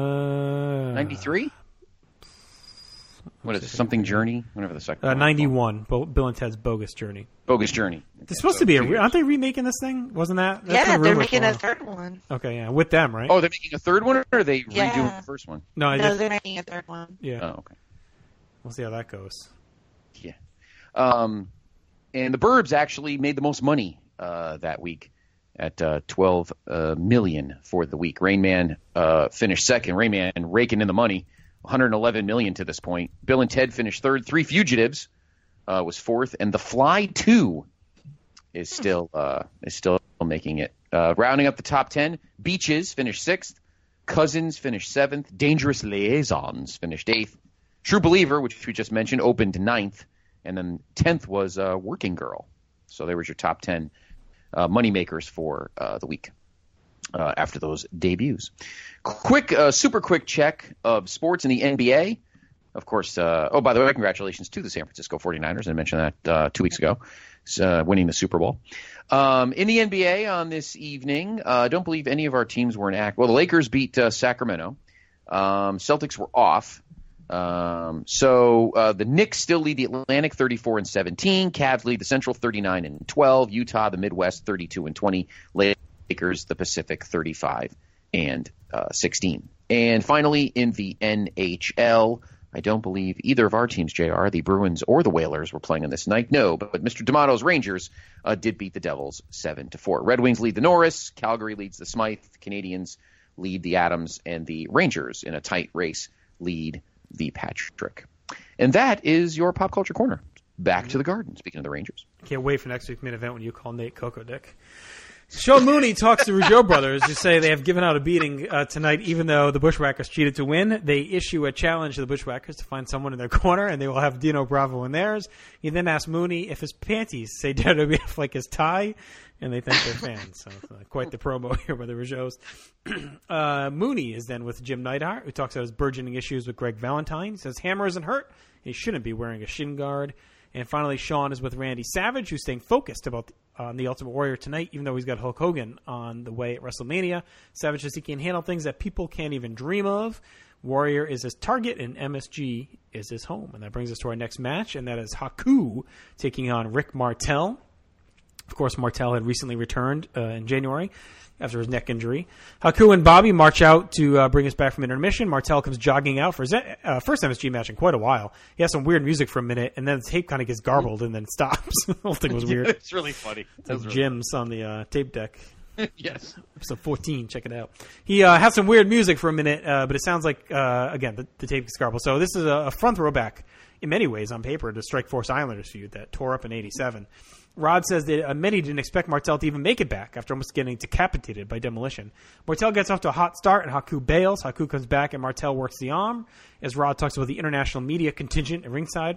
Uh, ninety-three? What is it? Something Journey? Whatever the second uh, ninety-one. Bo- Bill and Ted's Bogus Journey. Bogus Journey. There's supposed so, to be a... Re- aren't they remaking this thing? Wasn't that? That's yeah, they're making a third one. Okay, yeah. With them, right? Oh, they're making a third one, or are they yeah. redoing the first one? No, no just, they're making a third one. Yeah. Oh, okay. We'll see how that goes. Yeah. Um, and the Burbs actually made the most money uh, that week at uh, twelve uh, million for the week. Rain Man uh, finished second. Rain Man raking in the money, one hundred eleven million to this point. Bill and Ted finished third. Three Fugitives uh, was fourth, and The Fly two is still uh, is still making it. Uh, rounding up the top ten, Beaches finished sixth. Cousins finished seventh. Dangerous Liaisons finished eighth. True Believer, which we just mentioned, opened ninth. And then tenth was uh, Working Girl. So there was your top ten uh, moneymakers for uh, the week uh, after those debuts. Quick, uh, super quick check of sports in the N B A. Of course, uh, oh, by the way, congratulations to the San Francisco forty-niners. I mentioned that uh, two weeks ago, uh, winning the Super Bowl. Um, in the N B A on this evening, I uh, don't believe any of our teams were in act. Well, the Lakers beat uh, Sacramento. Um, Celtics were off. Um, so uh, the Knicks still lead the Atlantic thirty-four and seventeen. Cavs lead the Central thirty-nine and twelve. Utah, the Midwest, thirty-two and twenty. Lakers, the Pacific, thirty-five and sixteen. And finally, in the N H L, I don't believe either of our teams, J R, the Bruins or the Whalers, were playing on this night. No, but, but Mister D'Amato's Rangers uh, did beat the Devils seven to four. Red Wings lead the Norris, Calgary leads the Smythe, Canadians lead the Adams, and the Rangers in a tight race lead the Patrick. And that is your Pop Culture Corner. Back to the Garden, speaking of the Rangers. Can't wait for next week's main event when you call Nate Coco Dick. Sean Mooney talks to Rougeau brothers to say they have given out a beating uh, tonight, even though the Bushwhackers cheated to win. They issue a challenge to the Bushwhackers to find someone in their corner, and they will have Dino Bravo in theirs. He then asks Mooney if his panties say W W F like his tie, and they think they're fans. So uh, quite the promo here by the Rougeaus. uh, Mooney is then with Jim Neidhart, who talks about his burgeoning issues with Greg Valentine. He says Hammer isn't hurt. He shouldn't be wearing a shin guard. And finally, Sean is with Randy Savage, who's staying focused about on uh, the Ultimate Warrior tonight, even though he's got Hulk Hogan on the way at WrestleMania. Savage says he can handle things that people can't even dream of. Warrior is his target, and M S G is his home. And that brings us to our next match, and that is Haku taking on Rick Martel. Of course, Martel had recently returned uh, in January after his neck injury. Haku and Bobby march out to uh, bring us back from intermission. Martel comes jogging out for his uh, first M S G match in quite a while. He has some weird music for a minute, and then the tape kind of gets garbled and then stops. The whole thing was weird. Yeah, it's really funny. It's like really Jim's on the uh, tape deck. Yes. Episode fourteen, check it out. He uh, has some weird music for a minute, uh, but it sounds like, uh, again, the, the tape gets garbled. So this is a, a front throwback, in many ways, on paper, to Strike Force Islanders feud that tore up in eighty-seven. Rod says that uh, many didn't expect Martel to even make it back after almost getting decapitated by Demolition. Martel gets off to a hot start, and Haku bails. Haku comes back, and Martel works the arm. As Rod talks about the international media contingent at ringside,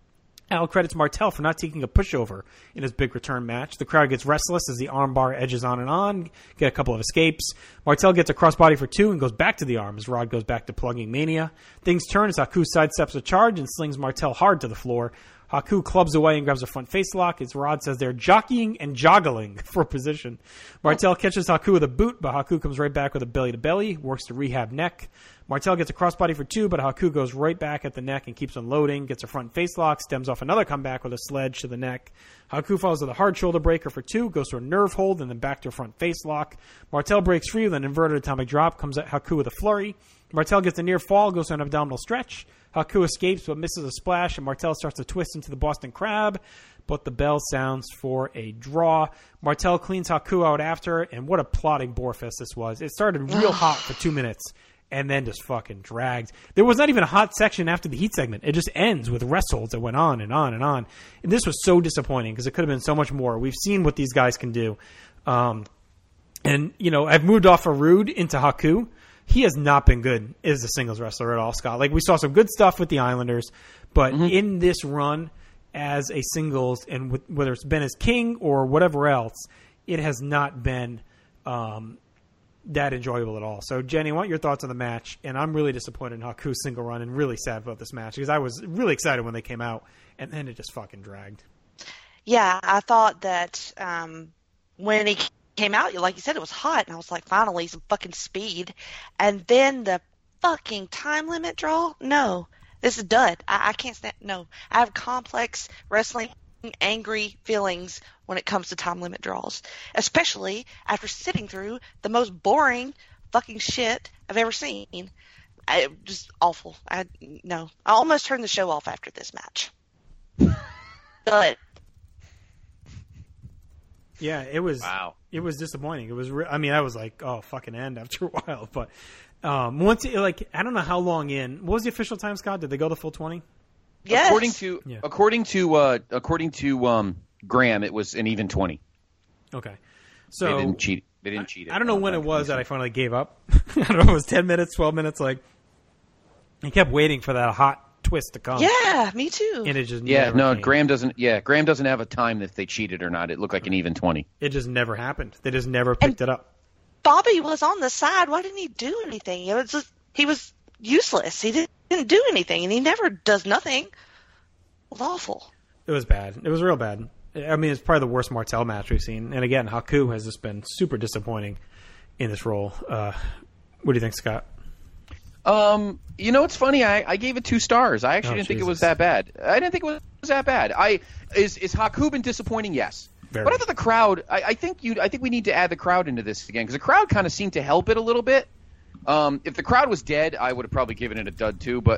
Al credits Martel for not taking a pushover in his big return match. The crowd gets restless as the armbar edges on and on, get a couple of escapes. Martel gets a crossbody for two and goes back to the arm as Rod goes back to plugging Mania. Things turn as Haku sidesteps a charge and slings Martel hard to the floor. Haku clubs away and grabs a front face lock as Rod says they're jockeying and joggling for position. Martel catches Haku with a boot, but Haku comes right back with a belly-to-belly, works to rehab neck. Martel gets a crossbody for two, but Haku goes right back at the neck and keeps unloading, gets a front face lock, stems off another comeback with a sledge to the neck. Haku follows with a hard shoulder breaker for two, goes to a nerve hold, and then back to a front face lock. Martel breaks free with an inverted atomic drop, comes at Haku with a flurry. Martel gets a near fall, goes to an abdominal stretch. Haku escapes but misses a splash, and Martel starts to twist into the Boston Crab, but the bell sounds for a draw. Martel cleans Haku out after, and what a plotting borefest this was. It started real hot for two minutes, and then just fucking dragged. There was not even a hot section after the heat segment. It just ends with wrestles that went on and on and on. And this was so disappointing because it could have been so much more. We've seen what these guys can do. Um, and, you know, I've moved off of Rude into Haku. He has not been good as a singles wrestler at all, Scott. Like, we saw some good stuff with the Islanders, but mm-hmm. in this run as a singles, and with, whether it's been as King or whatever else, it has not been um, that enjoyable at all. So, Jenny, I want your thoughts on the match, and I'm really disappointed in Haku's single run and really sad about this match because I was really excited when they came out, and then it just fucking dragged. Yeah, I thought that um, when he came out, like you said, it was hot, and I was like, finally, some fucking speed. And then the fucking time limit draw? No. This is dud. I, I can't stand, no. I have complex wrestling angry feelings when it comes to time limit draws, especially after sitting through the most boring fucking shit I've ever seen. I, just awful. I, no. I almost turned the show off after this match. But yeah, it was. Wow. It was disappointing. It was. Re- I mean, I was like, "Oh, fucking end" after a while. But um, once, it, like, I don't know how long in. What was the official time, Scott? Did they go the full twenty? Yes. According to yeah. according to uh, according to um, Graham, it was an even twenty. Okay, so they didn't cheat. They didn't I, cheat. It. I don't know when it was that I finally gave up. I don't know if it was ten minutes, twelve minutes. Like, I kept waiting for that hot twist to come. Yeah, me too. And it just yeah never no came. Graham doesn't yeah Graham doesn't have a time if they cheated or not. It looked like an even twenty. It just never happened. They just never picked and it up. Bobby was on the side. Why didn't he do anything? It was just, he was useless. He didn't, didn't do anything, and he never does nothing. It was awful. It was bad. It was real bad. I mean, it's probably the worst Martel match we've seen. And again, Haku has just been super disappointing in this role. Uh, what do you think, Scott? Um, you know, it's funny. I, I gave it two stars. I actually Oh, didn't think it Jesus. was that bad. I didn't think it was that bad. I is is Haku been disappointing? Yes. Very. But I thought the crowd. I, I think you. I think we need to add the crowd into this again because the crowd kind of seemed to help it a little bit. Um, if the crowd was dead, I would have probably given it a dud too. But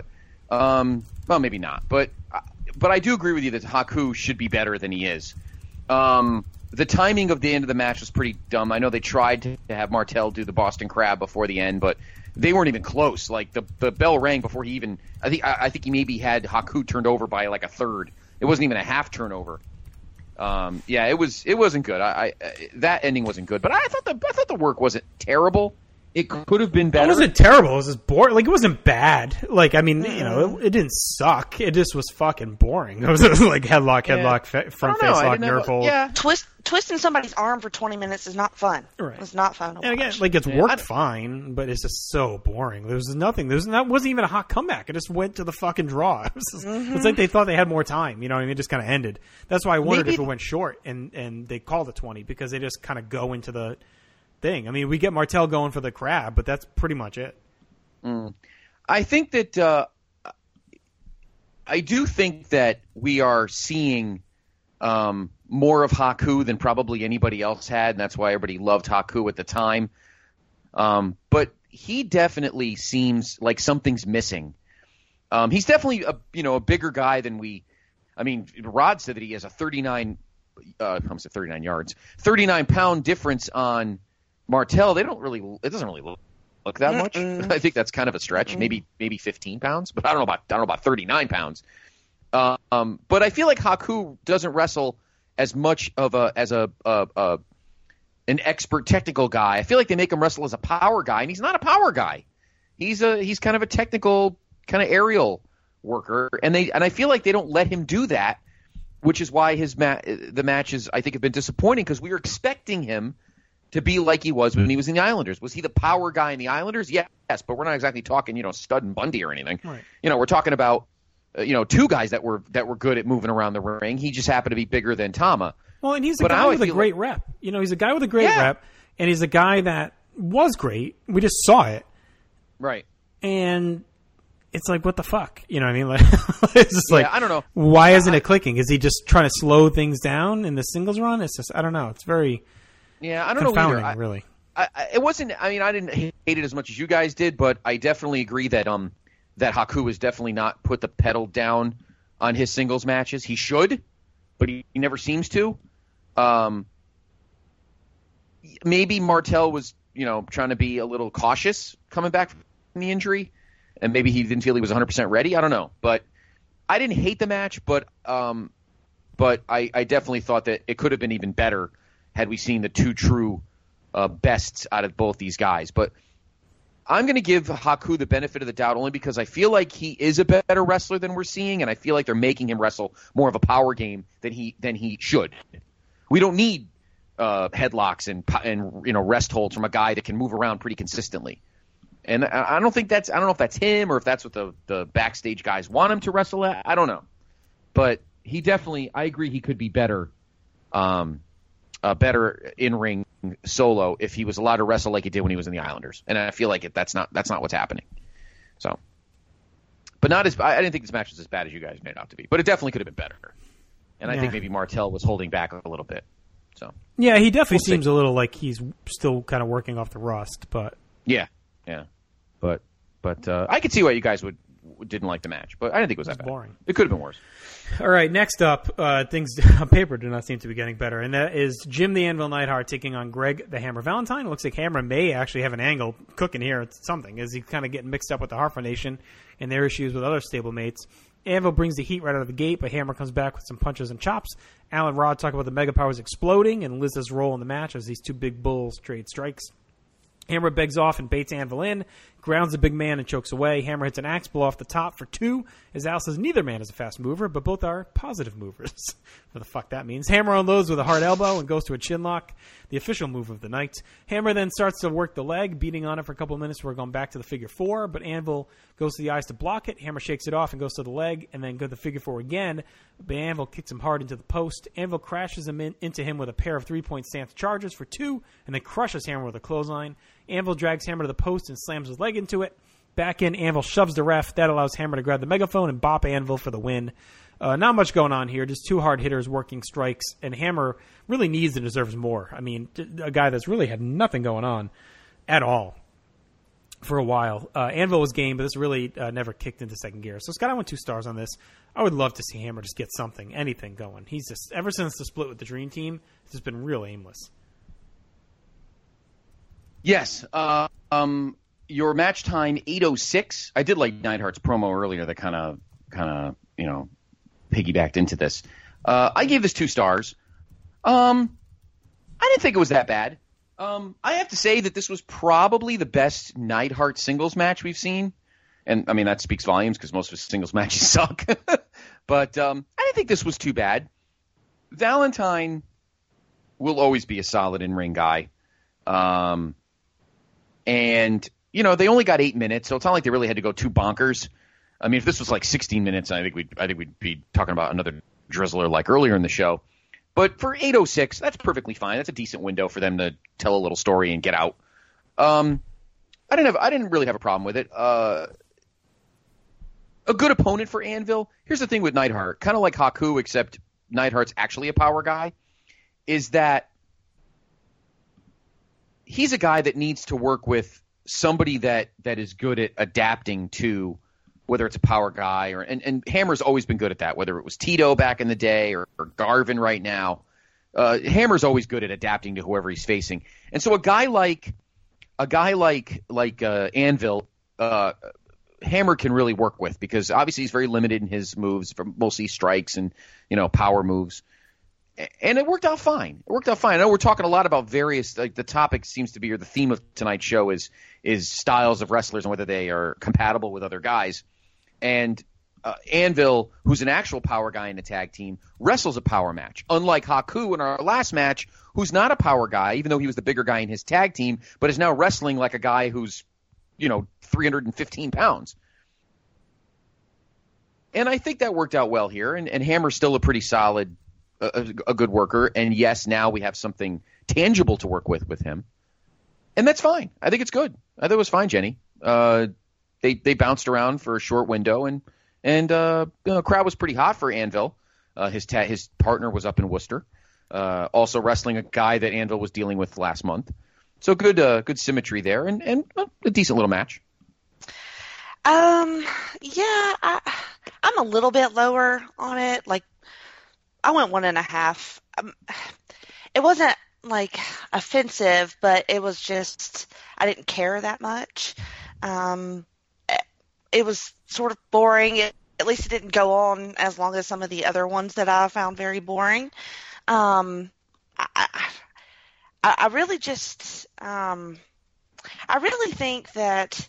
Um, well, maybe not, but but I do agree with you that Haku should be better than he is. Um, the timing of the end of the match was pretty dumb. I know they tried to have Martel do the Boston Crab before the end, but they weren't even close. Like the the bell rang before he even. I think I, I think he maybe had Haku turned over by like a third. It wasn't even a half turnover. Um, yeah, it was it wasn't good. I, I that ending wasn't good, but I thought the I thought the work wasn't terrible. It could have been better. It wasn't terrible. It was just boring. Like, it wasn't bad. Like, I mean, you know, it, it didn't suck. It just was fucking boring. It was like headlock, Yeah. headlock, fe- front face lock, nerve hold. Yeah, twist twisting somebody's arm for twenty minutes is not fun. Right. It's not fun. To And again, watch. like, it's Yeah. worked fine, but it's just so boring. There was nothing. There was that wasn't even a hot comeback. It just went to the fucking draw. It was just, Mhm. It's like they thought they had more time. You know what I mean? It just kind of ended. That's why I wondered Maybe- if it went short and and they called it twenty because they just kind of go into the thing. I mean, we get Martel going for the crab, but that's pretty much it. Mm. I think that uh, I do think that we are seeing um, more of Haku than probably anybody else had, and that's why everybody loved Haku at the time. Um, but he definitely seems like something's missing. Um, he's definitely a you know a bigger guy than we. I mean, Rod said that he has a thirty-nine. Uh, I'm saying thirty-nine yards, thirty-nine pound difference on Martel. They don't really. It doesn't really look. Look that much. Mm-mm. I think that's kind of a stretch. Mm-mm. Maybe maybe fifteen pounds, but I don't know about I don't know about thirty-nine pounds. Uh, um, but I feel like Haku doesn't wrestle as much of a as a, a, a an expert technical guy. I feel like they make him wrestle as a power guy, and he's not a power guy. He's a he's kind of a technical kind of aerial worker, and they and I feel like they don't let him do that, which is why his ma- the matches I think have been disappointing because we were expecting him to be like he was when he was in the Islanders. Was he the power guy in the Islanders? Yes, but we're not exactly talking, you know, Stud and Bundy or anything. Right. You know, we're talking about, uh, you know, two guys that were that were good at moving around the ring. He just happened to be bigger than Tama. Well, and he's a But guy now I with a feel great like- rep. You know, he's a guy with a great Yeah. rep, and he's a guy that was great. We just saw it, Right. and it's like, what the fuck? You know what I mean? Like, it's just Yeah, like, I don't know. Why isn't it clicking? Is he just trying to slow things down in the singles run? It's just, I don't know. It's very Yeah, I don't know confounding, either. I- really. I, I, it wasn't. I mean, I didn't hate it as much as you guys did, but I definitely agree that um that Haku has definitely not put the pedal down on his singles matches. He should, but he, he never seems to. Um, maybe Martel was, you know, trying to be a little cautious coming back from the injury, and maybe he didn't feel he was one hundred percent ready. I don't know, but I didn't hate the match, but um, but I, I definitely thought that it could have been even better had we seen the two true uh, bests out of both these guys. But I'm going to give Haku the benefit of the doubt only because I feel like he is a better wrestler than we're seeing, and I feel like they're making him wrestle more of a power game than he than he should. We don't need uh, headlocks and and you know rest holds from a guy that can move around pretty consistently. And I I don't think that's I don't know if that's him or if that's what the the backstage guys want him to wrestle at. I don't know, but he definitely I agree he could be better, um, uh, better in ring solo if he was allowed to wrestle like he did when he was in the Islanders. And I feel like it, that's not that's not what's happening. So, but not as I, I didn't think this match was as bad as you guys made it out to be, but it definitely could have been better. And I Yeah. think maybe Martel was holding back a little bit. So Yeah, he definitely We'll see. seems a little like he's still kind of working off the rust, but yeah, yeah, but but uh, I could see why you guys would didn't like the match, but I didn't think it was that bad. boring. It could have been worse. All right, next up, uh, things on paper do not seem to be getting better, and that is Jim the Anvil Neidhart taking on Greg the Hammer Valentine. It looks like Hammer may actually have an angle cooking here. It's something, as he kind of getting mixed up with the Hartford Nation and their issues with other stablemates. Anvil brings the heat right out of the gate, but Hammer comes back with some punches and chops. Alan Rod talk about the Mega Powers exploding and Liz's role in the match as these two big bulls trade strikes. Hammer begs off and baits Anvil in, grounds the big man and chokes away. Hammer hits an axe blow off the top for two, as Al says neither man is a fast mover, but both are positive movers. What the fuck that means. Hammer unloads with a hard elbow and goes to a chin lock, the official move of the night. Hammer then starts to work the leg, beating on it for a couple of minutes before going back to the figure four, but Anvil goes to the eyes to block it. Hammer shakes it off and goes to the leg, and then go to the figure four again, but Anvil kicks him hard into the post. Anvil crashes him in, into him with a pair of three-point stance charges for two, and then crushes Hammer with a clothesline. Anvil drags Hammer to the post and slams his leg into it. Back in, Anvil shoves the ref. That allows Hammer to grab the megaphone and bop Anvil for the win. Uh, not much going on here. Just two hard hitters working strikes, and Hammer really needs and deserves more. I mean, a guy that's really had nothing going on at all. for a while. Uh, Anvil was game, but this really uh, never kicked into second gear. So Scott, I went two stars on this. I would love to see Hammer just get something, anything going. He's just, ever since the split with the Dream Team, it's just been real aimless. Yes. Uh, um, your match time, eight oh six. I did like Neidhart's promo earlier that kind of, kind of, you know, piggybacked into this. Uh, I gave this two stars. Um, I didn't think it was that bad. Um, I have to say that this was probably the best Neidhart singles match we've seen. And, I mean, that speaks volumes because most of his singles matches suck. But um, I didn't think this was too bad. Valentine will always be a solid in-ring guy. Um, and, you know, they only got eight minutes, so it's not like they really had to go too bonkers. I mean, if this was like sixteen minutes, I think we'd, I think we'd be talking about another drizzler like earlier in the show. But for eight oh six, that's perfectly fine. That's a decent window for them to tell a little story and get out. Um, I didn't have, I didn't really have a problem with it. Uh, a good opponent for Anvil. Here's the thing with Neidhart, kind of like Haku, except Neidhart's actually a power guy, is that he's a guy that needs to work with somebody that, that is good at adapting to whether it's a power guy or and, and Hammer's always been good at that, whether it was Tito back in the day or, or Garvin right now. Uh, Hammer's always good at adapting to whoever he's facing. And so a guy like a guy like like uh, Anvil, uh, Hammer can really work with because obviously he's very limited in his moves, for mostly strikes and you know power moves. And it worked out fine. It worked out fine. I know we're talking a lot about various, like the topic seems to be, or the theme of tonight's show is is styles of wrestlers and whether they are compatible with other guys. And uh, Anvil, who's an actual power guy in the tag team, wrestles a power match. Unlike Haku in our last match, who's not a power guy, even though he was the bigger guy in his tag team, but is now wrestling like a guy who's, you know, three hundred fifteen pounds. And I think that worked out well here. And, and Hammer's still a pretty solid, a, a good worker. And yes, now we have something tangible to work with with him. And that's fine. I think it's good. I think it was fine, Jenny. Uh, They they bounced around for a short window, and and uh, the crowd was pretty hot for Anvil. Uh, his ta- his partner was up in Worcester, uh, also wrestling a guy that Anvil was dealing with last month. So good uh, good symmetry there, and and uh, a decent little match. Um, yeah, I, I'm a little bit lower on it. Like, I went one and a half. Um, it wasn't like offensive, but it was just I didn't care that much. Um. It was sort of boring. It, at least it didn't go on as long as some of the other ones that I found very boring. Um, I, I, I really just, um, I really think that,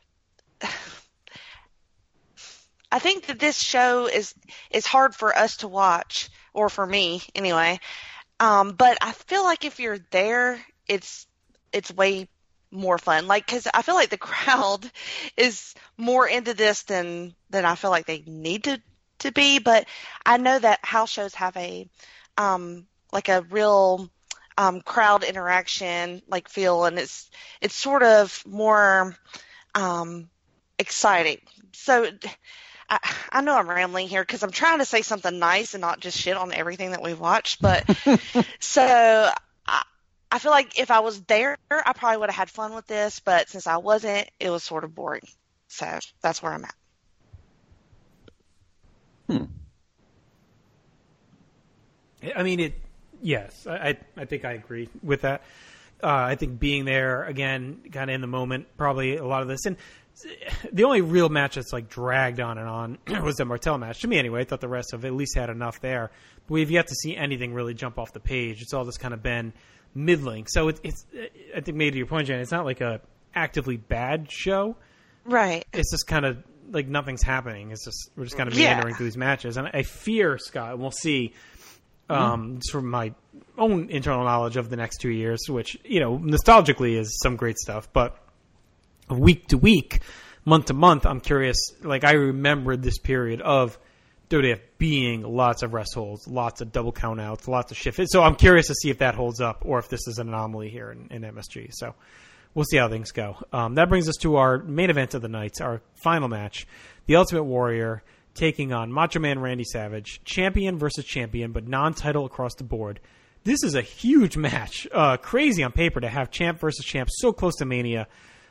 I think that this show is, is hard for us to watch, or for me anyway. Um, but I feel like if you're there, it's, it's way more fun, like, because I feel like the crowd is more into this than than I feel like they need to to be. But I know that house shows have a um like a real um crowd interaction like feel, and it's it's sort of more um exciting. So I, I know I'm rambling here because I'm trying to say something nice and not just shit on everything that we've watched, but so I, I feel like if I was there, I probably would have had fun with this, but since I wasn't, it was sort of boring. So that's where I'm at. Hmm. I mean, it. Yes, I, I think I agree with that. Uh, I think being there again, kind of in the moment, probably a lot of this. And the only real match that's like dragged on and on was the Martel match. To me, anyway, I thought the rest of it at least had enough there. But we've yet to see anything really jump off the page. It's all just kind of been middling. So it, it's, I think, maybe to your point, Jen, it's not like a actively bad show. Right. It's just kind of like nothing's happening. It's just we're just kind of meandering yeah. through these matches, and I fear, Scott, and we'll see. Um, mm. Just from my own internal knowledge of the next two years, which you know, nostalgically is some great stuff, but week to week, month to month, I'm curious. Like I remembered this period of W W F being lots of rest holds, lots of double count outs, lots of shift. So I'm curious to see if that holds up or if this is an anomaly here in, in M S G. So we'll see how things go. Um, that brings us to our main event of the night, our final match, the Ultimate Warrior taking on Macho Man Randy Savage, champion versus champion, but non-title across the board. This is a huge match. Uh, crazy on paper to have champ versus champ so close to Mania.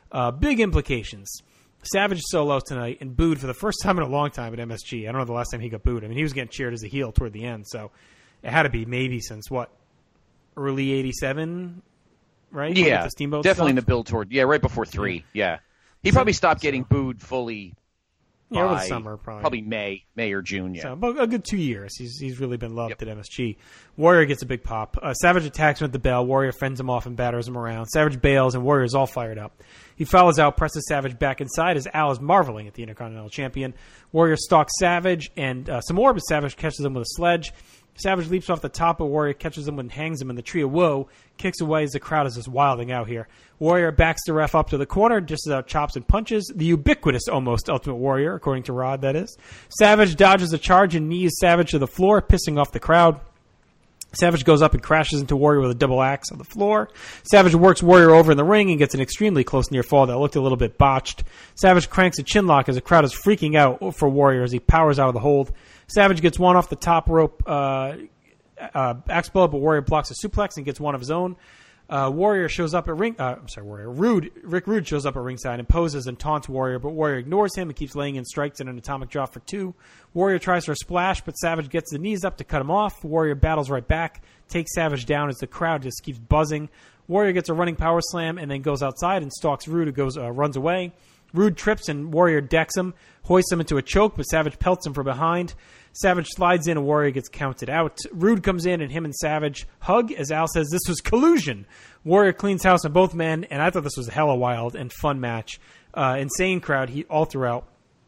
Uh, big implications. Savage solo tonight and booed for the first time in a long time at M S G. I don't know the last time he got booed. I mean, he was getting cheered as a heel toward the end, so it had to be maybe since, what, early eighty-seven, right? Yeah, the Steamboat definitely stuff? in the build toward, yeah, right before three, yeah. yeah. He probably stopped getting booed fully yeah, over the by summer, probably. Probably May, May or June, yeah. So, about a good two years. He's he's really been loved yep. at M S G. Warrior gets a big pop. Uh, Savage attacks him at the bell. Warrior fends him off and batters him around. Savage bails, and Warrior is all fired up. He follows out, presses Savage back inside as Al is marveling at the Intercontinental Champion. Warrior stalks Savage, and uh, some more, but Savage catches him with a sledge. Savage leaps off the top, but Warrior catches him and hangs him in the tree of woe, kicks away as the crowd is just wilding out here. Warrior backs the ref up to the corner, dishes out chops and punches. The ubiquitous, almost, Ultimate Warrior, according to Rod, that is. Savage dodges a charge and knees Savage to the floor, pissing off the crowd. Savage goes up and crashes into Warrior with a double axe on the floor. Savage works Warrior over in the ring and gets an extremely close near fall that looked a little bit botched. Savage cranks a chinlock as the crowd is freaking out for Warrior as he powers out of the hold. Savage gets one off the top rope uh, uh, axe blow, but Warrior blocks a suplex and gets one of his own. Uh, Warrior shows up at ring. Uh, I'm sorry, Warrior. Rude. Rick Rude shows up at ringside and poses and taunts Warrior, but Warrior ignores him and keeps laying in strikes in an atomic drop for two. Warrior tries for a splash, but Savage gets the knees up to cut him off. Warrior battles right back, takes Savage down as the crowd just keeps buzzing. Warrior gets a running power slam and then goes outside and stalks Rude, who goes uh, runs away. Rude trips and Warrior decks him, hoists him into a choke, but Savage pelts him from behind. Savage slides in and Warrior gets counted out. Rude comes in and him and Savage hug as Al says this was collusion. Warrior cleans house on both men, and I thought this was a hella wild and fun match. Uh, insane crowd he all throughout.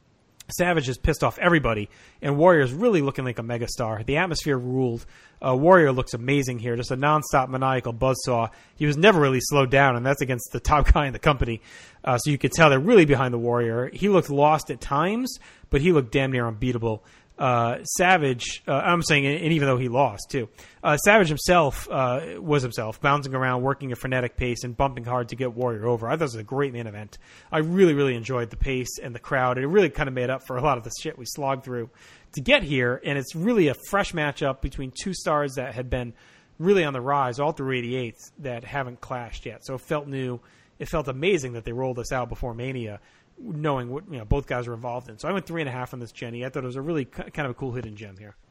Savage has pissed off everybody, and Warrior's really looking like a megastar. The atmosphere ruled. Uh, Warrior looks amazing here, just a nonstop maniacal buzzsaw. He was never really slowed down, and that's against the top guy in the company. Uh, so you could tell they're really behind the Warrior. He looked lost at times, but he looked damn near unbeatable. Uh, Savage, uh, I'm saying, and even though he lost too, uh, Savage himself uh, was himself, bouncing around, working a frenetic pace, and bumping hard to get Warrior over. I thought it was a great main event. I really, really enjoyed the pace and the crowd. It really kind of made up for a lot of the shit we slogged through to get here, and it's really a fresh matchup between two stars that had been really on the rise all through eighty-eight that haven't clashed yet. So it felt new. It felt amazing that they rolled this out before Mania, knowing what you know both guys were involved in. So I went three and a half on this, Jenny. I thought it was a really kind of a cool hidden gem here.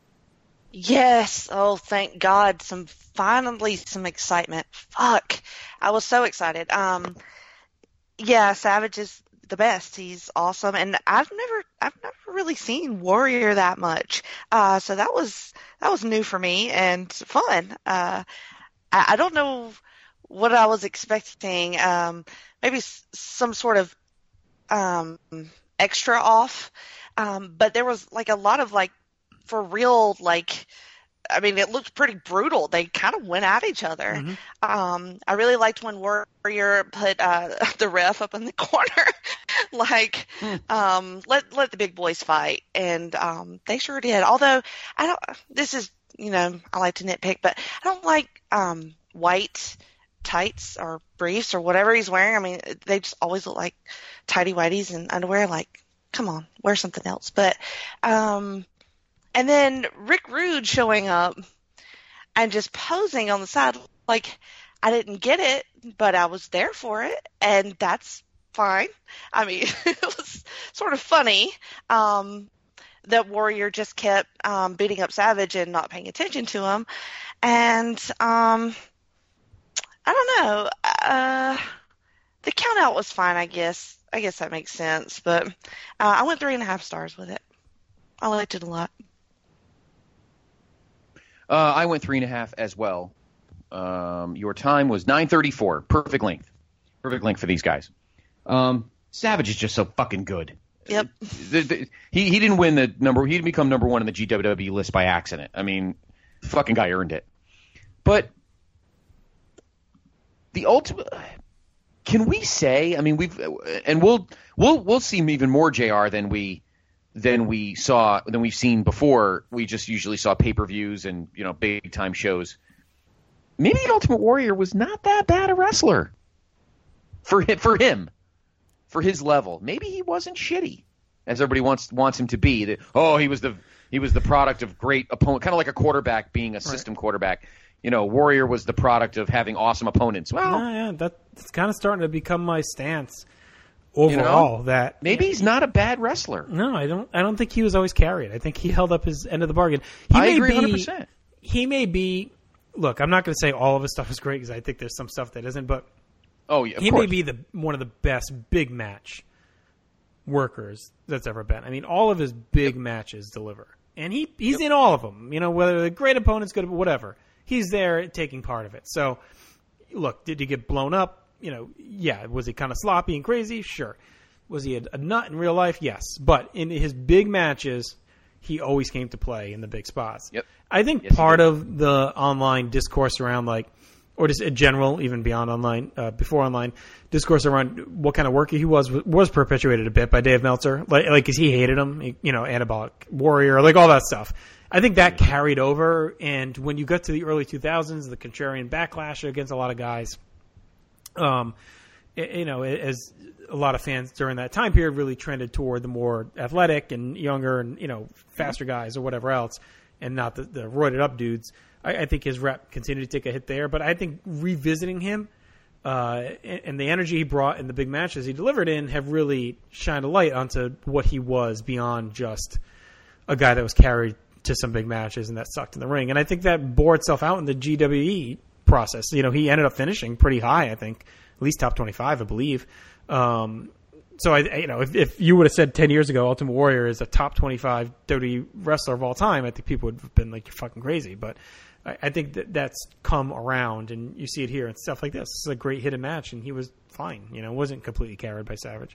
Yes. Oh, thank God. Some finally some excitement. Fuck. I was so excited. Um, yeah, Savage is the best. He's awesome. And I've never, I've never really seen Warrior that much. Uh, so that was, that was new for me and fun. Uh, I, I don't know what I was expecting. Um, maybe s- some sort of, um, extra off. Um, but there was like a lot of like, for real, like, I mean, it looked pretty brutal. They kind of went at each other. Mm-hmm. Um, I really liked when Warrior put uh, the ref up in the corner, like, mm. um, let let the big boys fight, and um, they sure did. Although I don't, this is, you know, I like to nitpick, but I don't like um, white tights or briefs or whatever he's wearing. I mean, they just always look like tighty whities and underwear. Like, come on, wear something else. But um. And then Rick Rude showing up and just posing on the side like I didn't get it, but I was there for it, and that's fine. I mean, it was sort of funny um, that Warrior just kept um, beating up Savage and not paying attention to him. And um, I don't know. Uh, the count out was fine, I guess. I guess that makes sense. But uh, I went three and a half stars with it. I liked it a lot. Uh, I went three and a half as well. Um, your time was nine thirty-four. Perfect length. Perfect length for these guys. Um, Savage is just so fucking good. Yep. The, the, he he didn't win the number. He didn't become number one in the G W W list by accident. I mean, fucking guy earned it. But the ultimate. Can we say? I mean, we've and we'll we'll we'll see even more J R than we. than we saw than we've seen before. We just usually saw pay-per-views and, you know, big time shows. Maybe the Ultimate Warrior was not that bad a wrestler for him, for him, for his level. Maybe he wasn't shitty as everybody wants wants him to be. That, oh, he was the he was the product of great opponent, kind of like a quarterback being a system right. quarterback. You know, Warrior was the product of having awesome opponents. Well, yeah, yeah, that's kind of starting to become my stance. overall you know? that maybe he's not a bad wrestler. No, I don't. I don't think he was always carried. I think he held up his end of the bargain. He I may agree be, one hundred percent. He may be. Look, I'm not going to say all of his stuff is great because I think there's some stuff that isn't. But oh, yeah, of he course. may be the one of the best big match workers that's ever been. I mean, all of his big yep. matches deliver, and he he's yep. in all of them. You know, whether the great opponent's good, whatever, he's there taking part of it. So, look, did he get blown up? You know, yeah. Was he kind of sloppy and crazy? Sure. Was he a, a nut in real life? Yes. But in his big matches, he always came to play in the big spots. Yep. I think yes, part of the online discourse around, like, or just in general, even beyond online, uh, before online, discourse around what kind of worker he was, was perpetuated a bit by Dave Meltzer. Like, like, cause he hated him, he, you know, Anabolic Warrior, like all that stuff. I think that carried over, and when you got to the early two thousands, the contrarian backlash against a lot of guys, um, you know, as a lot of fans during that time period really trended toward the more athletic and younger and, you know, faster guys or whatever else, and not the, the roided up dudes. I, I think his rep continued to take a hit there, but I think revisiting him uh, and, and the energy he brought in the big matches he delivered in have really shined a light onto what he was beyond just a guy that was carried to some big matches and that sucked in the ring. And I think that bore itself out in the G W E process. You know, he ended up finishing pretty high, I think, at least top twenty-five, I believe. Um, so, I, you know, if, if you would have said ten years ago Ultimate Warrior is a top twenty-five W W E wrestler of all time, I think people would have been like, you're fucking crazy. But I, I think that that's come around, and you see it here and stuff like this. This is a great hidden match, and he was fine. You know, wasn't completely carried by Savage.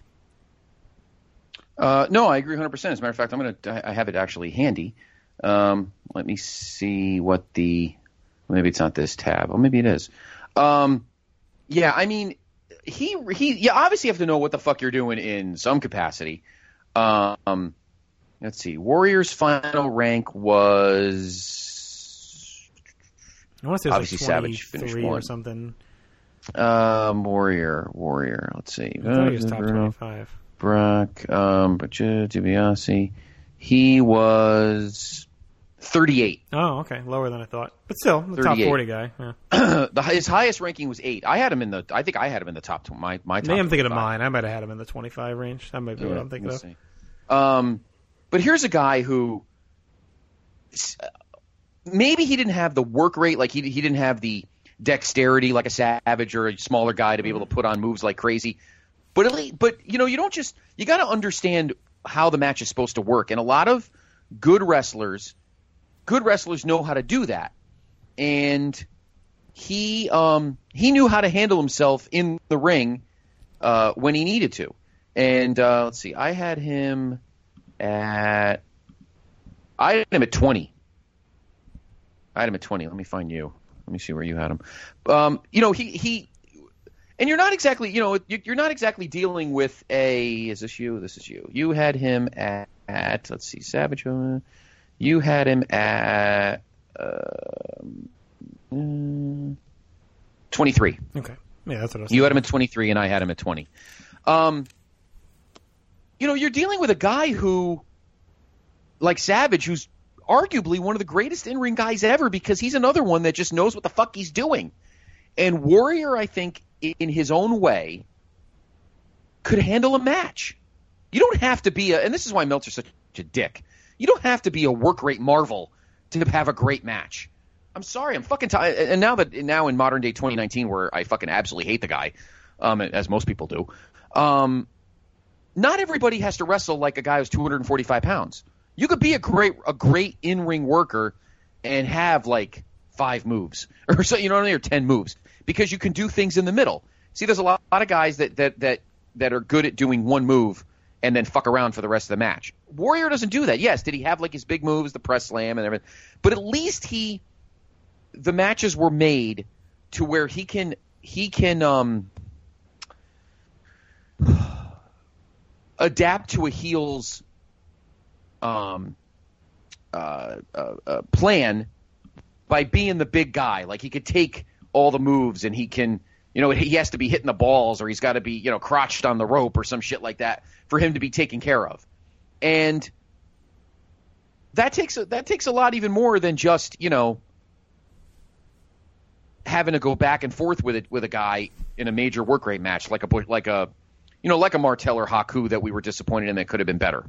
Uh, no, I agree one hundred percent. As a matter of fact, I'm gonna I have it actually handy. Um, let me see what the maybe it's not this tab. Oh, maybe it is. Um, yeah, I mean, he he yeah. Obviously, you have to know what the fuck you're doing in some capacity. Um, let's see. Warrior's final rank was I want to say obviously like Savage finished one or something. Um, Warrior, Warrior. Let's see. I thought he was top twenty-five. Brock, um, DiBiase, he was thirty-eight. Oh, okay, lower than I thought, but still the top forty guy. Yeah. the his highest ranking was eight. I had him in the. I think I had him in the top. My my top. Maybe I'm thinking of mine. I might have had him in the twenty-five range. That might be yeah, what I'm thinking we'll of. See. Um, but here's a guy who maybe he didn't have the work rate, like he he didn't have the dexterity like a Savage or a smaller guy to be able to put on moves like crazy. But, at least, but you know, you don't just – you got to understand how the match is supposed to work. And a lot of good wrestlers, good wrestlers know how to do that. And he um, he knew how to handle himself in the ring uh, when he needed to. And uh, let's see, I had him at – I had him at twenty. I had him at twenty. Let me find you. Let me see where you had him. Um, you know, he he – and you're not exactly, you know, you're not exactly dealing with a. Is this you? This is you. You had him at, at let's see, Savage. Uh, you had him at uh, twenty-three. Okay, yeah, that's what I was. You had him at twenty-three, and I had him at twenty. Um, you know, you're dealing with a guy who, like Savage, who's arguably one of the greatest in-ring guys ever, because he's another one that just knows what the fuck he's doing. And Warrior, I think, in his own way, could handle a match. You don't have to be a – and this is why Meltzer's such a dick. You don't have to be a work rate marvel to have a great match. I'm sorry. I'm fucking tired. And now that now in modern day twenty nineteen, where I fucking absolutely hate the guy, um, as most people do, um, not everybody has to wrestle like a guy who's two hundred forty-five pounds. You could be a great a great in-ring worker and have like five moves or so, you know what I mean, or ten moves, because you can do things in the middle. See, there's a lot, a lot of guys that, that that that are good at doing one move and then fuck around for the rest of the match. Warrior doesn't do that. Yes, did he have like his big moves, the press slam and everything, but at least he the matches were made to where he can he can um adapt to a heel's um uh, uh, uh plan by being the big guy. Like, he could take all the moves, and he can, you know, he has to be hitting the balls, or he's got to be, you know, crotched on the rope or some shit like that for him to be taken care of. And that takes a, that takes a lot even more than just, you know, having to go back and forth with it with a guy in a major work rate match, like a like a you know, like a Martel or Haku that we were disappointed in that could have been better.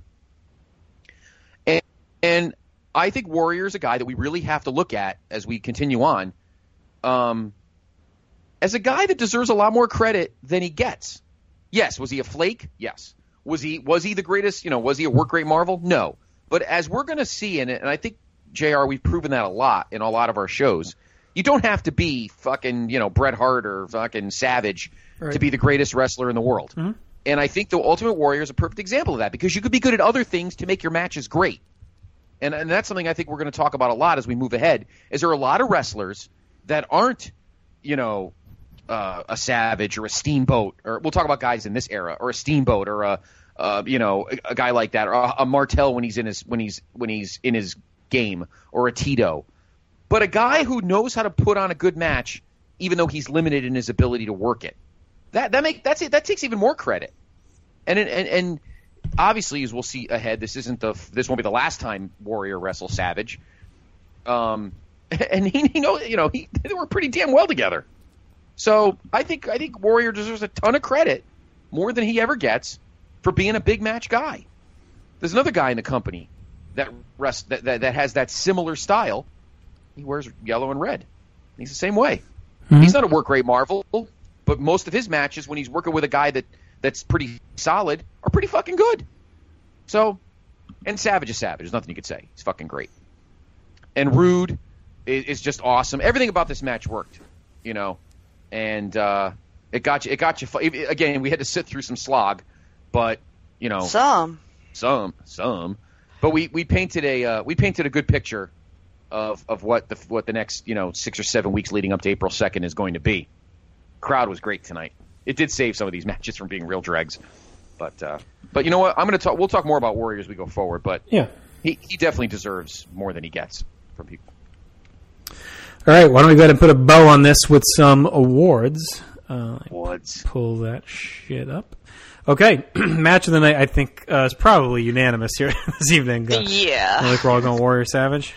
And, and I think Warrior's a guy that we really have to look at as we continue on, um, as a guy that deserves a lot more credit than he gets. Yes, was he a flake? Yes. Was he was he the greatest? You know, was he a work rate marvel? No. But as we're going to see in it, and I think, J R, we've proven that a lot in a lot of our shows, you don't have to be fucking, you know, Bret Hart or fucking Savage right. to be the greatest wrestler in the world. Mm-hmm. And I think the Ultimate Warrior is a perfect example of that, because you could be good at other things to make your matches great. And, and that's something I think we're going to talk about a lot as we move ahead, is there are a lot of wrestlers that aren't, you know, uh, a Savage or a Steamboat, or we'll talk about guys in this era, or a Steamboat, or a, uh, you know, a, a guy like that, or a, a Martel when he's in his when he's when he's in his game, or a Tito. But a guy who knows how to put on a good match, even though he's limited in his ability to work it, that that make that's it. That takes even more credit. And and and obviously, as we'll see ahead, this isn't the this won't be the last time Warrior wrestles Savage. Um, and he, he know you know he they were pretty damn well together. So I think I think Warrior deserves a ton of credit, more than he ever gets, for being a big match guy. There's another guy in the company that rest that that, that has that similar style. He wears yellow and red. He's the same way. Mm-hmm. He's not a work rate marvel, but most of his matches, when he's working with a guy that, that's pretty solid, are pretty fucking good. So, and Savage is Savage. There's nothing you could say. He's fucking great. And Rude is, is just awesome. Everything about this match worked, you know. And uh, it got you. It got you. Again, we had to sit through some slog, but you know, some, some, some. But we, we painted a uh, we painted a good picture of of what the what the next, you know, six or seven weeks leading up to April second is going to be. Crowd was great tonight. It did save some of these matches from being real dregs, but uh, but you know what? I'm going to talk. We'll talk more about Warrior as we go forward. But yeah, he he definitely deserves more than he gets from people. All right, why don't we go ahead and put a bow on this with some awards? Uh, awards. Pull that shit up. Okay, match of the night. I think uh, is probably unanimous here this evening. Uh, yeah, I think we're all going Warrior Savage.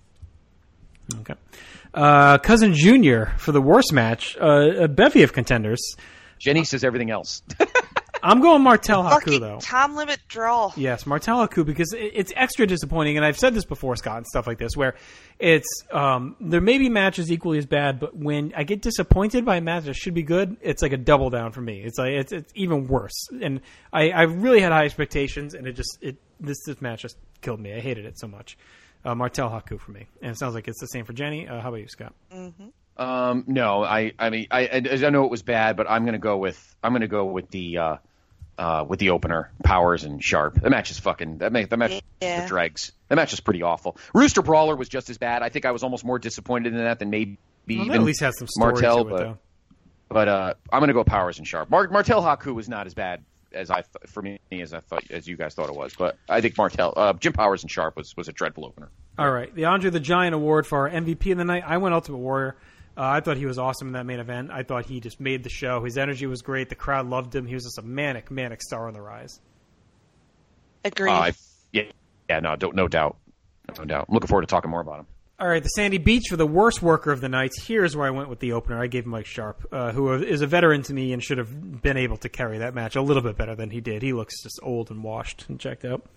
Okay. Uh, Cousin Junior for the worst match. Uh, a bevy of contenders. Jenny says everything else. I'm going Martel Haku, Fucking though. time limit draw. Yes, Martel Haku, because it, it's extra disappointing, and I've said this before, Scott, and stuff like this, where it's um, there may be matches equally as bad, but when I get disappointed by a match that should be good, it's like a double down for me. It's like it's, it's even worse, and I, I really had high expectations, and it just it this this match just killed me. I hated it so much. Uh, Martel Haku for me, and it sounds like it's the same for Jenny. Uh, how about you, Scott? Mm-hmm. Um, no, I, I mean, I, I know it was bad, but I'm going to go with, I'm going to go with the, uh, uh, with the opener, Powers and Sharp. The match is fucking, that match, that match yeah. the dregs. The match is pretty awful. Rooster Brawler was just as bad. I think I was almost more disappointed in that than maybe well, even at least has some story Martel, to it, but, though. but, uh, I'm going to go Powers and Sharp. Mar- Martel Haku was not as bad as I, th- for me, as I thought, as you guys thought it was, but I think Martel, uh, Jim Powers and Sharp was, was a dreadful opener. All right, the Andre the Giant Award for our M V P of the night. I went Ultimate Warrior. Uh, I thought he was awesome in that main event. I thought he just made the show. His energy was great. The crowd loved him. He was just a manic, manic star on the rise. Agreed. Uh, yeah, yeah, no, don't, no doubt, no doubt. I'm looking forward to talking more about him. All right, the Sandy Beach for the worst worker of the night. Here's where I went with the opener. I gave Mike Sharp, uh, who is a veteran to me and should have been able to carry that match a little bit better than he did. He looks just old and washed and checked out.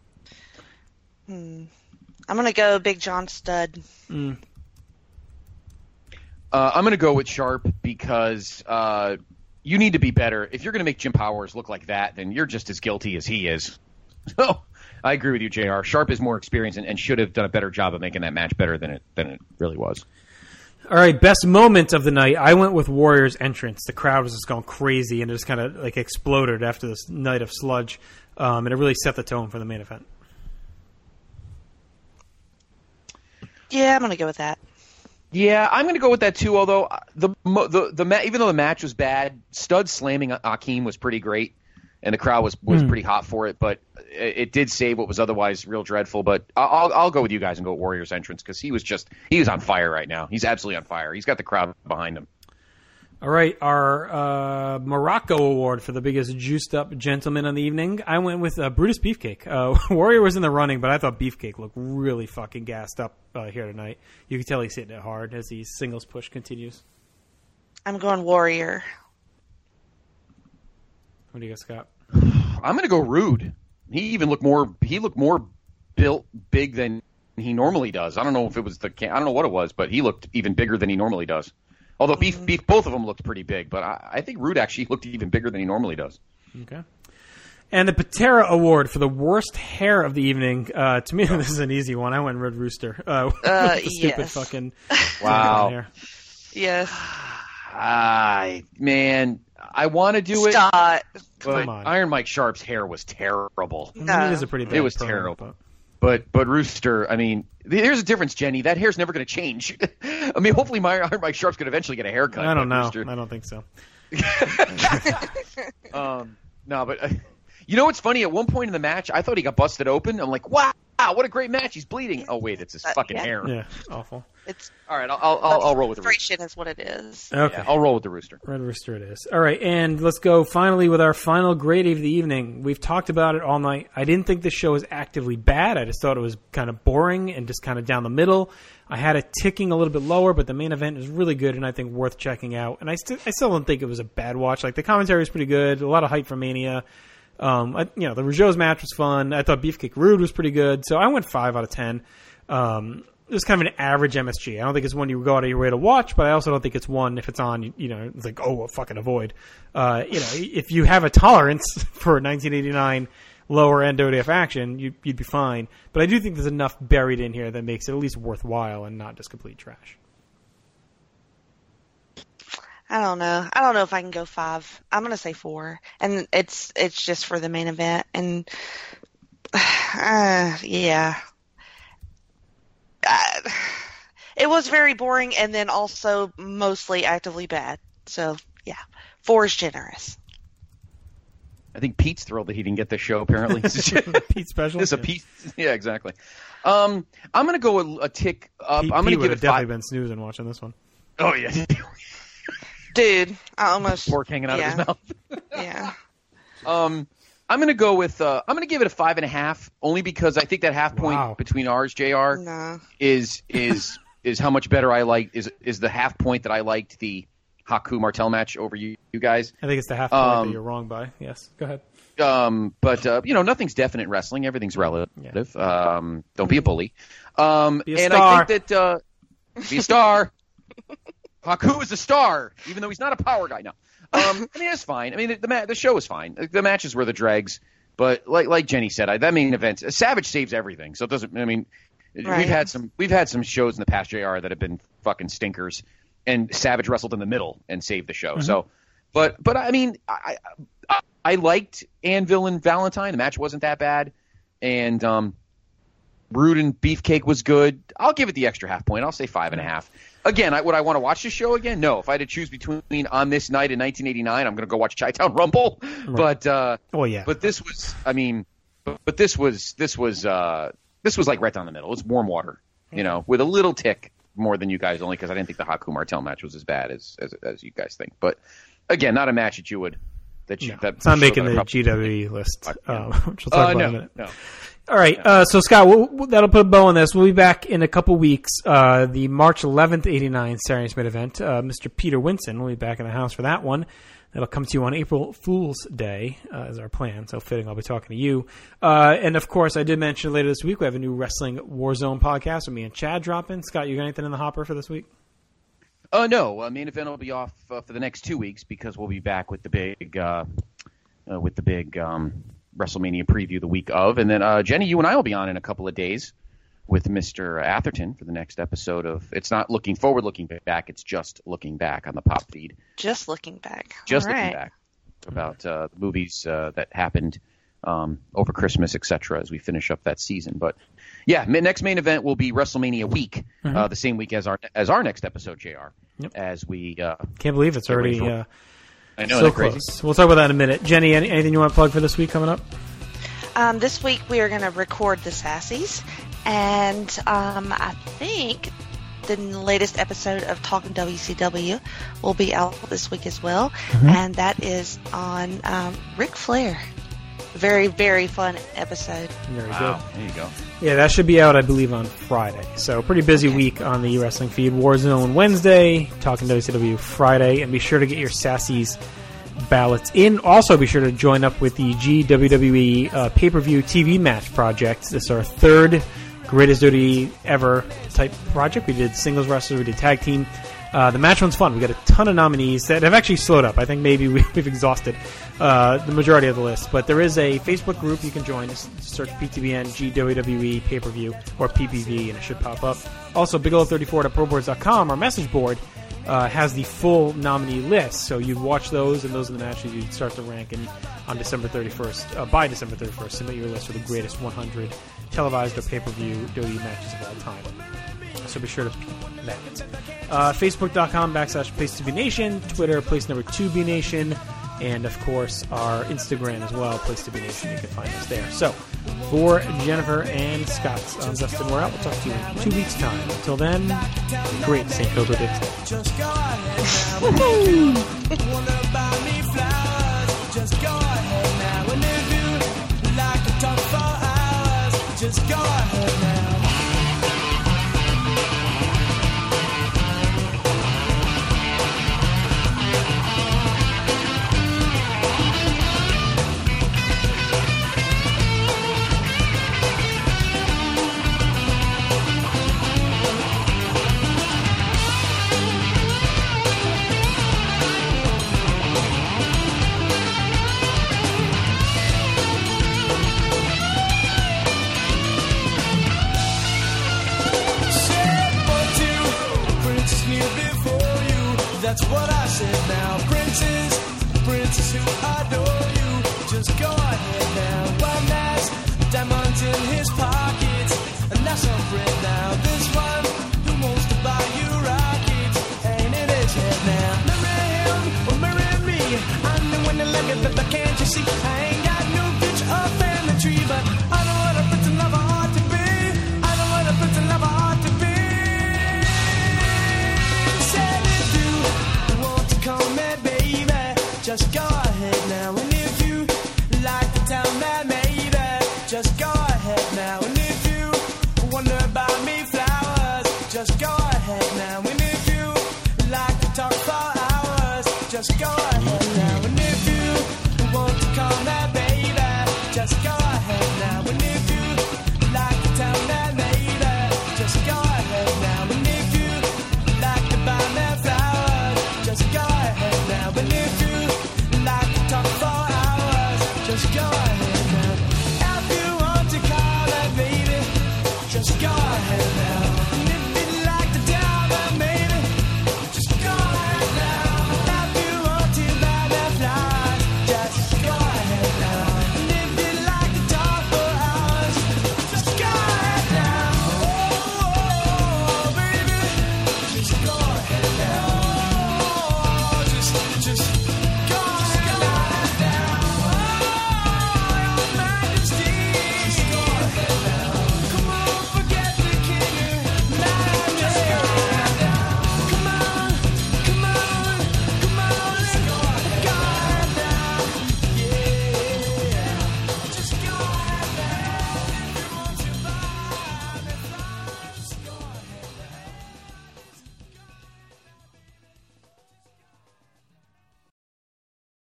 Hmm. I'm going to go Big John Studd. Mm. Uh, I'm going to go with Sharp because uh, you need to be better. If you're going to make Jim Powers look like that, then you're just as guilty as he is. So I agree with you, J R. Sharp is more experienced and, and should have done a better job of making that match better than it than it really was. All right, best moment of the night. I went with Warrior's entrance. The crowd was just going crazy and it just kind of like exploded after this night of sludge, um, and it really set the tone for the main event. Yeah, I'm going to go with that. Yeah, I'm going to go with that too. Although the the the even though the match was bad, Studd slamming Akeem was pretty great, and the crowd was, was mm. pretty hot for it. But it, it did save what was otherwise real dreadful. But I'll I'll go with you guys and go with Warrior's entrance because he was just he was on fire right now. He's absolutely on fire. He's got the crowd behind him. All right, our uh, Morocco Award for the biggest juiced-up gentleman on the evening. I went with uh, Brutus Beefcake. Uh, Warrior was in the running, but I thought Beefcake looked really fucking gassed up uh, here tonight. You can tell he's hitting it hard as the singles push continues. I'm going Warrior. What do you got, Scott? I'm going to go Rude. He even looked more. He looked more built, big than he normally does. I don't know if it was the. I don't know what it was, but he looked even bigger than he normally does. Although Beef, Beef, both of them looked pretty big, but I, I think Rude actually looked even bigger than he normally does. Okay. And the Patera Award for the worst hair of the evening. Uh, to me, this is an easy one. I went Red Rooster. Uh, uh, with the stupid yes. fucking wow. hair. Yes. I man, I want to do Stop. it. But Iron Mike Sharp's hair was terrible. No. I mean, it is a pretty bad It was promo, terrible. But... but but Rooster, I mean, there's a difference, Jenny. That hair's never going to change. I mean, hopefully, my Iron Mike Sharp's going to eventually get a haircut. I don't know. Rooster... I don't think so. um, no, but uh, you know what's funny? At one point in the match, I thought he got busted open. I'm like, wow, what a great match. He's bleeding. Oh wait, it's his uh, fucking yeah. hair. Yeah, awful. It's all right. I'll I'll, I'll, I'll roll with the Rooster. Is what it is. Okay, yeah, I'll roll with the Rooster. Red Rooster it is. All right, and let's go finally with our final grade of the evening. We've talked about it all night. I didn't think the show was actively bad. I just thought it was kind of boring and just kind of down the middle. I had it ticking a little bit lower, but the main event is really good and I think worth checking out. And I, st- I still don't think it was a bad watch. Like the commentary was pretty good, a lot of hype for Mania. Um, I, you know, the Rougeau's match was fun. I thought Beefcake Rude was pretty good, so I went five out of ten. Um, it was kind of an average M S G. I don't think it's one you go out of your way to watch, but I also don't think it's one if it's on, you, you know, it's like, oh, well, fucking avoid. Uh, you know, if you have a tolerance for nineteen eighty-nine lower end O D F action, you, you'd be fine. But I do think there's enough buried in here that makes it at least worthwhile and not just complete trash. I don't know. I don't know if I can go five. I'm gonna say four, and it's it's just for the main event, and uh, yeah, uh, it was very boring, and then also mostly actively bad. So yeah, four is generous. I think Pete's thrilled that he didn't get this show. Apparently, Pete special. This is a Pete. Yeah, exactly. Um, I'm gonna go a, a tick up. Pete, I'm gonna Pete give would it have definitely five. been snoozing watching this one. Oh yeah. Dude, I almost fork hanging out yeah. of his mouth. yeah. Um, I'm gonna go with. Uh, I'm gonna give it a five and a half, only because I think that half point Wow. between ours, J R, No. is is is how much better I like is is the half point that I liked the Haku Martel match over you, you guys. I think it's the half point Um, that you're wrong by. Yes, go ahead. Um, but uh, you know, nothing's definite in wrestling. Everything's relative. Um, don't be a bully. Um, Be a and star. I think that uh, be a star. Haku is a star, even though he's not a power guy. No, um, I mean it's fine. I mean the the, ma- the show is fine. The matches were the dregs, but like like Jenny said, I, that main event, Savage saves everything. So it doesn't. I mean, Right. we've had some we've had some shows in the past, J R, that have been fucking stinkers, and Savage wrestled in the middle and saved the show. Mm-hmm. So, but but I mean, I, I I liked Anvil and Valentine. The match wasn't that bad, and um, Rude and Beefcake was good. I'll give it the extra half point. I'll say five and a half. Again, I, would I want to watch this show again? No. If I had to choose between On This Night in nineteen eighty-nine, I'm going to go watch Chi-Town Rumble. Right. But uh, Oh yeah. but this was, I mean, but, but this was this was uh, this was like right down the middle. It's warm water, you know, with a little tick more than you guys, only because I didn't think the Haku Martel match was as bad as, as as you guys think. But again, not a match that you would that you No, that it's not show making that I the probably- G W E list, Yeah. um, which we'll talk Uh, about no, in a minute. no. All right, uh, so Scott, we'll, we'll- that'll put a bow on this. We'll be back in a couple weeks. Uh, the March eleventh, eighty-nine Saturday Night event. Uh, Mister Peter Winson will be back in the house for that one. That'll come to you on April Fool's Day, uh, is our plan. So fitting, I'll be talking to you. Uh, and of course, I did mention later this week we have a new Wrestling Warzone podcast with me and Chad dropping. Scott, you got anything in the hopper for this week? Uh, no, uh, main event will be off uh, for the next two weeks because we'll be back with the big, uh, uh, with the big um, WrestleMania preview the week of, and then uh, Jenny, you and I will be on in a couple of days with Mister Atherton for the next episode of. It's not looking forward, looking back. It's just looking back on the pop feed. Just looking back. Just All looking right. back about uh, the movies uh, that happened um, over Christmas, et cetera, as we finish up that season. But yeah, ma- next main event will be WrestleMania week, Mhm. uh, the same week as our as our next episode, J R. Yep. As we uh, Can't believe it's get ready already for- uh, I know, so isn't that crazy? close. We'll talk about that in a minute. Jenny, any, anything you want to plug for this week coming up? Um, this week we are going to record the Sassies, and um, I think the latest episode of Talking W C W will be out this week as well, Mhm. and that is on um, Ric Flair. Very, very fun episode. Very Wow, good. there you go. Yeah, that should be out, I believe, on Friday. So pretty busy week on the wrestling feed. Warzone Wednesday, Talking W C W Friday, and be sure to get your Sassies ballots in. Also, be sure to join up with the G W W E uh, pay-per-view T V match project. This is our third Greatest Duty ever type project. We did singles wrestlers, we did tag team. Uh, the match one's fun. We got a ton of nominees that have actually slowed up. I think maybe we, we've exhausted uh, the majority of the list. But there is a Facebook group you can join. Just search P T B N G W W E pay-per-view or P P V and it should pop up. Also, Bigelow thirty-four dot pro boards dot com, our message board, uh, has the full nominee list. So you'd watch those, and those are the matches you'd start to rank in on December thirty-first. Uh, by December thirty-first, submit your list for the greatest one hundred televised or pay-per-view W W E matches of all time. So be sure to peep that. Uh, Facebook.com backslash Place to Be Nation, Twitter, Place Number Two Be Nation, and of course our Instagram as well, Place to Be Nation. You can find us there. So for Jennifer and Scott, I'm Justin. We're out. We'll talk to you in two weeks' time. Until then, great Saint Cobra Dicks. Just go ahead now. Woohoo! Wanna buy me flowers? Just go ahead now. And if you like to talk for hours, just go ahead now. That's what I said now. Princes, princes who adore you, just go ahead now. One has diamonds in his pockets, and that's a friend now. This one who wants to buy you rockets, ain't in his head now. Marry him or marry me, I'm the one that like it, but can't you see? I ain't got no picture of family tree, but I know what a prince and lover ought to be. I know what a prince and lover ought to be. Come here, baby, just go ahead now. And if you like to tell me, maybe, just go ahead now. And if you wonder about me flowers, just go ahead now. And if you like to talk for hours, just go ahead.